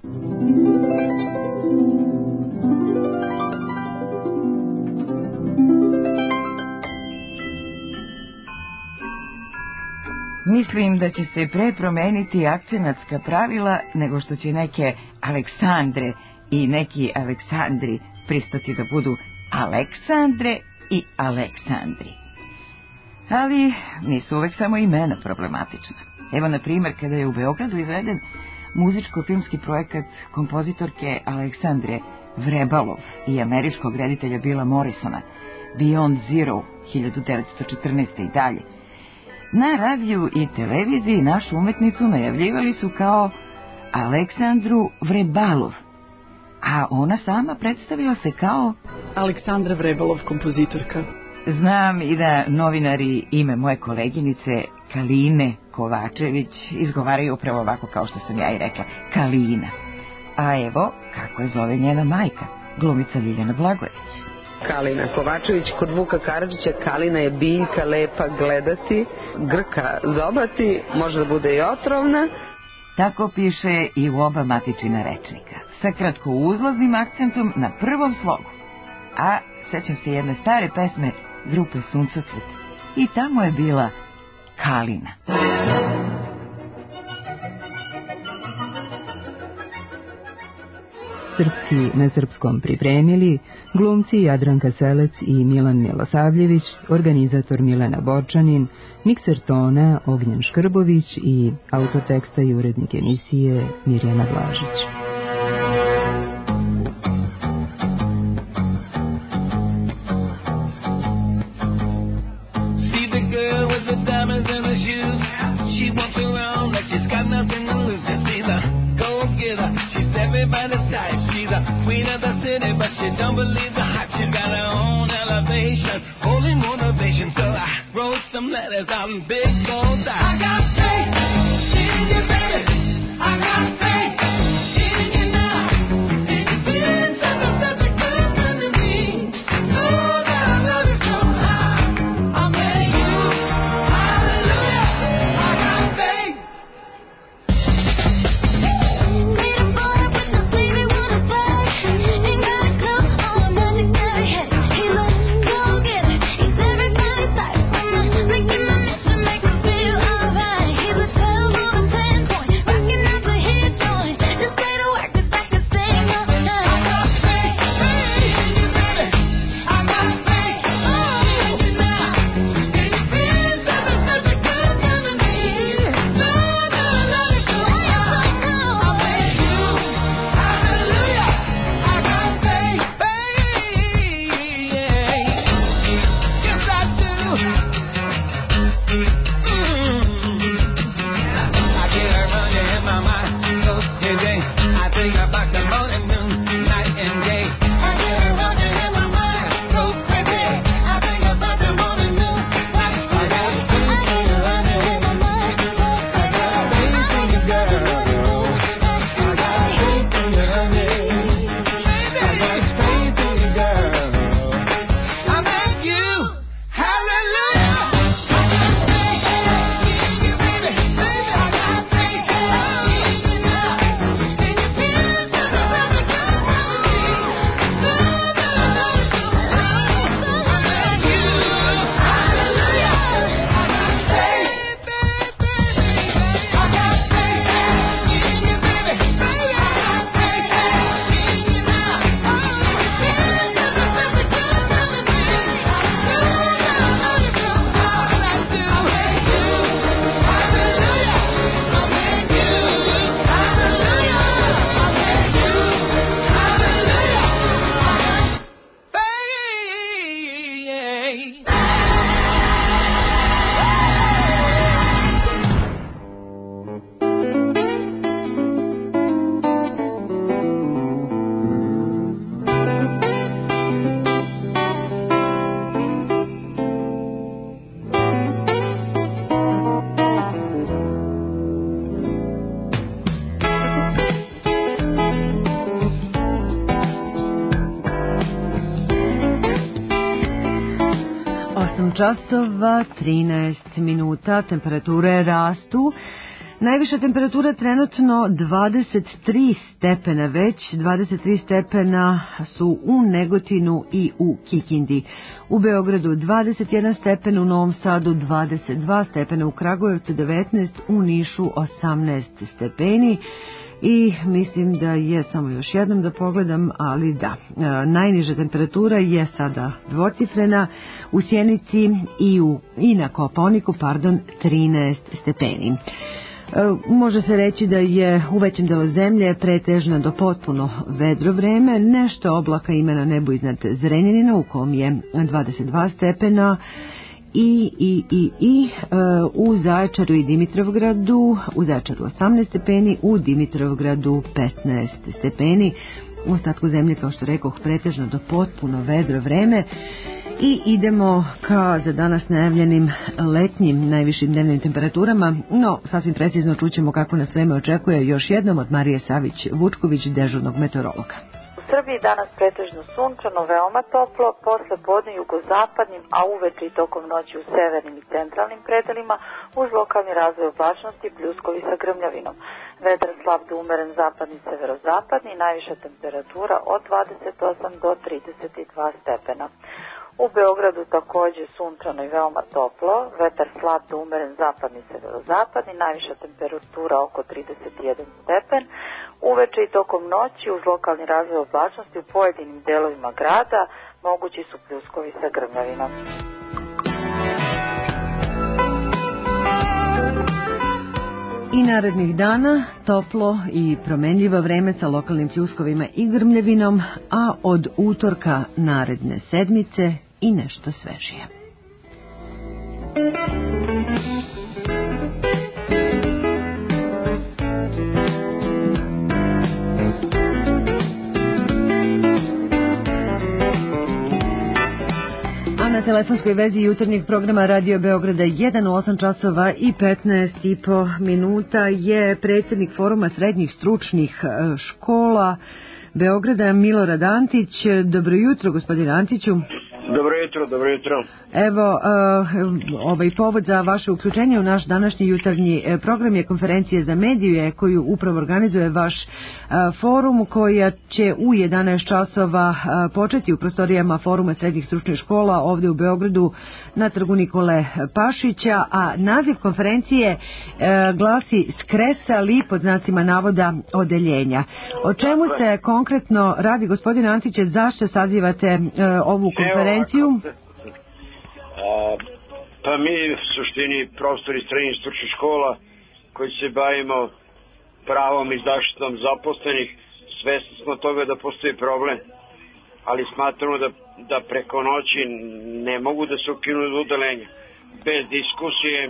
Mislim da će se pre promeniti akcenatska pravila nego što će neke Aleksandre i neki Aleksandri pristati da budu Aleksandre i Aleksandri. Ali nisu uvek samo imena problematična. Evo, na primjer, kada je u Beogradu izveden muzičko-filmski projekat kompozitorke Aleksandre Vrebalov i američkog reditelja Billa Morrisona, Beyond Zero 1914. i dalje. Na radiju i televiziji našu umetnicu najavljivali su kao Aleksandru Vrebalov, a ona sama predstavila se kao Aleksandra Vrebalov, kompozitorka. Znam i da novinari ime moje koleginice Kaline Kovačević izgovaraju upravo ovako kao što sam ja i rekla, Kalina. A evo kako je zove njena majka, glumica Ljiljana Blagojević. Kalina Kovačević, kod Vuka Karadžića Kalina je biljka lepa gledati, grka zobati, može da bude i otrovna. Tako piše i u oba matičina rečnika, sa kratkouzlaznim akcentom na prvom slogu. A sećam se jedne stare pesme grupe Suncocret i tamo je bila Kalina. Srpski na srpskom pripremili glumci Jadranka Selec i Milan Milosavljević, organizator Milena Borčanin, mikser tona Ognjen Škrbović i autor teksta i urednik emisije Mirjana Blažić. Everybody's type, she's a queen of the city, but she don't believe the hype. She's got her own elevation, holy motivation. So I wrote some letters on big gold dice. I got faith in you, baby. I got faith in you now. And you've been such a good friend to me. Oh, that I love you so high. I'll pay you, hallelujah. I got faith. Časova 13 minuta, temperature rastu. Najviša temperatura trenutno 23 stepena već, 23 stepena su u Negotinu i u Kikindi. U Beogradu 21 stepen, u Novom Sadu 22 stepena, u Kragujevcu 19, u Nišu 18 stepeni. I mislim da je, samo još jednom da pogledam, ali da, najniža temperatura je sada dvocifrena, u Sjenici i na Kopaoniku, 13 stepeni. Može se reći da je u većem delu zemlje pretežno do potpuno vedro vreme, nešto oblaka ima na nebu iznad Zrenjanina u kom je 22 stepena i u Zaječaru i Dimitrovgradu, u Zaječaru 18 stepeni, u Dimitrovgradu 15 stepeni. U ostatku zemlje, kao što rekoh, pretežno do potpuno vedro vreme. I idemo ka za danas najavljenim letnjim najvišim dnevnim temperaturama, no sasvim precizno čućemo kako nas vreme očekuje još jednom od Marije Savić-Vučković, dežurnog meteorologa. U Srbiji danas pretežno sunčano, veoma toplo, posle podne jugozapadnim, a uveče i tokom noći u severnim i centralnim predelima, uz lokalni razvoj oblačnosti, pljuskovi sa grmljavinom. Vetar slab do umeren zapadni i severozapadni, najviša temperatura od 28 do 32 stepena. U Beogradu takođe sunčano i veoma toplo, vetar slab do umeren zapadni i severozapadni, najviša temperatura oko 31 stepen. Uveče i tokom noći uz lokalni razvoj oblačnosti u pojedinim delovima grada mogući su pljuskovi sa grmljavinom. I narednih dana toplo i promenljivo vreme sa lokalnim pljuskovima i grmljavinom, a od utorka naredne sedmice i nešto svežije. Na telefonskoj vezi jutarnjeg programa Radio Beograda 1 u 8 časova i 15,5 minuta je predsjednik Foruma srednjih stručnih škola Beograda Milorad Antić. Dobro jutro, gospodine Antiću. Dobro jutro, dobro jutro. Evo, ovaj povod za vaše uključenje u naš današnji jutarnji program je konferencija za medije koju upravo organizuje vaš forum, koja će u 11 časova početi u prostorijama Foruma srednjih stručnih škola ovdje u Beogradu na trgu Nikole Pašića, a naziv konferencije glasi Skresali pod znacima navoda odeljenja. O čemu se konkretno radi, gospodine Antiće, zašto sazivate ovu konferenciju? Pa mi u suštini profesori srednjih stručnih škola koji se bavimo pravom i zaštitom zaposlenih, svesni smo toga da postoji problem, ali smatramo da preko noći ne mogu da se ukinu od odeljenja. Bez diskusije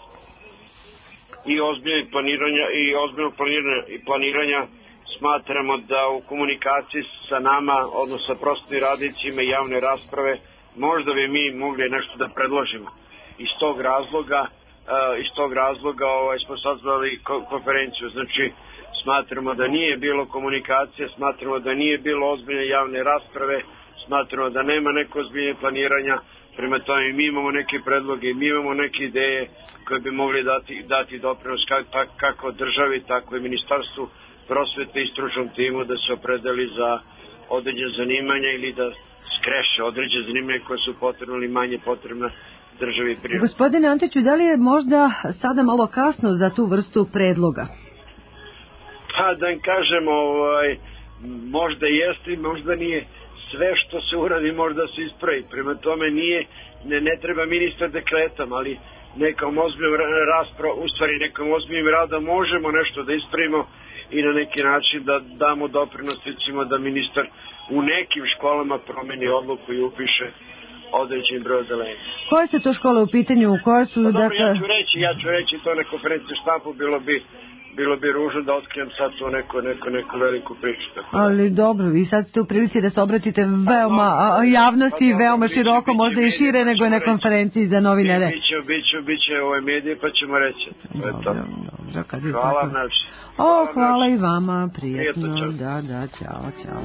i ozbiljnog planiranja smatramo da u komunikaciji sa nama, odnosno sa prosvetnim radnicima i javne rasprave, možda bi mi mogli nešto da predložimo. Iz tog razloga smo sazvali konferenciju. Znači, smatramo da nije bilo komunikacije, smatramo da nije bilo ozbiljne javne rasprave, smatramo da nema neko ozbiljne planiranja. Prema tome, mi imamo neke predloge, mi imamo neke ideje koje bi mogli dati doprinos kako državi, tako i ministarstvu prosvete i stručnom timu da se opredeli za određene zanimanja ili da skreše određene zanimanja koje su potrebne ili manje potrebne državi i prirodi. Gospodine Antiću, da li je možda sada malo kasno za tu vrstu predloga? Pa da im kažemo, možda jeste i možda nije. Sve što se uradi možda se ispravi. Prema tome ne treba ministar dekretom, ali nekom ozbiljnom raspravom, u stvari nekom ozbiljnim radom možemo nešto da ispravimo i na neki način da damo doprinos, recimo da ministar u nekim školama promeni odluku i upiše određen broj odeljenja. Koje su to škole u pitanju? Koje su, pa dobro, ja ću reći to na konferenciji štampu, bilo bi ružno da otkrijem sad to neku veliku priču. Ali dobro, vi sad ste u prilici da se obratite veoma javnosti, veoma široko, možda i šire nego na konferenciji za novinare. Biće medije pa ćemo reći. Dobro, hvala vam najviše. Hvala i vama, prijetno. Da, čao.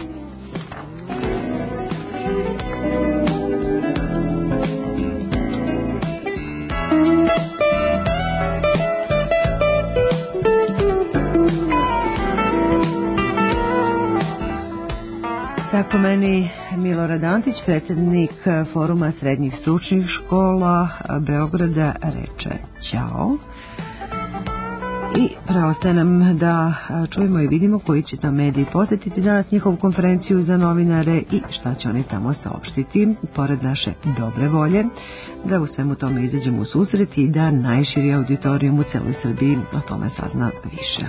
Tako meni Milorad Antić, predsjednik Foruma srednjih stručnih škola Beograda, reče ćao. I preostaje nam da čujemo i vidimo koji će tam mediji posjetiti danas njihovu konferenciju za novinare i šta će oni tamo saopštiti, pored naše dobre volje, da u svemu tome izađemo u susret i da najširi auditorijum u celoj Srbiji o tome sazna više.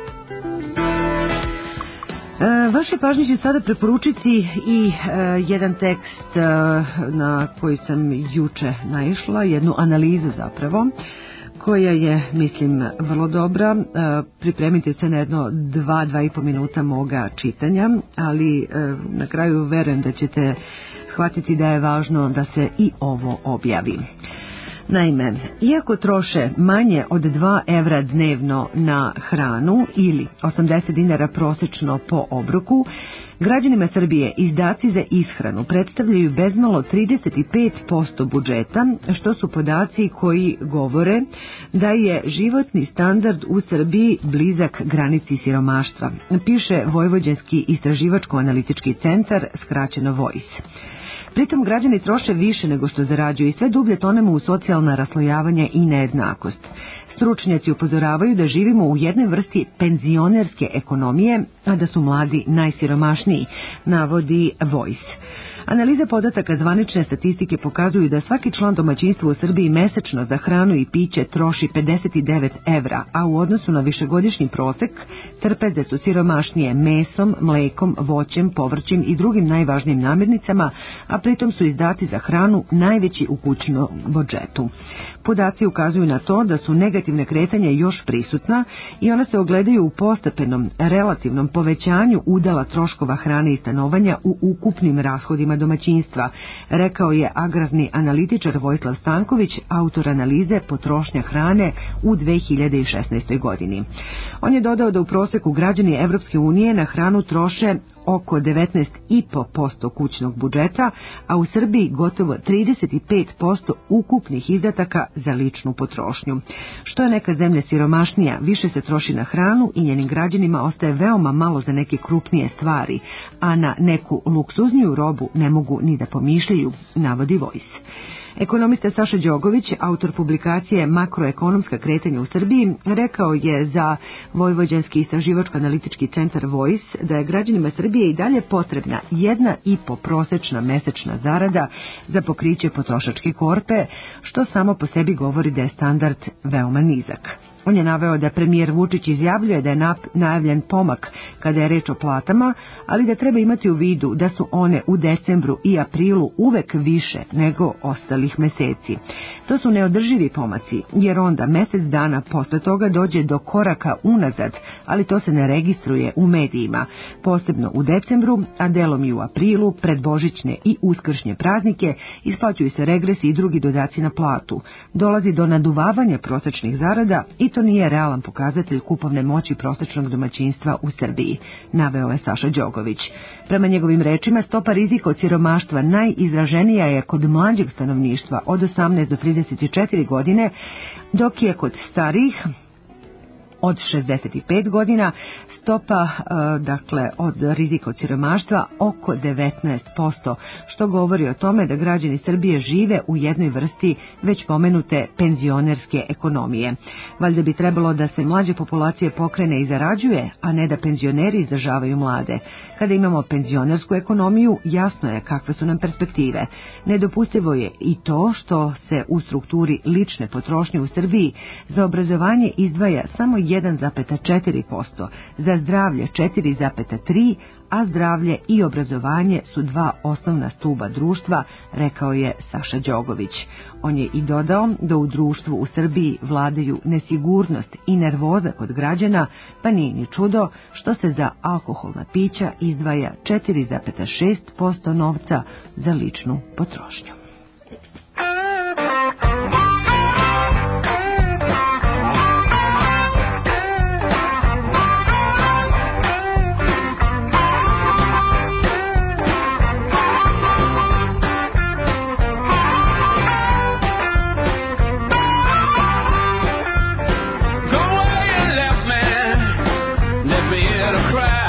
Vašoj pažnji ću sada preporučiti i jedan tekst na koji sam juče naišla, jednu analizu zapravo, koja je, mislim, vrlo dobra. Pripremite se na jedno 2,5 minuta moga čitanja, ali na kraju verujem da ćete shvatiti da je važno da se i ovo objavi. Naime, iako troše manje od 2 evra dnevno na hranu ili 80 dinara prosečno po obroku, građanima Srbije izdaci za ishranu predstavljaju bezmalo 35% budžeta, što su podaci koji govore da je životni standard u Srbiji blizak granici siromaštva, piše Vojvođanski istraživačko-analitički centar, skraćeno VOIS. Pritom građani troše više nego što zarađuju i sve dublje tonemo u socijalna raslojavanja i nejednakost. Stručnjaci upozoravaju da živimo u jednoj vrsti penzionerske ekonomije, a da su mladi najsiromašniji, navodi VOIS. Analiza podataka zvanične statistike pokazuju da svaki član domaćinstva u Srbiji mesečno za hranu i piće troši 59 evra, a u odnosu na višegodišnji prosek trpeze su siromašnije mesom, mlekom, voćem, povrćem i drugim najvažnijim namirnicama, a pritom su izdaci za hranu najveći u kućnom budžetu. Podaci ukazuju na to da su negativne kretanja još prisutna i ona se ogledaju u postepenom relativnom povećanju udela troškova hrane i stanovanja u ukupnim rashodima domaćinstva, rekao je agrarni analitičar Vojislav Stanković, autor analize potrošnja hrane u 2016. godini. On je dodao da u proseku građani Evropske unije na hranu troše oko 19,5% kućnog budžeta, a u Srbiji gotovo 35% ukupnih izdataka za ličnu potrošnju. Što je neka zemlja siromašnija, više se troši na hranu i njenim građanima ostaje veoma malo za neke krupnije stvari, a na neku luksuzniju robu ne mogu ni da pomišljaju, navodi VOIS. Ekonomista Saša Đogović, autor publikacije Makroekonomska kretanja u Srbiji, rekao je za Vojvođanski istraživačko-analitički centar VOIS da je građanima Srbije i dalje potrebna 1,5 prosečna mesečna zarada za pokriće potrošačke korpe, što samo po sebi govori da je standard veoma nizak. On je naveo da premijer Vučić izjavljuje da je najavljen pomak kada je reč o platama, ali da treba imati u vidu da su one u decembru i aprilu uvek više nego ostalih meseci. To su neodrživi pomaci, jer onda mesec dana posle toga dođe do koraka unazad, ali to se ne registruje u medijima. Posebno u decembru, a delom i u aprilu, pred božićne i uskršnje praznike, isplaćuju se regresi i drugi dodaci na platu. Dolazi do naduvavanja prosečnih zarada i to nije realan pokazatelj kupovne moći prosečnog domaćinstva u Srbiji, naveo je Saša Đogović. Prema njegovim rečima, stopa rizika od siromaštva najizraženija je kod mlađeg stanovništva od 18 do 34 godine, dok je kod starijih od 65 godina stopa od rizika od siromaštva oko 19%, što govori o tome da građani Srbije žive u jednoj vrsti već pomenute penzionerske ekonomije. Valjda bi trebalo da se mlađe populacije pokrene i zarađuje, a ne da penzioneri izdržavaju mlade. Kada imamo penzionersku ekonomiju, jasno je kakve su nam perspektive. Nedopustivo je i to što se u strukturi lične potrošnje u Srbiji za obrazovanje izdvaja samo 1,4%, za zdravlje 4,3%, a zdravlje i obrazovanje su 2 osnovna stuba društva, rekao je Saša Đogović. On je i dodao da u društvu u Srbiji vladaju nesigurnost i nervoza kod građana, pa nije ni čudo što se za alkoholna pića izdvaja 4,6% novca za ličnu potrošnju.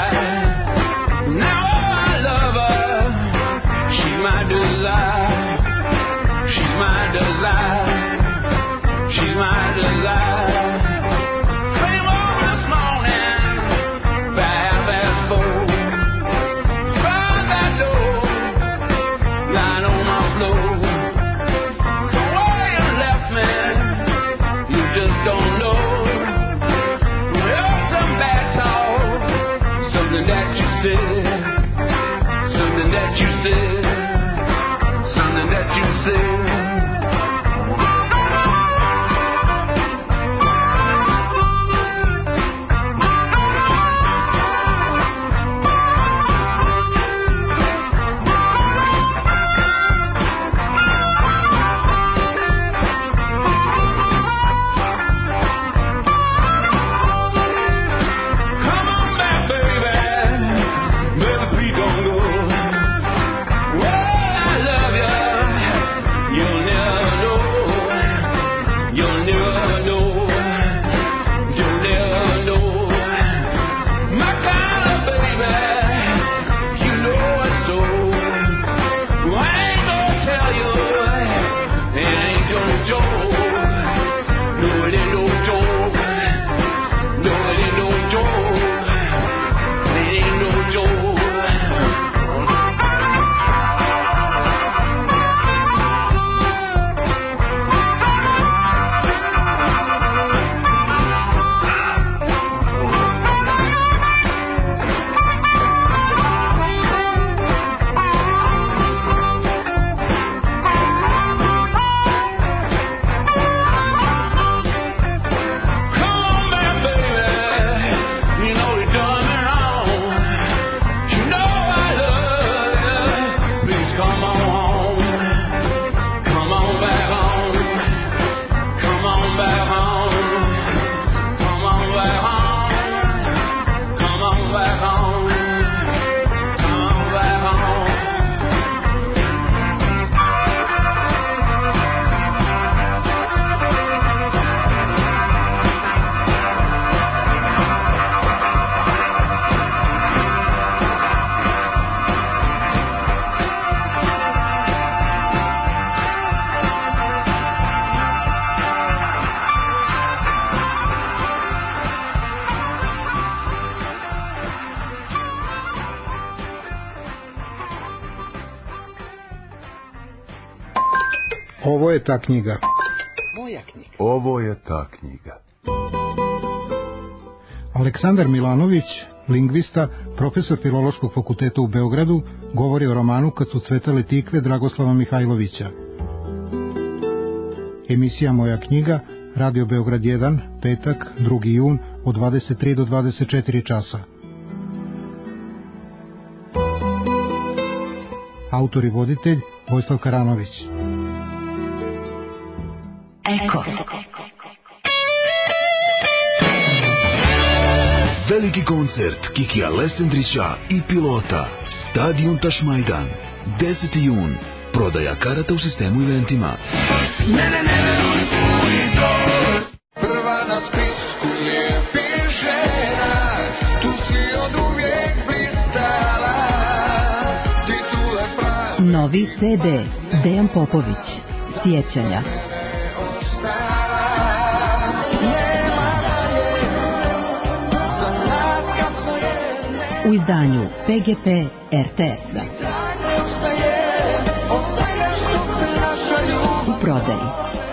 Now I love her, she my desire. je ta knjiga. Moja knjiga. Ovo je ta knjiga. Aleksandar Milanović, lingvista, profesor Filološkog fakulteta u Beogradu, govori o romanu Kad su cvetale tikve Dragoslava Mihajlovića. Emisija Moja knjiga, Radio Beograd 1, petak, 2. jun, od 23 do 24 časa. Autor i voditelj Vojislav Karanović. Eko. Veliki koncert Kikija Lesendrića i Pilota. Stadion Tašmajdan. 10. jun. Prodaja karata u sistemu eventima. Prva na spisku lijepih žena, tu si od uvijek blistala, titule pravi. Novi CD, Dejan Popović, Sjećanja. U izdanju PGP RTS-a. U prodaji.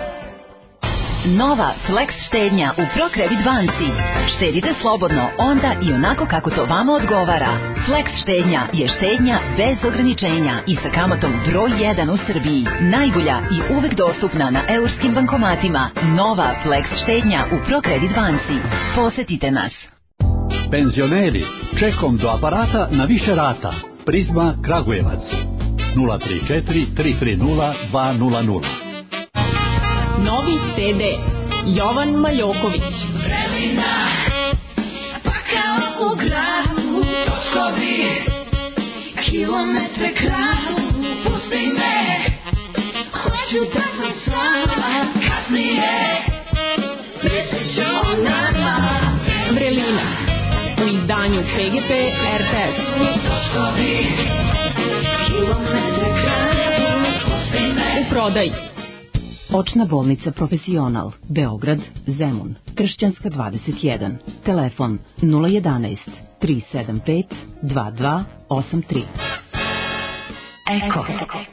Nova Flex štednja u ProCredit banci. Štedite slobodno onda i onako kako to vama odgovara. Flex štednja je štednja bez ograničenja i sa kamatom broj 1 u Srbiji. Najbolja i uvek dostupna na eurskim bankomatima. Nova Flex štednja u ProCredit banci. Posetite nas. Penzioneri, čekom do aparata na više rata. Prizma Kragujevac 034 330 200. Novi CD Jovan Maljoković. Vremena, pa kao u gradu, točkovi, kilometre kradu, pusti me, hoću da sam s vama, kasnije, misliš o nama. Vrelina u izdanju PGP RTS. Točkovi, kilometre kradu, pusti me. U prodaji. Očna bolnica Profesional, Beograd, Zemun, Kršćanska 21, telefon 011 375 2283. Eko.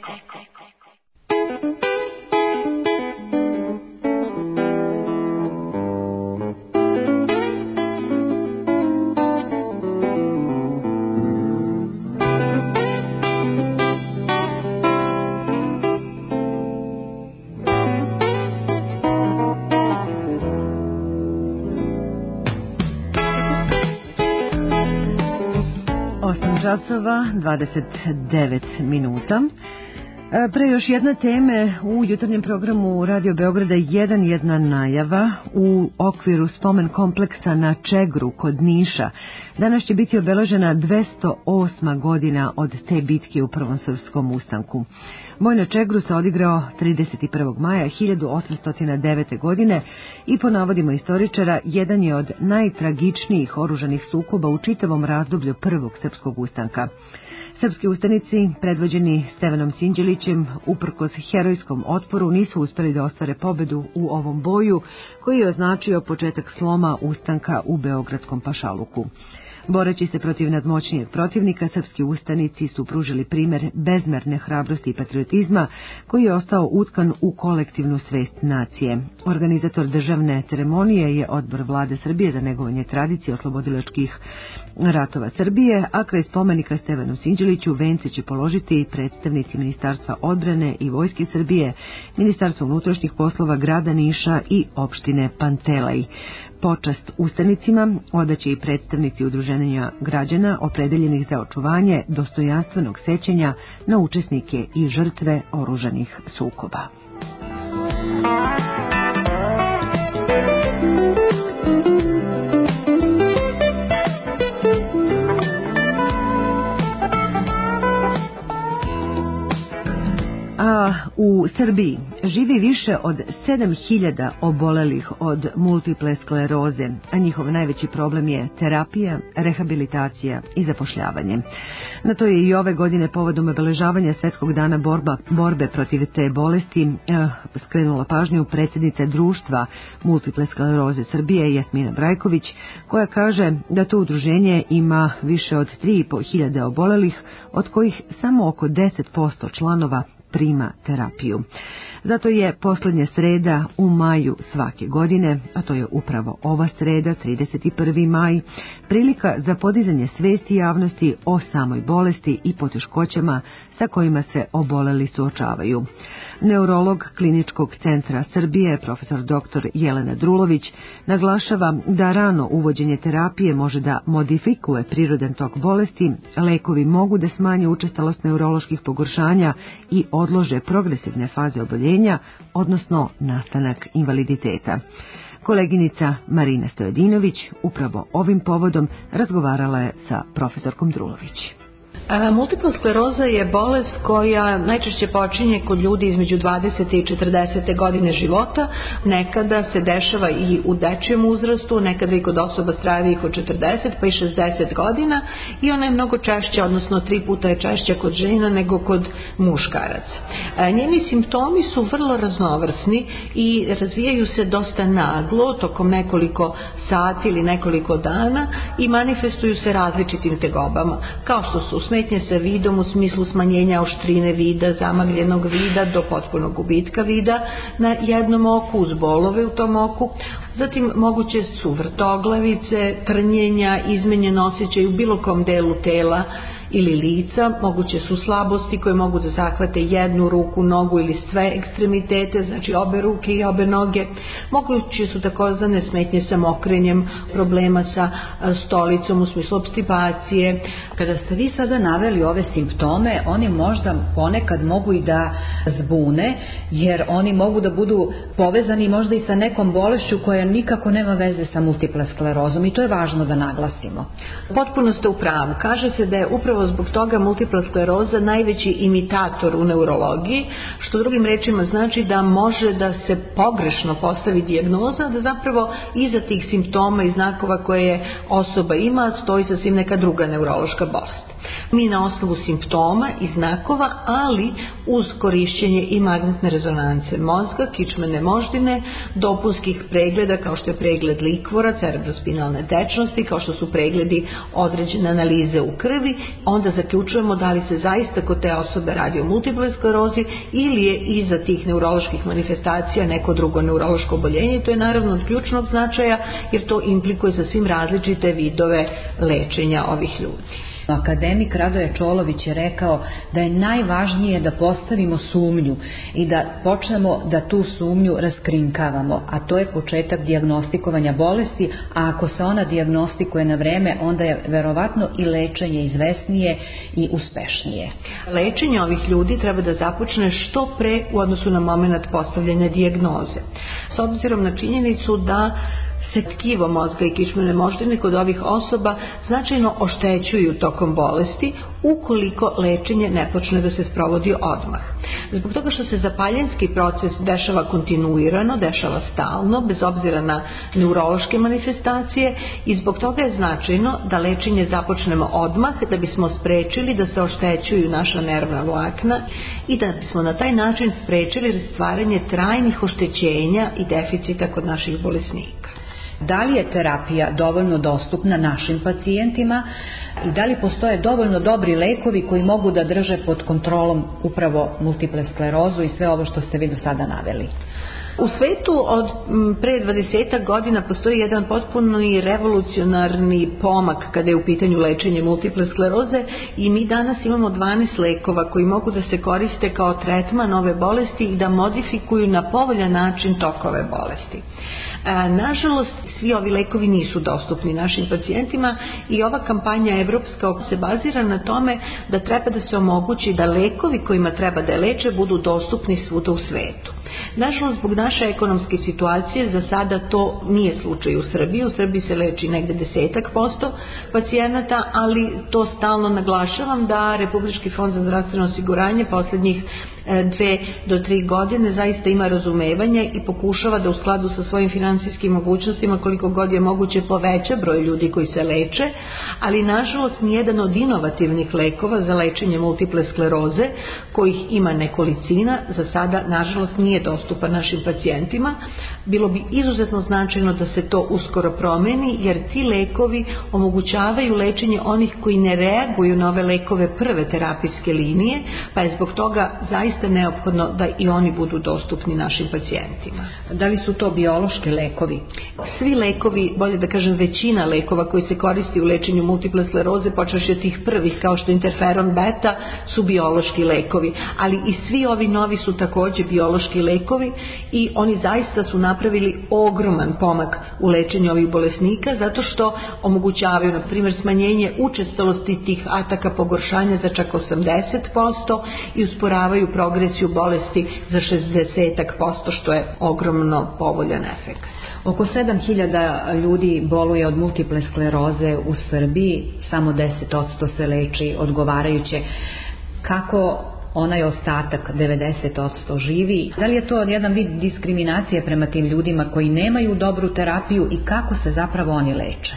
Časova 29 minuta. Pre još jedna teme u jutarnjem programu Radio Beograda 1, jedna najava u okviru spomen kompleksa na Čegru kod Niša. Danas će biti obeležena 208. godina od te bitke u Prvom srpskom ustanku. Boj na Čegru se odigrao 31. maja 1809. godine i po navodima istoričara jedan je od najtragičnijih oružanih sukoba u čitavom razdoblju Prvog srpskog ustanka. Srpski ustanici, predvođeni Stevanom Sinđelićem, uprkos herojskom otporu, nisu uspeli da ostvare pobedu u ovom boju, koji je označio početak sloma ustanka u Beogradskom pašaluku. Boreći se protiv nadmoćnijeg protivnika, srpski ustanici su pružili primer bezmerne hrabrosti i patriotizma koji je ostao utkan u kolektivnu svest nacije. Organizator državne ceremonije je Odbor Vlade Srbije za negovanje tradicije oslobodilačkih ratova Srbije, a kraj spomenika Stevanu Sinđeliću vence će položiti predstavnici Ministarstva odbrane i Vojske Srbije, Ministarstva unutrašnjih poslova grada Niša i opštine Pantelej. Počast ustanicima odaće i predstavnici udruženja građana opredeljenih za očuvanje dostojanstvenog sećanja na učesnike i žrtve oružanih sukoba. A u Srbiji živi više od 7000 obolelih od multiple skleroze, a njihov najveći problem je terapija, rehabilitacija i zapošljavanje. Na to je i ove godine povodom obeležavanja Svetskog dana borbe protiv te bolesti skrenula pažnju predsjednica društva multiple skleroze Srbije Jasmina Brajković, koja kaže da to udruženje ima više od 3500 obolelih, od kojih samo oko 10% članova prima terapiju. Zato je posljednja sreda u maju svake godine, a to je upravo ova sreda, 31. maj, prilika za podizanje svesti javnosti o samoj bolesti i poteškoćama sa kojima se oboleli suočavaju. Neurolog Kliničkog centra Srbije, profesor dr. Jelena Drulović, naglašava da rano uvođenje terapije može da modifikuje prirodan tok bolesti, lekovi mogu da smanje učestalost neuroloških pogoršanja i odlože progresivne faze oboljenja, odnosno nastanak invaliditeta. Koleginica Marina Stojadinović upravo ovim povodom razgovarala je sa profesorkom Drulović. Multipla skleroza je bolest koja najčešće počinje kod ljudi između 20. i 40. godine života, nekada se dešava i u dečijem uzrastu, nekada i kod osoba starijih od 40 pa i 60 godina i ona je mnogo češća, odnosno 3 puta je češća kod žena nego kod muškaraca. Njeni simptomi su vrlo raznovrsni i razvijaju se dosta naglo, tokom nekoliko sati ili nekoliko dana i manifestuju se različitim tegobama, kao što su smetnje sa vidom u smislu smanjenja oštrine vida, zamagljenog vida do potpunog gubitka vida na jednom oku, uz bolove u tom oku. Zatim moguće su vrtoglavice, trnjenja, izmenjen osjećaj u bilo kom delu tela ili lica, moguće su slabosti koje mogu da zahvate jednu ruku, nogu ili sve ekstremitete, znači obe ruke i obe noge. Moguće su takozvane smetnje sa mokrenjem, problema sa stolicom u smislu obstipacije. Kada ste vi sada naveli ove simptome, oni možda ponekad mogu i da zbune, jer oni mogu da budu povezani možda i sa nekom bolešću koja nikako nema veze sa multipla sklerozom i to je važno da naglasimo. Potpuno ste u pravu. Kaže se da je upravo zbog toga multipla skleroza najveći imitator u neurologiji, što drugim rečima znači da može da se pogrešno postavi dijagnoza, da zapravo iza tih simptoma i znakova koje osoba ima stoji sasvim neka druga neurološka bolest. Mi na osnovu simptoma i znakova, ali uz korišćenje i magnetne rezonance mozga, kičmene moždine, dopunskih pregleda kao što je pregled likvora, cerebrospinalne tečnosti, kao što su pregledi određene analize u krvi, onda zaključujemo da li se zaista kod te osobe radi o multiploj sklerozi ili je iza tih neuroloških manifestacija neko drugo neurološko oboljenje. I to je naravno od ključnog značaja jer to implikuje sasvim različite vidove lečenja ovih ljudi. Akademik Radoje Čolović je rekao da je najvažnije da postavimo sumnju i da počnemo da tu sumnju raskrinkavamo, a to je početak dijagnostikovanja bolesti, a ako se ona dijagnostikuje na vreme, onda je verovatno i lečenje izvesnije i uspešnije. Lečenje ovih ljudi treba da započne što pre u odnosu na moment postavljanja dijagnoze. S obzirom na činjenicu da se tkivo mozga i kičmene moždine kod ovih osoba značajno oštećuju tokom bolesti ukoliko lečenje ne počne da se sprovodi odmah. Zbog toga što se zapaljenski proces dešava kontinuirano, dešava stalno, bez obzira na neurološke manifestacije i zbog toga je značajno da lečenje započnemo odmah da bismo sprečili da se oštećuju naša nervna vlakna i da bismo na taj način sprečili stvaranje trajnih oštećenja i deficita kod naših bolesnika. Da li je terapija dovoljno dostupna našim pacijentima i da li postoje dovoljno dobri lekovi koji mogu da drže pod kontrolom upravo multiple sklerozu i sve ovo što ste vi do sada naveli? U svetu od pre 20 godina postoji jedan potpuno i revolucionarni pomak kada je u pitanju lečenje multiple skleroze i mi danas imamo 12 lekova koji mogu da se koriste kao tretman ove bolesti i da modifikuju na povoljan način tokove bolesti. Nažalost, svi ovi lekovi nisu dostupni našim pacijentima i ova kampanja evropska se bazira na tome da treba da se omogući da lekovi kojima treba da leče budu dostupni svuda u svetu. Nažalost, zbog naše ekonomske situacije za sada to nije slučaj u Srbiji. U Srbiji se leči negde 10% pacijenata, ali to stalno naglašavam da Republički fond za zdravstveno osiguranje poslednjih 2 do 3 godine zaista ima razumevanja i pokušava da u skladu sa svojim finansijskim mogućnostima koliko god je moguće poveća broj ljudi koji se leče, ali nažalost nijedan od inovativnih lekova za lečenje multiple skleroze, kojih ima nekolicina, za sada nažalost nije nije dostupan našim pacijentima. Bilo bi izuzetno značajno da se to uskoro promeni, jer ti lekovi omogućavaju lečenje onih koji ne reaguju na ove lekove prve terapijske linije, pa je zbog toga zaista neophodno da i oni budu dostupni našim pacijentima. Da li su to biološki lekovi? Svi lekovi, bolje da kažem većina lekova koji se koristi u lečenju multiple skleroze, počevši od tih prvih kao što je interferon beta, su biološki lekovi, ali i svi ovi novi su takođe biološki lekovi i oni zaista su napravili ogroman pomak u lečenju ovih bolesnika, zato što omogućavaju, na primjer, smanjenje učestalosti tih ataka pogoršanja za čak 80% i usporavaju progresiju bolesti za 60%, što je ogromno povoljan efekt. Oko 7000 ljudi boluje od multiple skleroze u Srbiji, samo 10% se leči odgovarajuće. Kako onaj ostatak 90% živi? Da li je to jedan vid diskriminacije prema tim ljudima koji nemaju dobru terapiju i kako se zapravo oni leče?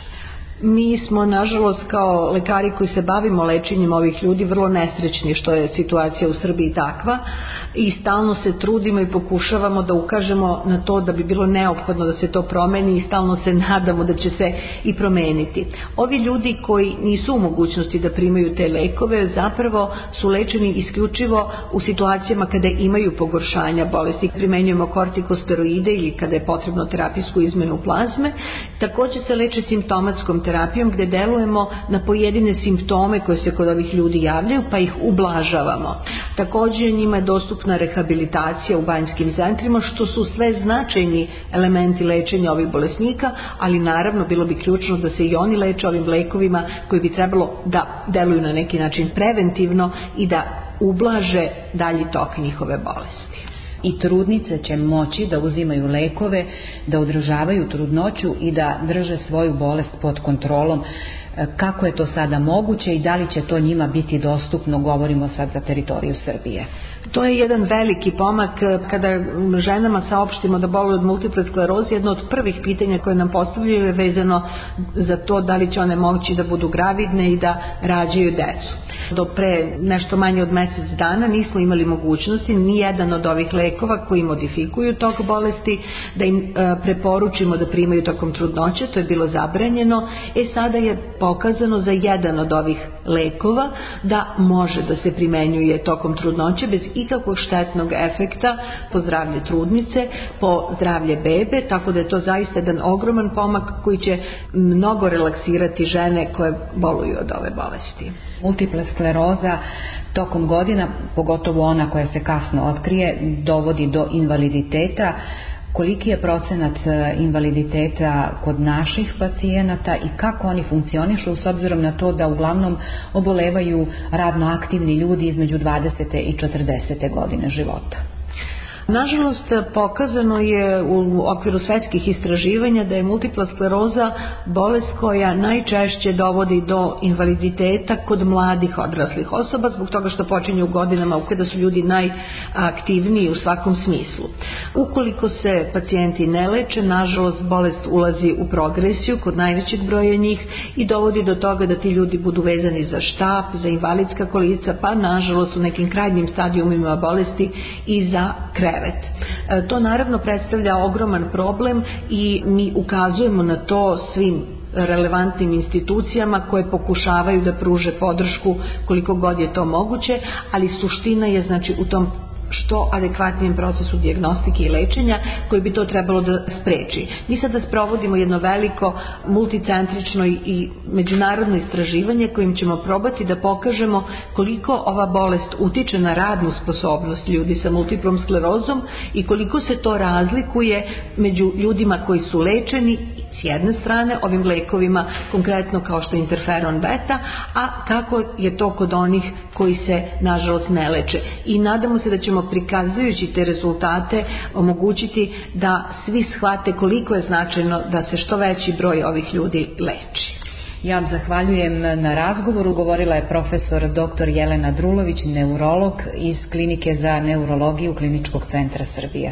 Mi smo, nažalost, kao lekari koji se bavimo lečenjem ovih ljudi, vrlo nesrećni što je situacija u Srbiji takva i stalno se trudimo i pokušavamo da ukažemo na to da bi bilo neophodno da se to promeni i stalno se nadamo da će se i promeniti. Ovi ljudi koji nisu u mogućnosti da primaju te lekove zapravo su lečeni isključivo u situacijama kada imaju pogoršanja bolesti. Primenjujemo kortikosteroide ili kada je potrebno terapijsku izmenu plazme. Takođe se leče simptomatskom terapijom gde delujemo na pojedine simptome koje se kod ovih ljudi javljaju pa ih ublažavamo. Takođe njima je dostupna rehabilitacija u banjskim centrima, što su sve značajni elementi lečenja ovih bolesnika, ali naravno bilo bi ključno da se i oni leče ovim lekovima koji bi trebalo da deluju na neki način preventivno i da ublaže dalji tok njihove bolesti. I trudnice će moći da uzimaju lekove, da održavaju trudnoću i da drže svoju bolest pod kontrolom. Kako je to sada moguće i da li će to njima biti dostupno, govorimo sad za teritoriju Srbije? To je jedan veliki pomak. Kada ženama saopštimo da boluju od multiple skleroze, jedno od prvih pitanja koje nam postavljaju je vezano za to da li će one moći da budu gravidne i da rađaju decu. Do pre nešto manje od mesec dana nismo imali mogućnosti ni jedan od ovih lekova koji modifikuju tok bolesti da im preporučimo da primaju tokom trudnoće, to je bilo zabranjeno. Sada je pokazano za jedan od ovih lekova da može da se primenjuje tokom trudnoće bez ikakvog štetnog efekta po zdravlje trudnice, po zdravlje bebe, tako da je to zaista jedan ogroman pomak koji će mnogo relaksirati žene koje boluju od ove bolesti. Multipla skleroza tokom godina, pogotovo ona koja se kasno otkrije, dovodi do invaliditeta. Koliki je procenat invaliditeta kod naših pacijenata i kako oni funkcionišu s obzirom na to da uglavnom obolevaju radno aktivni ljudi između 20. i 40. godine života? Nažalost, pokazano je u okviru svetskih istraživanja da je multipla skleroza bolest koja najčešće dovodi do invaliditeta kod mladih odraslih osoba, zbog toga što počinje u godinama kada su ljudi najaktivniji u svakom smislu. Ukoliko se pacijenti ne leče, nažalost, bolest ulazi u progresiju kod najvećeg broja njih i dovodi do toga da ti ljudi budu vezani za štap, za invalidska kolica, pa nažalost u nekim krajnjim stadijumima bolesti i za krevet. To naravno predstavlja ogroman problem i mi ukazujemo na to svim relevantnim institucijama koje pokušavaju da pruže podršku koliko god je to moguće, ali suština je znači u tom što adekvatnijem procesu dijagnostike i lečenja koji bi to trebalo da spreči. Mi sada sprovodimo jedno veliko multicentrično i međunarodno istraživanje kojim ćemo probati da pokažemo koliko ova bolest utiče na radnu sposobnost ljudi sa multiplom sklerozom i koliko se to razlikuje među ljudima koji su lečeni s jedne strane ovim lekovima, konkretno kao što je interferon beta, a kako je to kod onih koji se nažalost ne leče. I nadamo se da ćemo prikazujući te rezultate omogućiti da svi shvate koliko je značajno da se što veći broj ovih ljudi leči. Ja vam zahvaljujem na razgovoru. Govorila je profesor dr. Jelena Drulović, neurolog iz Klinike za neurologiju Kliničkog centra Srbije.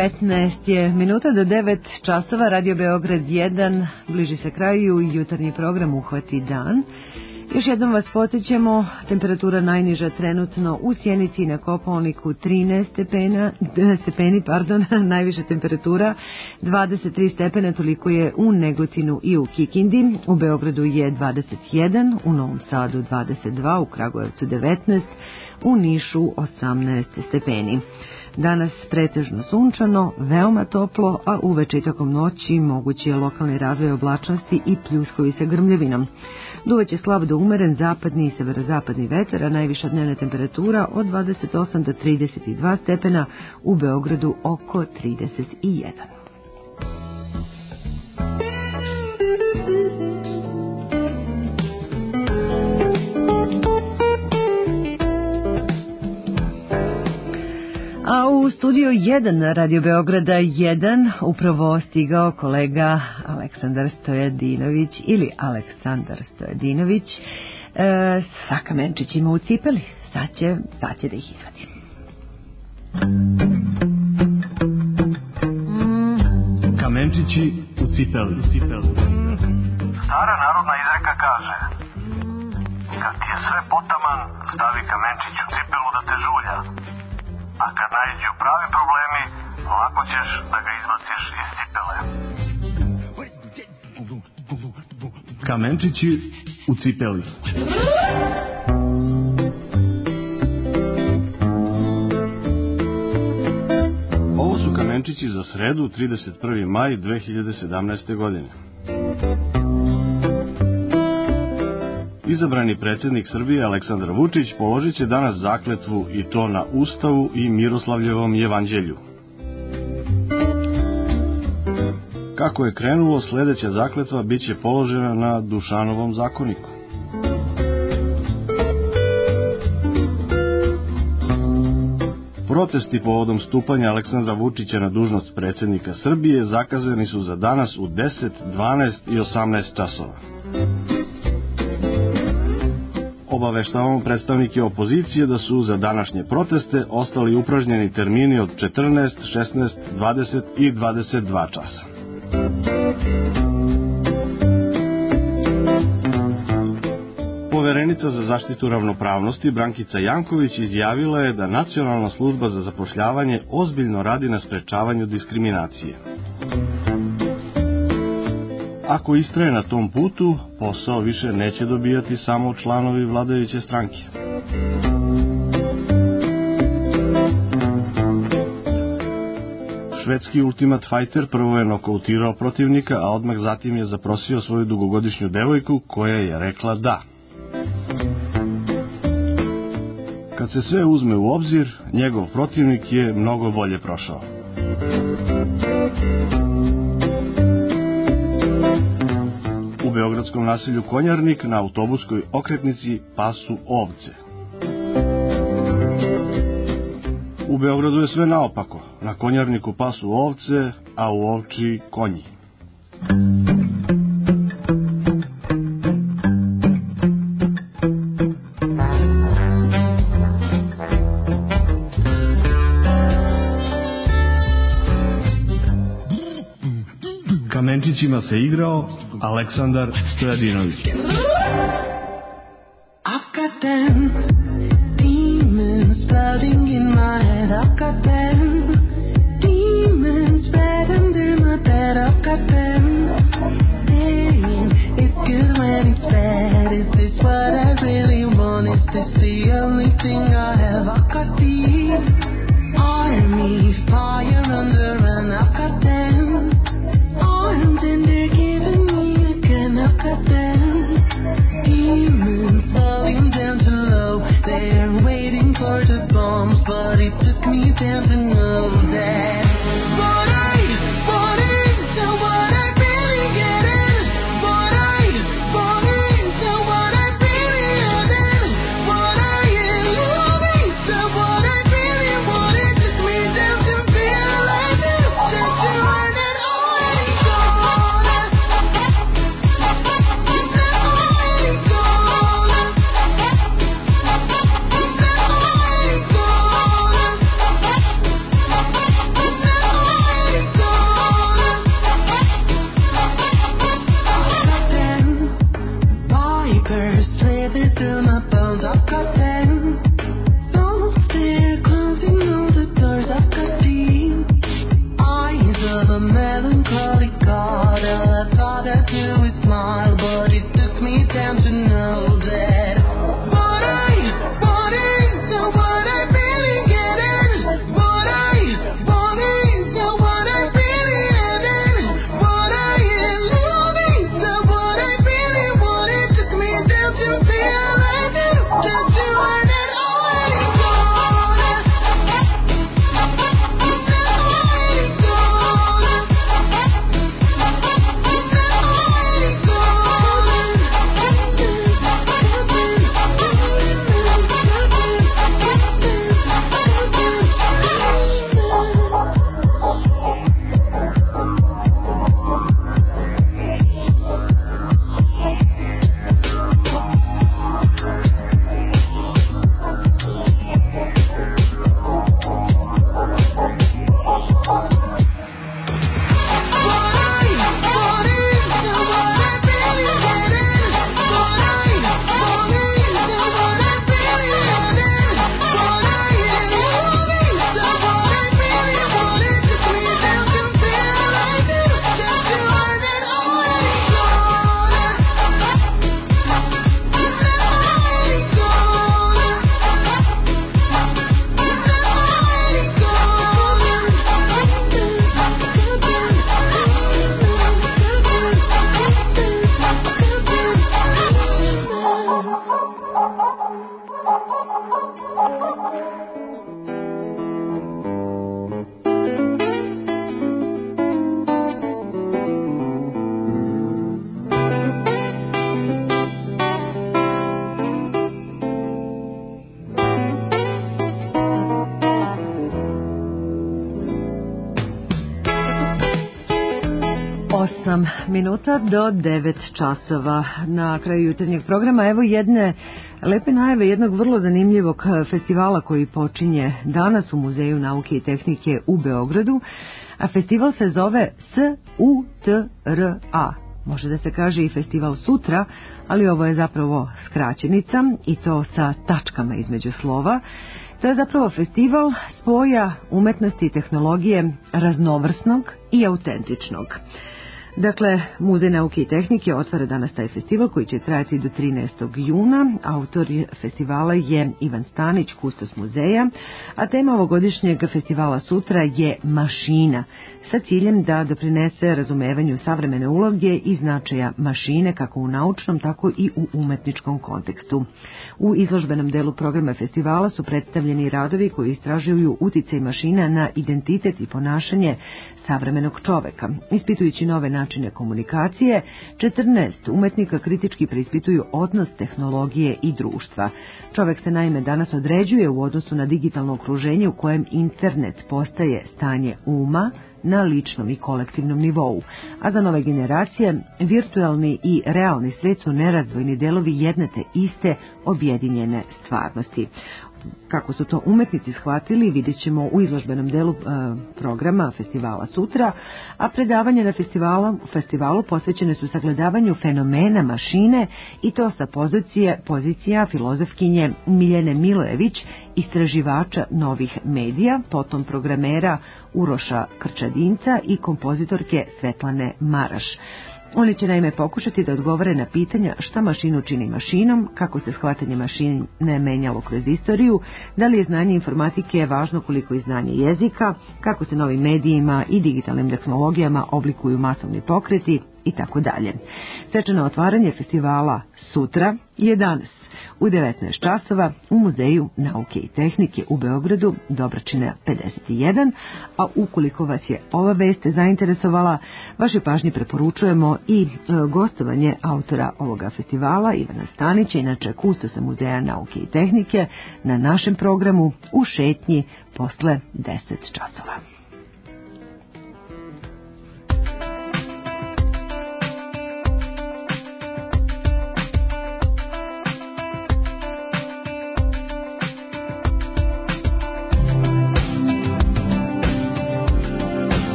15 je minuta do 9 časova. Radio Beograd 1 bliži se kraju i jutarnji program Uhvati dan. Još jednom vas podsjećamo, temperatura najniža trenutno u Sjenici i na Kopaoniku 13 stepeni, najviša temperatura 23 stepena, toliko je u Negotinu i u Kikindi. U Beogradu je 21, u Novom Sadu 22, u Kragujevcu 19, u Nišu 18 stepeni. Danas pretežno sunčano, veoma toplo, a uveče i tokom noći mogući je lokalni razvoj oblačnosti i pljuskovi sa grmljavinom. Duvaće slab do umeren zapadni i severozapadni vetar, a najviša dnevna temperatura od 28 do 32 stepena, u Beogradu oko 31. A u studiju 1 Radio Beograda 1 upravo stigao kolega Aleksandar Stojadinović ili Aleksandar Stojadinović sa kamenčićima u cipeli. Sad će da ih izvadi. Kamenčići u cipeli. Stara narodna izreka kaže: kad ti je sve potaman, stavi kamenčić u cipelu da te žulja. A kad naiđu pravi problemi, lako ćeš da ga izbaciš iz cipele. Kamenčići u cipeli. Ovo su kamenčići za sredu, 31. maj 2017. godine. Izabrani predsjednik Srbije Aleksandar Vučić položit će danas zakletvu i to na Ustavu i Miroslavljevom jevanđelju. Kako je krenulo, sljedeća zakletva bit će položena na Dušanovom zakoniku. Protesti povodom stupanja Aleksandra Vučića na dužnost predsjednika Srbije zakazani su za danas u 10, 12 i 18 časova. Obaveštavamo predstavnike opozicije da su za današnje proteste ostali upražnjeni termini od 14, 16, 20 i 22 časa. Poverenica za zaštitu ravnopravnosti Brankica Janković izjavila je da Nacionalna služba za zapošljavanje ozbiljno radi na sprečavanju diskriminacije. Ako istraje na tom putu, posao više neće dobijati samo članovi vladajuće stranke. Švedski Ultimate Fighter prvo je nokautirao protivnika, a odmah zatim je zaprosio svoju dugogodišnju devojku koja je rekla da. Kad se sve uzme u obzir, njegov protivnik je mnogo bolje prošao. U beogradskom naselju Konjarnik na autobuskoj okretnici pasu ovce. U Beogradu je sve naopako. Na Konjarniku pasu ovce, a u Ovči konji. Kamenčićima se igrao Aleksandar Stojadinović. I've got them demons flooding in my head. I've got them demons spread under my bed. I've got them saying it's good when it's bad. Is this what I really want? Is this the only thing I have? I've got the army fire under and I've got them arms and they're giving me a gun. I've got them demons falling down to low. They're waiting for the bombs, but it took me down to know that what I want is not what I really get in. What I want is stalkers slithered through my bones. I've got them. Don't stare, close, you know the doors. I've got deep eyes of a melancholy god. All I thought I'd do is smile, but it took me time to know that what I want is not what I really get in. What I want is not what I really am in. What I am loving is not what I really want. It took me down to feel like it. Just to earn it already gone. It's already gone. It's already minuta do 9 časova na kraju jutarnjeg programa. Evo jedne lepe najave jednog vrlo zanimljivog festivala koji počinje danas u Muzeju nauke i tehnike u Beogradu, a festival se zove SUTRA. Može da se kaže i festival sutra, ali ovo je zapravo skraćenica i to sa tačkama između slova. To je zapravo festival spoja umetnosti i tehnologije raznovrsnog i autentičnog. Dakle, Muzej nauke i tehnike otvara danas taj festival koji će trajati do 13. juna. Autor festivala je Ivan Stanić, kustos muzeja, a tema ovogodišnjeg festivala sutra je mašina, sa ciljem da doprinese razumevanju savremene uloge i značaja mašine kako u naučnom, tako i u umetničkom kontekstu. U izložbenom delu programa festivala su predstavljeni radovi koji istražuju uticaj mašina na identitet i ponašanje savremenog čoveka. Ispitujući nove načine komunikacije, 14 umetnika kritički preispituju odnos tehnologije i društva. Čovek se naime danas određuje u odnosu na digitalno okruženje u kojem internet postaje stanje uma na ličnom i kolektivnom nivou, a za nove generacije virtualni i realni svet su nerazdvojni delovi jedne te iste objedinjene stvarnosti. Kako su to umetnici shvatili, vidjet ćemo u izložbenom delu programa festivala sutra, a predavanje na festivalu posvećene su sagledavanju fenomena mašine i to sa pozicija filozofkinje Miljene Milojević, istraživača novih medija, potom programera Uroša Krčadinca i kompozitorke Svetlane Maraš. Oni će naime pokušati da odgovore na pitanja šta mašinu čini mašinom, kako se shvatanje mašine menjalo kroz istoriju, da li je znanje informatike važno koliko i znanje jezika, kako se novim medijima i digitalnim tehnologijama oblikuju masovni pokreti i tako dalje. Svečano otvaranje festivala sutra je danas u 19 časova u Muzeju nauke i tehnike u Beogradu, Dobračina 51, a ukoliko vas je ova vest zainteresovala, vašoj pažnji preporučujemo i gostovanje autora ovoga festivala, Ivana Stanića, inače kustosa Muzeja nauke i tehnike, na našem programu u šetnji posle 10 časova.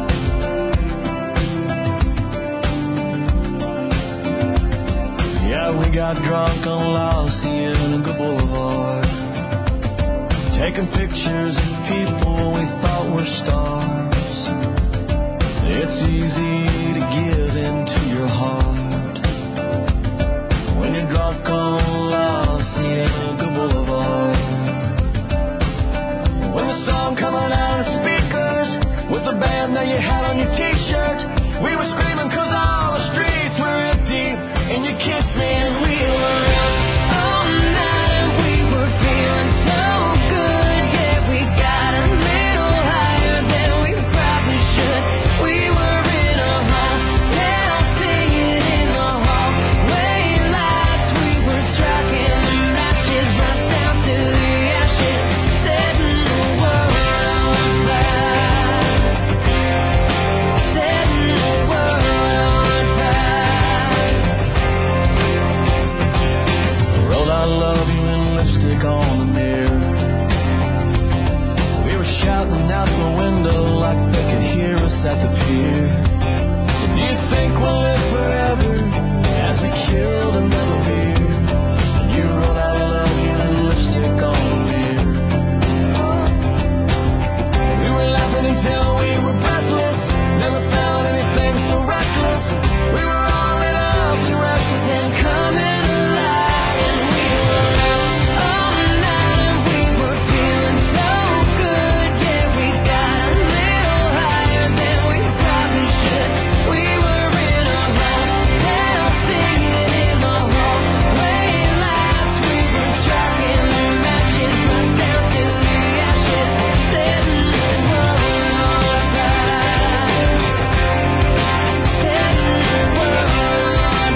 Ja night we got drunk on La Cienega Boulevard, taking pictures of people we thought were stars. It's easy to give into your heart when you're drunk on La Cienega Boulevard. When the song coming out of speakers with the band that you had on your t-shirt, we were screaming 'cause all the streets were empty, and you kissed me and we were out all night and we were feeling so good. Yeah, we got a little higher than we probably should. We were in a hotel singing in the hallway lights. We were striking the matches right down to the ashes, setting the world on fire, setting the world on fire. Wrote I love you in lipstick on the mirror. We were shouting out the window like they could hear us at the pier. So do you think we'll live forever as we killed another beer? And you wrote I love you in lipstick on the mirror. And we were laughing until we were breathless, never found anything so reckless. We were all lit up and restless and coming alive. And we were out all night and we were feeling so good. Yeah, we got a little higher than we probably should. We were in a hotel singing in the hallway lights. We were striking the matches right down to the ashes, setting the world on fire, setting the world on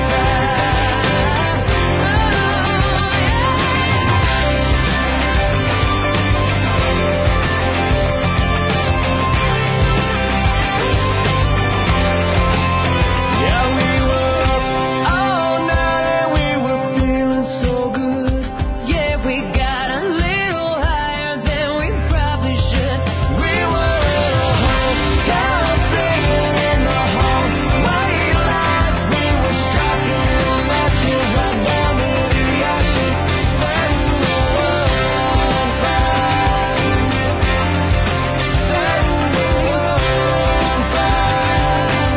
Yeah, we were up all night and we were feeling so good. Yeah, we got a little higher than we probably should. We were in a hotel singing in the hallway lights. We were striking the matches right down to the ashes, setting the world on fire, setting the world on fire.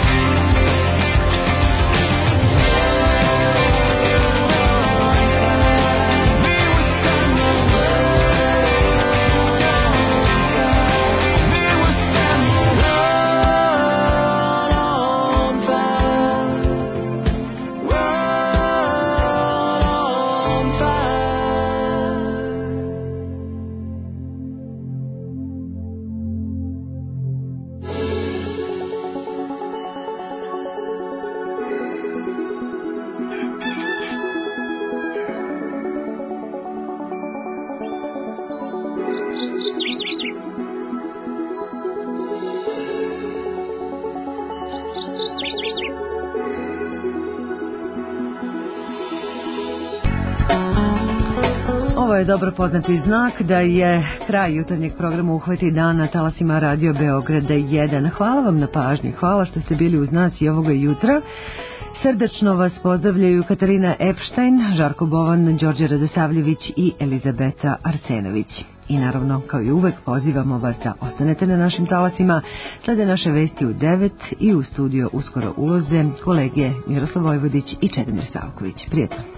Ovo je dobro poznati znak da je kraj jutarnjeg programa Uhvati dan na talasima Radio Beograda 1. Hvala vam na pažnji, hvala što ste bili uz nas i ovoga jutra. Srdačno vas pozdravljaju Katarina Epštajn, Žarko Bovan, Đorđe Radosavljević i Elizabeta Arsenović. I naravno, kao i uvek, pozivamo vas da ostanete na našim talasima. Slede naše vesti u 9 i u studio uskoro uloze kolege Miroslav Vojvodić i Čedomir Savković. Prijetno.